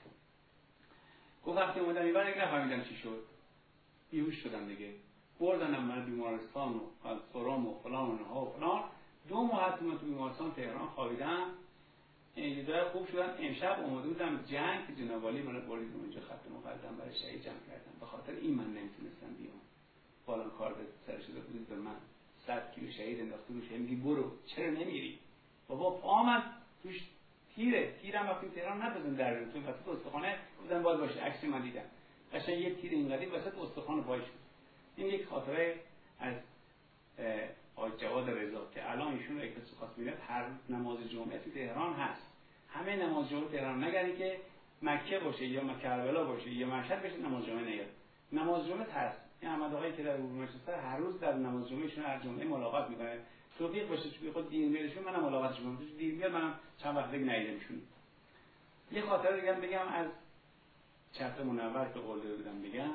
S1: گفت وقتی اومدم اینور دیگه نفهمیدم چی شد. بیهوش شدم دیگه. بردنم من بیمارستان و سرم و فلان و فلان. 2 ماه تو بیمارستان تهران خوابیدم. این دیگه خوب شدم. امشب اومده بودم جنگ که جناب علی من برید اونجا خط مقدم برای شهید جمع کردم. به خاطر این من نمیتونستم بیام. بالا کار به سر شده بود به من 100 کیلو شهید انداخته روش. میگی برو چرا نمیری؟ بابا پام توش تیرم وقتی تهران نبزن در رو تو وسط استخوانه بودن باید باشه. عکس من دیدم قشنگ یه تیر اینقدی وسط استخوان پایش بود. این یک خاطره از آقای جواد رضا که الان ایشون رو اکتساب خاص می‌بینید. هر نماز جمعه تو تهران هست. همه نماز جمعه تهران نگردی که مکه باشه یا کربلا باشه یا مشهد بشه نماز جمعه نیاد. نماز جمعه هست. این احمد آقایی که در ارومیه هر روز در نماز جمعهشون هر جمعه ملاقات میکنه. توفیق باشه چون خود دیر میادشون منم ملاقاتش میکنم. دیر میاد منم چند وقت دیگه ندیدمشون. یه خاطره دیگه بگم از چرخ منور که قول داده بودم بگم،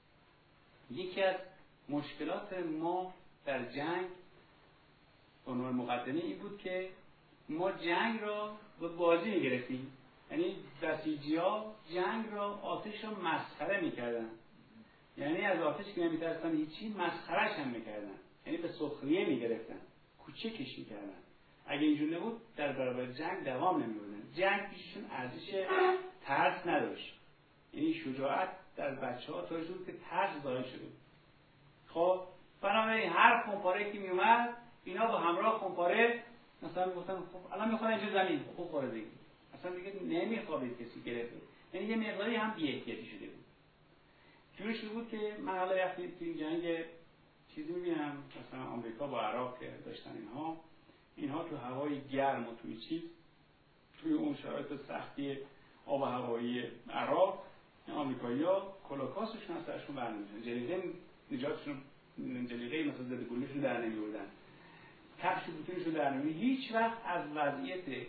S1: یکی از مشکلات ما در جنگ به عنوان مقدمه این بود که ما جنگ را به بازی می‌گرفتیم. یعنی بسیجی‌ها جنگ را، آتش را مسخره می‌کردن. یعنی از آتش که نمی‌ترسن هیچی، مسخره‌اش هم می‌کردن. یعنی به سخریه می‌گرفتن، کوچکش می‌کردن. اگه اینجور نبود در برابر جنگ دوام نمی‌بردن. جنگ پیششون ارزش ترس نداشت. یعنی شجاعت در بچه‌ها طوری شد که ترس ظاهر شده. خب بنابراین هر خمپاره که میومد اینا با همراه خمپاره مثلا میگفتن خب الان میخوان اینجا زمین خوب خورده دیگه، اصلا دیگه نمیخوابید کسی گرفته. یعنی یه مقداری هم بی‌احتیاطی شده بود. جوری شده بود که من حالا وقتی تو این جنگ چیزی میبینم مثلا آمریکا با عراق داشتن اینها تو هوای گرم و توی چیز توی اون شرایط سختی آب و هوایی عراق آمریکایی‌ها کلاکاسشون از سرشون برنمی‌داشتن، جلیقه نجاتشون، جلیقه مثلا ضد گلوله‌شون در نمی‌آوردن، کفش بوتونشون در نمی‌آوردن، هیچ وقت از وضعیت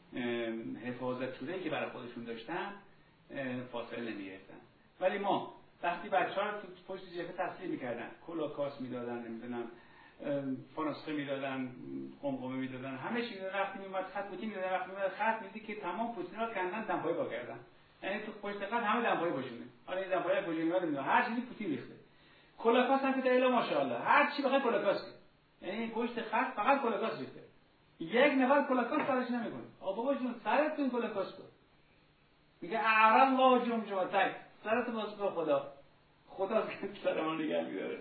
S1: حفاظت شده‌ای که برای خودشون داشتن فاصله نمی‌گرفتن. ولی ما وقتی بچه‌ها رو تو پشت جبهه تسلیم می‌کردن، کلاکاس می‌دادن، نمی‌دونم فانوسخه می‌دادن، قمقمه می‌دادن، همه چی می‌دادن. وقتی میومد خط پوتین می‌دادن، وقتی میومد خط می‌دی که تمام پوتین‌ها کندن دمپایی با کردن. یعنی تو پشت خط همه دمپایی باشونه. حالا این دمپایی کجا میاد نمی‌دونم، هر چیزی پوتین ریخته. کلاکاس هم که الا ماشاءالله هر چی بخواد کلاکاس کنه. یعنی پشت خط فقط کلاکاس ریخته. یک نفر کلاکاس سرش نمی‌کنه. بابا جون سرتون کلاکاس کن. میگه اعر الله جمجمتک، سرت باز به خدا سر ما نگه می‌داره.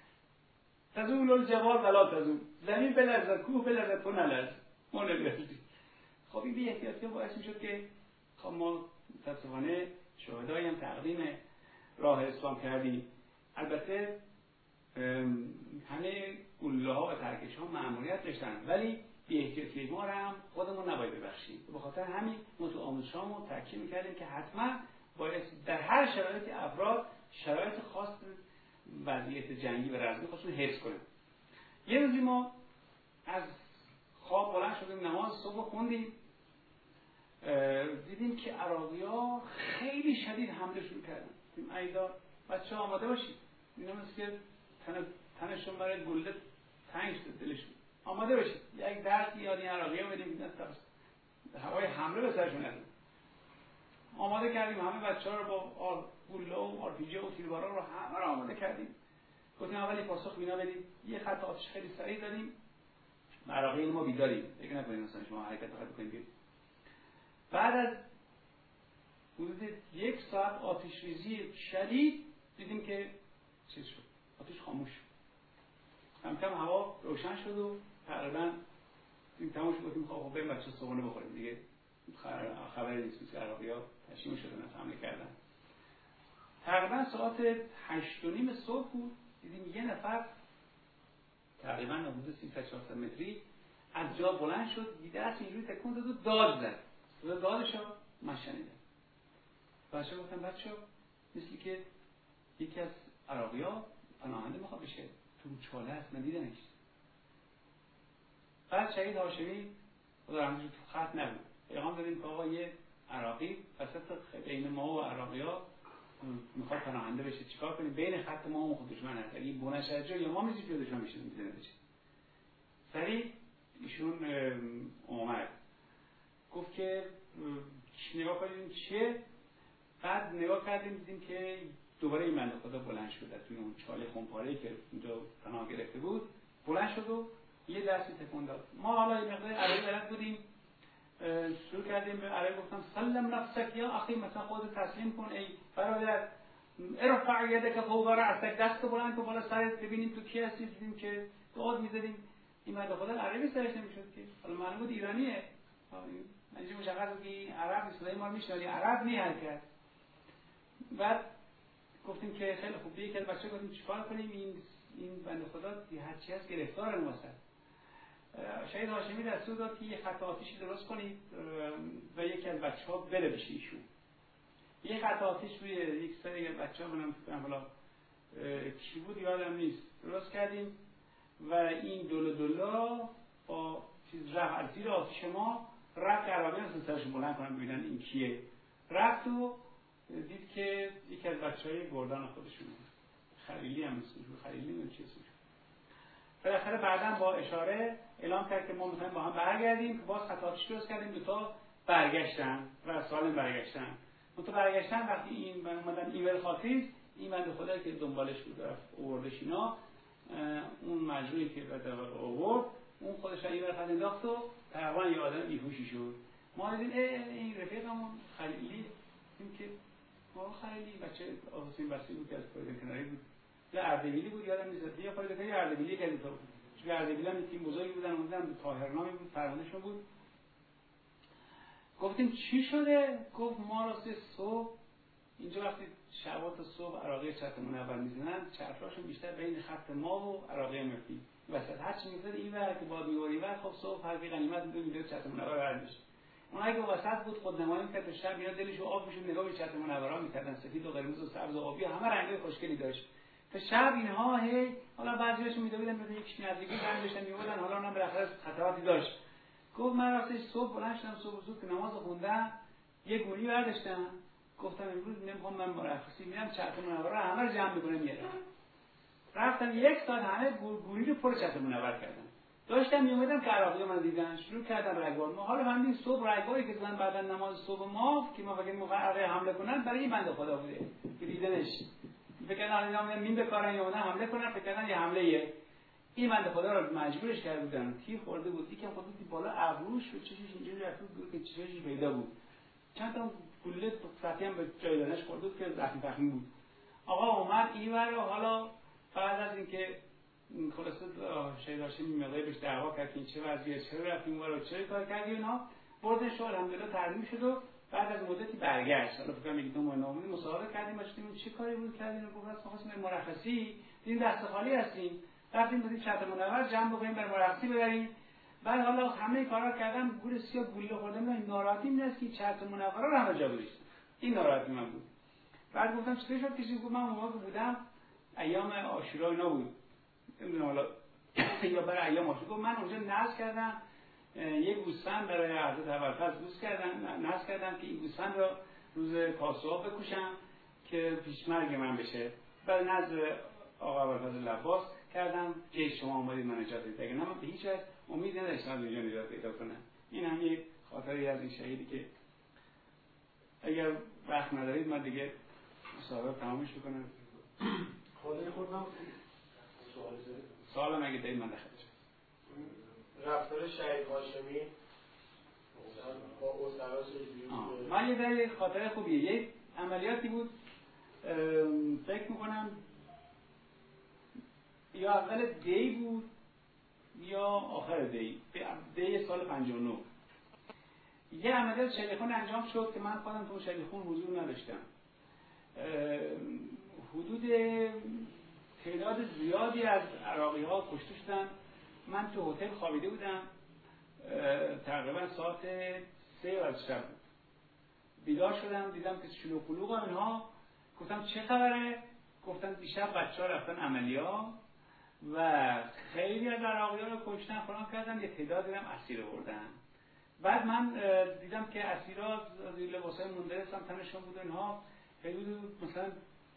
S1: تزول الجبال ولا تزول، زمین بلرزد، کوه بلرزد، تو نلرز، ما نلرزی. خب این بی احتیاطی باعث میشد که خب ما متاسفانه شهدایی هم تقدیم راه اسلام کردیم. البته همه گلوله ها و ترکش ها مأموریت داشتن، ولی بی احتیاطی ما را هم خودمون نباید ببخشیم. به خاطر همین ما تو آموزشامون تاکید می‌کردیم که حتما باید در هر شرایطی افراد شرایط خاص وضعیت جنگی و رزمی خودشون حفظ کنن. یه روزی ما از خواب بلند شدیم، نماز صبح خوندیم، دیدیم که عراقی‌ها خیلی شدید حمله شروع کردن. گفتیم ایدا بچه‌ها آماده باشید، اینا مثل که تنشون برای گلوله تنگ شده دلشون، آماده باشید. یک درس یاد این عراقی‌ها بدیم اینا هوای حمله به سرشون نزنه. آماده کردیم همه بچه‌ها رو با گلوله و آرپیجی و تیرباران رو همه رو آماده کردیم. گفتیم اولی پاسخ بینا بدیم، یه خط آتش خیلی سریع دادیم. عراقی ما بیداریم، فکر نکنید مثلا شما حرکت بکنید. بعد از حدود 1 ساعت آتش ریزی شدید دیدیم که چیز شد، آتش خاموش شد. کم کم هوا روشن شد و تقریبا این تمام شد. گفتیم خب بریم بچه‌ها صبحونه بخوریم دیگه، خبری نیست که عراقی‌ها تشییع شدن حمله کردن. تقریبا ساعت 8:30 صبح بود، دیدیم یه نفر تقریبا حدود 300-400 متری از جا بلند شد، دیده است اینجوری تکون داد و داد زد. دادشو من شنیدم. بچه‌ها گفتن بچه‌ها مثل که یکی از عراقی‌ها پناهنده میخواد بشه، تو چاله است، من دیدمش. بعد شهید هاشمی خدا رحمتش تو خط نبود، پیغام دادیم که آقا یه عراقی وسط بین ما و عراقی‌ها میخواد پناهنده بشه، چیکار کنیم؟ بین خط ما و خود دشمن هست، اگه بونش از جا یا ما میزی پیاده دشمن میشه میزنه بشه. سریع ایشون اومد گفت که نگاه کنیم چیه. بعد نگاه کردیم دیدیم که دوباره این بنده خدا بلند شد از توی اون چاله خمپاره‌ای که اونجا پناه گرفته بود، بلند شد و یه دستی تکون داد. ما حالا یه مقدار عربی بلد بودیم، شروع کردیم به عربی گفتم سلم نفسک یا اخی، مثلا خودت تسلیم کن ای برادر، ارفع یدک فوق رأسک، دست بلند کن بالا سرت ببینیم تو کی هستی. دیدیم که داد می‌زدیم. این بنده خدا عربی سرش نمی‌شد که، حالا معلوم بود ایرانیه. اینجا مشخص بود که عرب صدای ما رو میشنوی، عرب نی حرکت. بعد گفتیم که خیلی خوب، یک از بچه‌ها گفتیم چیکار کنیم، این بنده خدا هر چی هست گرفتار واسه. شهید هاشمی دستور داد که یه خط آتشی درست کنید و یکی از بچه‌ها بره بشه ایشون. یه خط آتش روی یک سری بچه‌ها منم حالا کی بود یادم نیست درست کردیم و این دولا با چیز رفت از زیر آتش ما رفت عربیان سرشون بلند کنن ببینن این کیه. رفت و دید که یکی از بچهای گردان خودشون خلیلی هم اسمش خلیلی نمیدونم چی اسمش. بالاخره بعداً با اشاره اعلام کرد که ما می‌خوایم با هم برگردیم، که باز خطاطی درست کردیم، دو تا برگشتن و سالم برگشتن. اون تو برگشتن وقتی این اومدن ایمیل خاطی، این بنده خدایی که دنبالش بود رفت آوردش اینا، اون مجروحی که به در آورد اون خودش ایمیل خاطی انداخت و تقریبا یه آدم بیهوشی شد. ما دیدیم این رفیقمون خلیلی، این که ما خلیلی بچه حسین بصری بود که از پایین کناری بود یا اردبیلی بود یادم نیست، یا پایین اردبیلی که بود، چون اردبیلی هم تیم بزرگی بودن، اونم طاهرنامی بود، فرمانشون بود. گفتیم چی شده؟ گفت ما راستی صبح اینجا وقتی شبات صبح عراقی چتر منور میزنن چتراشون بیشتر بین خط ما و عراقی مفتی وسط هرچی میزد این ور که باد میوری ور خب صبح فرقی غنیمت میده چتر منور بردش. اونایی که وسط بود خود نمایی میکرد شب اینا دلشو آب میشد نگاه به چتر منورا میکردن، سفید و قرمز و سبز و آبی همه رنگای خوشگلی داشت. تا شب اینها هی حالا بعضیاشون میدویدن مثلا یک نزدیکی زنگ داشتن میوردن، حالا اونم بالاخره خطراتی داشت. گفت من راستش صبح بلند شدم صبح زود که نماز خوندم یه گولی برداشتم، گفتم امروز نمیخوام من مرخصی میرم چتر منورا همه رو جمع میکنم میارم. رفتم یک ساعت همه گولی رو پر چتر منور کردم. داشتم میومدم که عراقی‌ها من دیدن شروع کردن رگبار. ما حالا همین صبح رگباری که زدن بعد نماز صبح ما که ما فکر موقع حمله کنن برای این بنده خدا بوده که دیدنش فکر کردن اینا مین بکارن یا نه حمله کنن، فکر کردن یه حمله ایه. این بنده خدا رو مجبورش کرده بودن، تیر خورده بود، یکم خودی بالا ابروش و چشش اینجوری رفت بود که چشش پیدا بود، چند تا گلوله سطحی هم به جای دانش خورده بود که زخمی بود. آقا اومد اینور رو حالا بعد از اینکه خلاصه شهید هاشمی مقداری بهش دعوا کرد که این چه وضعیه، چرا رفت اینور رو چرا کار کردی اینا، بردش الحمدلله ترمیم شد و بعد از مدتی برگشت. حالا فکر کنم یک دو ماه نامونی مصاحبه کردیم گفتیم چه کاری بود کردین؟ گفت اصلا خواستیم مرخصی دیدیم دست خالی هستیم، رفتیم بودیم چتر منور جمع بکنیم بر مرخصی ببریم. بعد حالا همه کارا کردم گور سیاه گوله خوردم، من ناراحتی نیست که چتر منور رو همه جا گذاشتم، این ناراحتی من بود. بعد گفتم چطور شد کسی گفت من اون موقع بودم ایام عاشورا اینا بود، نمیدونم حالا یا برای ایام عاشورا، گفت من اونجا نذر کردم یه گوسفند برای حضرت ابوالفضل نذر کردم که این گوسفند رو روز پاسخ بکشم که پیشمرگ من بشه. بعد نذر آقا ابوالفضل عباس کردم که شما اومدید من نجات بدید، اگه نه من به هیچ وجه امید نداشتم از اینجا نجات پیدا کنم. این هم یک خاطری از این شهیدی که اگر وقت ندارید من دیگه مصاحبه تمامش بکنم.
S3: خاطر خودم
S1: سوالم اگه دارید من داخل شم.
S2: رفتار شهید هاشمی با اسراش
S1: من یه در خاطره خوبیه، یک عملیاتی بود فکر میکنم یا اول دی بود یا آخر دی سال 59 یه عملیات شلیخون انجام شد که من خودم تو شلیخون حضور نداشتم. حدود تعداد زیادی از عراقی ها کشته شدن. من تو هتل خوابیده بودم، تقریبا ساعت 3 از شب بیدار شدم، دیدم که شلوغ قلوغ اینها. گفتم چه خبره؟ گفتن دیشب بچه‌ها رفتن عملیات و خیلی از عراقی‌ها رو کشتن فلان کردن، یه تعدادی هم اسیر بردن. بعد من دیدم که اسیرا زیر لباسای مندرس هم تنشون بود، اینها حدود مثلا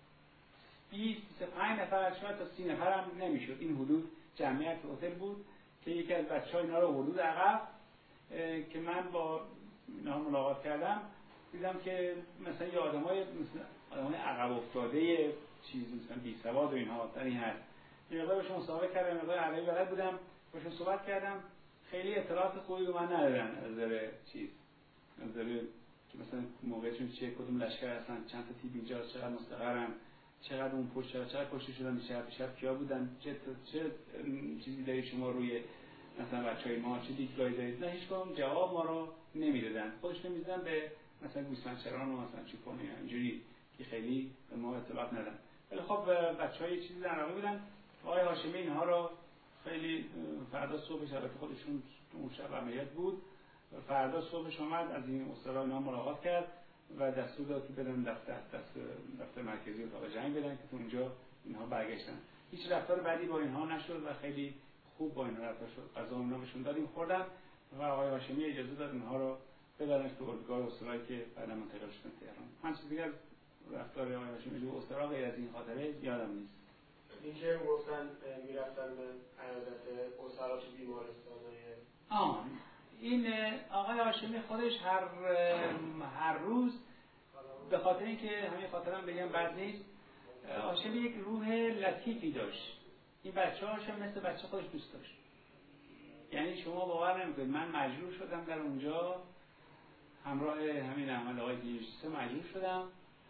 S1: 20-25 نفر شاید تا 30 نفر هم نمیشد، این حدود جمعیت هتل بود که یکی از بچه‌ها اینا رو ورود عقب که من با اینا ملاقات کردم، دیدم که مثلا یه آدمای عقب افتاده چیز مثلا بی سواد و اینها در این حد یه مقدار باشون مصاحبه کردم، مقدار عربی بلد بودم باشون صحبت کردم، خیلی اطلاعات خوبی به من ندادن از نظر چیز، از نظر که مثلا موقعشون چیه، کدوم لشکر هستن، چند تا تیپ اینجا، چقدر مستقرن، چقدر اون پشت چقدر کشته شدن، شب کیا بودن، چه چیزی دارید شما روی مثلا بچهای ما، چه دیدگاهی دارید. نه هیچ کدوم جواب ما رو نمیدادن، خودش نمیدادن به مثلا گوسفندچران و مثلا چیکونه اینجوری که خیلی به ما اطلاعات ندادن. ولی خب بچهای چیزی عراقی بودن. آقای هاشمی اینها رو خیلی فردا صبحش البته خودشون اون شب عملیات بود، فردا صبحش اومد از این اسرا اینا ملاقات کرد و دستور داد که برن دفتر مرکزی اتاق جنگ بدن که تو اونجا اینها برگشتن. هیچ رفتار بعدی با اینها نشد و خیلی خوب با اینها رفتار شد. غذا اونها بهشون دادیم خوردن و آقای هاشمی اجازه داد اینها رو ببرن تو اردوگاه اسرایی که بعدا منتقل شدن تهران. من چیزی دیگه رفتار آقای هاشمی جو استرا غیر از این خاطره یادم نیست.
S2: اینکه گفتن میرفتن به عیادت اسرا تو بیمارستان‌های
S1: این آقای هاشمی خودش هر روز به خاطر اینکه همین خاطرم بگم بد نیست، هاشمی یک روح لطیفی داشت. این بچه‌هاش مثل بچه خودش دوست داشت. یعنی شما باور نمی‌کنید من مجبور شدم در اونجا همراه همین احمد آقای دیجیسه مجبور شدم،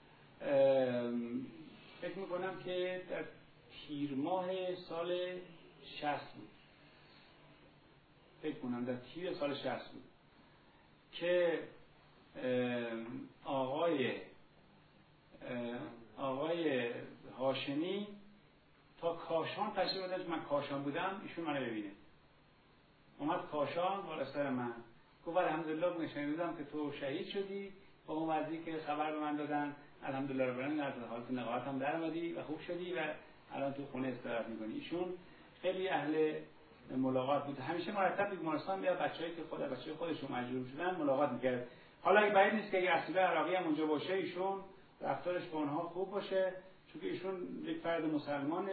S1: فکر میکنم که در تیر ماه سال 60 بود، فکر کنم در تیر سال 60 بود که آقای هاشمی تا کاشان تشریف بردن. من کاشان بودم، ایشون منو ببینه، اومد کاشان بالا سر من گفت الحمدلله نشون دادم که تو شهید شدی، با اون وضعی که خبر به من دادن الحمدلله رب العالمین از حالت نقاهت هم در اومدی و خوب شدی و الان تو خونه استراحت میکنی. ایشون خیلی اهل ملاقات بود، همیشه مرتب بیمارستان میاد، بچه‌ای که بچه‌های خودشون مجبور شدن ملاقات میکرد. حالا اگه بعید نیست که اگه اصیل عراقی هم اونجا باشه ایشون رفتارش با اونها خوب باشه، چون ایشون یک فرد مسلمان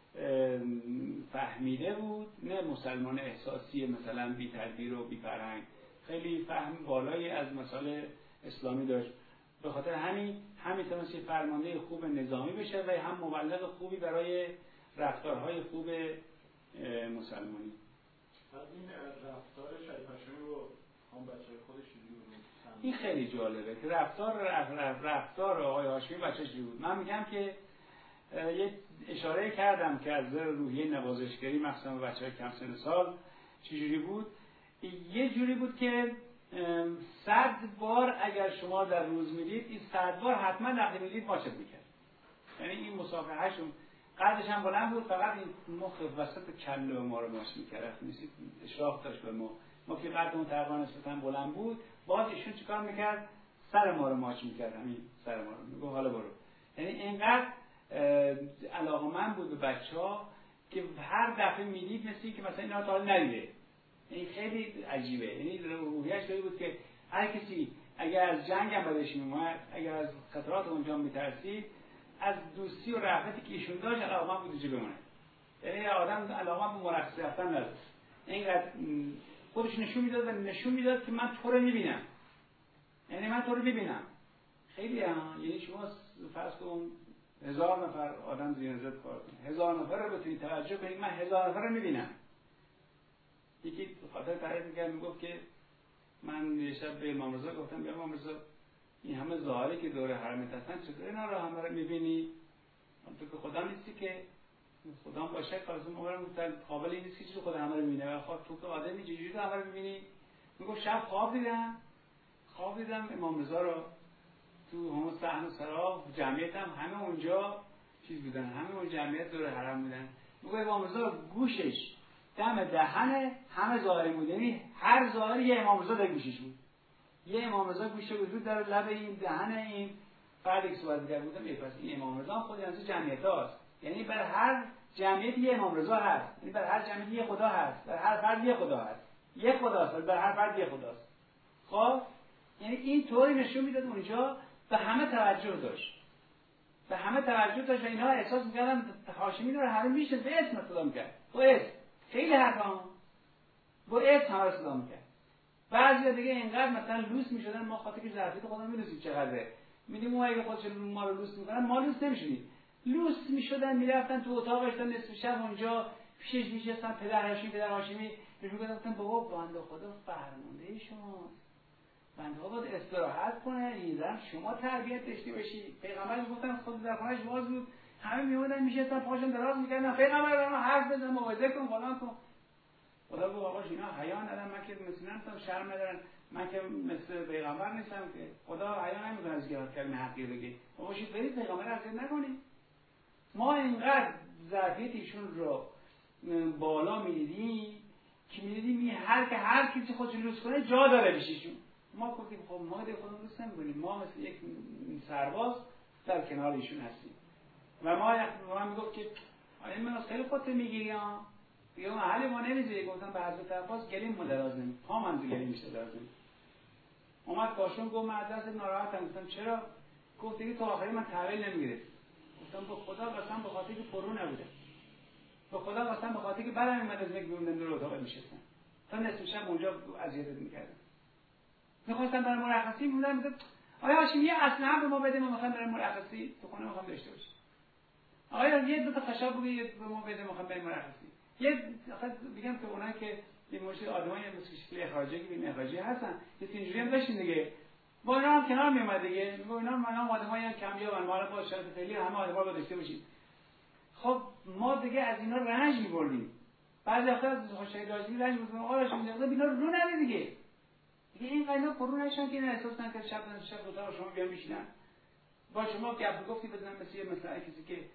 S1: فهمیده بود، نه مسلمان احساسی مثلا بی تدبیر و بی فرهنگ، خیلی فهم بالایی از مسائل اسلامی داشت. به خاطر همین تونست فرمانده خوب نظامی بشه و هم مبلغ خوبی برای رفتارهای خوب مسلمانی.
S3: این رفتار شریف هاشمی رو هم بچه‌های خودش
S1: این خیلی جالبه که رفتار آقای هاشمی بچه‌ش بود. من میگم که یک اشاره کردم که از نظر روحیه نوازشگری مخصوصا بچه‌های کم سن سال چجوری بود. یه جوری بود که 100 بار اگر شما در روز میدید این 100 بار حتما نقل میدید ماچت میکرد. یعنی این مصافحهشون قدش هم بلند بود، فقط این مخ وسط کله ما رو ماچ میکرد، نیست اشراف داشت به ما که قدمون تقریبا نسبتاً بلند بود، باز ایشون چیکار میکرد؟ سر ما رو ماچ میکرد، همین سر ما رو میگه حالا برو. یعنی اینقدر علاقه‌مند بود به بچه‌ها که هر دفعه میدید مثل اینکه مثلا اینا تا حالا ندیده. این خیلی عجیبه. یعنی روحیه‌اش طوری بود که هر کسی اگر از جنگ هم بدش میومد، اگر از خطرات اونجا میترسید، از دوستی و رحمتی که ایشون داشت علاقه‌مند بود اینجا بمونه. یعنی آدم علاقه‌مند به مرخصی رفتن نداشت. اینقدر خودش نشون میداد که من تو رو میبینم. یعنی من تو رو میبینم. خیلی یعنی شما فرض کن 1000 نفر آدم زیر نظر کار کنه، 1000 نفر رو بتونید توجه کنید، من 1000 نفر رو میبینم. یکی خاطر تعریف می‌کرد، میگفت که من یه شب به امام رضا گفتم یا امام رضا این همه ظاهری که دور حرمت هستن چطور اینا رو همه رو می‌بینی؟ تو که خدا نیستی که، خدا باشه کارزم عمر مختل قابل این نیست که چیزی خدا همه رو می‌بینه. و خب تو که آدمی چجوری تو همه رو می‌بینی؟ میگفت شب خواب دیدم امام رضا رو تو همون صحن و سرا جمعیت هم همه اونجا چیز بودن، همه اون جمعیت دور حرم بودن. میگه امام رضا گوشش دم دهن همه ظاهری بود، یعنی هر ظاهری یه امام رضا در گوشش بود. یه امام رضا گوشش بود در لب این دهن این فردی که صحبت می‌کرد. بودم پس این امام رضا خود از جمعیت‌هاست، یعنی بر هر جمعیت یه امام رضا هست، یعنی بر هر جمعیت یه خدا هست، بر هر فرد یه خدا هست، یه خداست، بر هر فرد یه خداست. خب یعنی این طوری نشون میداد اونجا به همه توجه داشت، و اینا احساس می‌کردن هاشمی رو همه میشه به اسم صدا می‌کرد، با اسم خیلی حرفا با اسم همه صدا می‌کرد. بعضیا دیگه اینقدر مثلا لوس می‌شدن، ما خاطر که ظرفیت خودمون می‌دونیم چقدره، می‌دیم اون اگه خودش ما رو لوس می‌کنن ما لوس نمی‌شدیم، لوس می‌شدن می‌رفتن تو اتاقش تا نصف شب اونجا پیشش می‌شستن، پدر هاشمی میگفتن بابا بنده خدا فرمانده شماست، بنده خدا باید استراحت کنه، ایزم شما تربیت داشته باشی. پیغمبر گفتن خود در خونه‌اش باز بود، همه میومدن میشستن پاشون دراز میکردن، پیغمبر برام حرف بزن، موعظه کن، فلان کن. خدا گفت آقا اینا حیا ندارن، من که مثلا شرم ندارن، من که مثل پیغمبر نیستم که، خدا حیا نمیکنه از جهاد کلمه حقی بگی. بابا شید برید پیغمبر اذیت نکنید. ما اینقدر ظرفیت ایشون رو بالا میدیدیم که میدیدیم هر کسی خودش لوس کنه جا داره بشیشون. ما گفتیم خب ما دیگه خودمون دوست نمی‌کنیم، ما مثل یک سرباز در کنار ایشون هستیم. و ما میگفت که آیا من خیلی خودت میگیری ها؟ دیگه محل ما نمیذاری. گفتم به حضرت عباس گلیم ما دراز نمی، پا من تو گلیم میشه دراز نمی. اومد کاشون گفت من از دست ناراحتم. گفتم چرا؟ گفت دیگه تا آخری من تحویل نمیگرفت. گفتم به خدا قسم به خاطر که پرو نبوده، به خدا قسم به خاطر که بعدم اومد از یک بیرون دور اتاق میشستم تا نصف شب اونجا اذیتت میکردم. میخواستم برای مرخصی موندم میگفت آیا هاشمی یه اسناد به ما بده، ما میخوایم برای مرخصی تو خونه میخوام داشته باشیم. آیا یه دو تا خشاب بگید به ما بده، میخوام بریم مرخصی. یه میگم که اونایی که این مشکل آدمایی مثل شکل اخراجی که بین اخراجی هستن یه اینجوری هم داشتین دیگه، با اینا هم کنار میومد دیگه، میگه اینا منم آدمایی کمیابن، ما با شرط فعلی همه آدما رو داشته باشیم. خب ما دیگه از اینا رنج می‌بردیم. بعضی وقتا از خوشای داشتیم رنج می‌بردیم. آقا شما دیگه اینا رو نده دیگه این قینا پرو نشن که اینا احساس کنن که شب دو تا شما بیان میشینن با شما گپ گفتی بزنن مثلا کسی که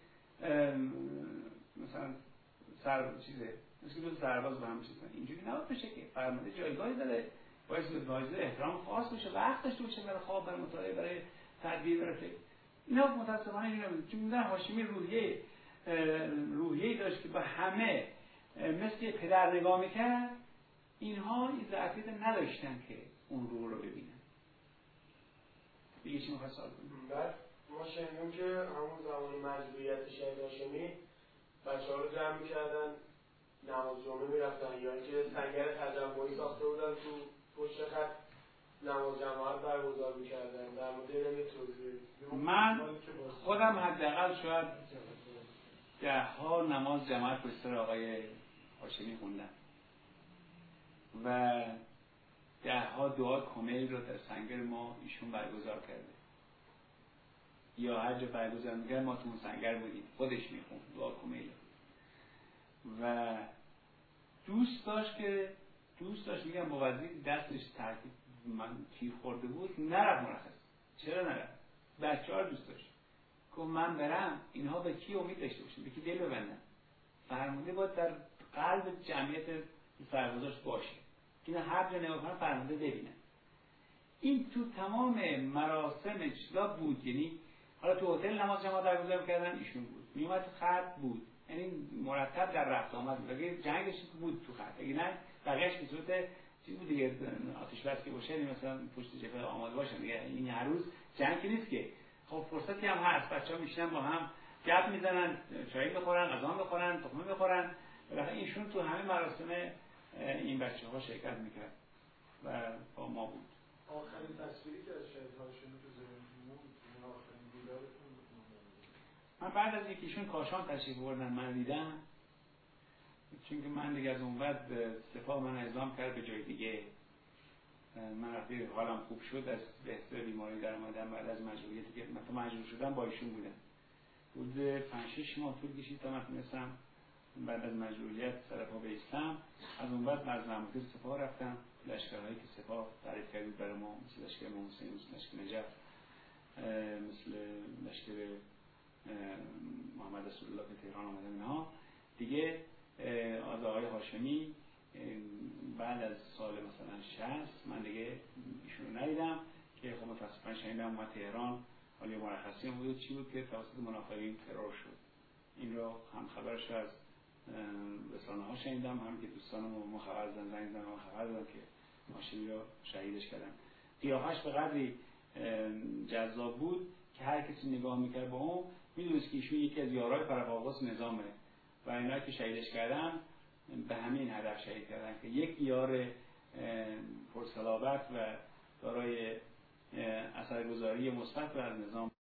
S1: مثلا مثل دو سرباز با هم چیزن. اینجوری نباید بشه که فرمانده جایگاهی داره، باید به واجد احترام خاص بشه، وقت داشته باشه برای خواب، برای مطالعه، برای تدبیر، برای فکر. اینا متاسفانه اینا چون میگن هاشمی روحیه‌ای داشت که به همه مثل پدر نگاه میکرد. اینها این ظرفیت نداشتن که اون رو ببینن. دیگه چی میخواد سوال کنیم؟
S2: بعد ما شنیدیم که همون زمان مجبوریت شهید هاشمی بچه‌ها رو جمع می‌کردن نماز جمعه می‌رفتن، یا اینکه سنگر تجمعی ساخته بودن تو پشت خط نماز جماعت برگزار می‌کردن. در مورد این توضیح
S1: من خودم حداقل شاید 10 نماز جماعت پشت سر آقای هاشمی خوندم و 10 دعا کمیل رو در سنگر ما ایشون برگزار کرده، یا هر جا برگزار می‌کرد ما تو اون سنگر بودیم، خودش میخوند دعا کمیل و دوست داشت میگم با وزیر دستش ترکیب من تیر خورده بود نرفت مرخص. چرا نرفت؟ بچه‌ها دوست داشت. گفت من برم اینها به کی امید داشته باشن، به کی دل ببندن. فرمانده باید در قلب جمعیت سربازاش باشه که هر جا نگاه کنن فرمانده ببینن. این تو تمام مراسم چیزا بود. یعنی حالا تو هتل نماز جماعت برگزار کردن ایشون بود، میومد تو خط بود، یعنی مرتب در رفت آمد بود. اگه جنگش بود تو خط، اگه نه بقیه‌اش به صورت چیز بود دیگه، آتش بس که باشه، مثلا پشت جبهه آماده باشن دیگه. این هر روز جنگ نیست که. خب فرصتی هم هست، بچه‌ها میشینن با هم گپ میزنن، چای بخورن، غذا بخورن، تخمه بخورن. بالاخره ایشون تو همه مراسم این بچه‌ها شرکت میکرد و با ما بود.
S3: آخرین تصویری که از شهید هاشمی تو ذهنم بود آخرین دیدارتون بود؟
S1: من بعد از اینکه ایشون کاشان تشریف بردن من دیدم، چون که من دیگه از اون بعد سپاه من اعزام کرد به جای دیگه. من وقتی حالم خوب شد از بهتر بیماری در اومدم، بعد از مجبوریتی که من مجبور شدم با ایشون بودم. حدود 5-6 ماه طول کشید تا من تونستم بعد از مجبوریت سر پا بایستم. از اون بعد از مأموریت سپاه رفتم، لشکرهایی که سپاه تعریف کرد برای ما، مثل لشکر امام حسین، مثل لشکر نجف، مثل لشکر محمد رسول الله که تهران آمدن، اینها دیگه از آقای هاشمی بعد از سال مثلا 60 من دیگه ایشون رو ندیدم که خب متاسفانه شنیدم اومد تهران، حالی مرخصی هم بود چی بود که توسط منافقین ترور شد. این رو هم خبرش از رسانه ها شنیدم، هم که دوستانم ما خبر زنگ زدن و خبر دادن که هاشمی رو شهیدش کردن. قیافش به قدری جذاب بود که هر کسی نگاه میکرد با اون میدونست که ایشون یکی از یارای فرق‌آقاس نظامه و اینا که شهیدش کردن به همین هدف شهید کردن که یک یار پرصلابت و دارای اثرگذاری مثبت بر نظام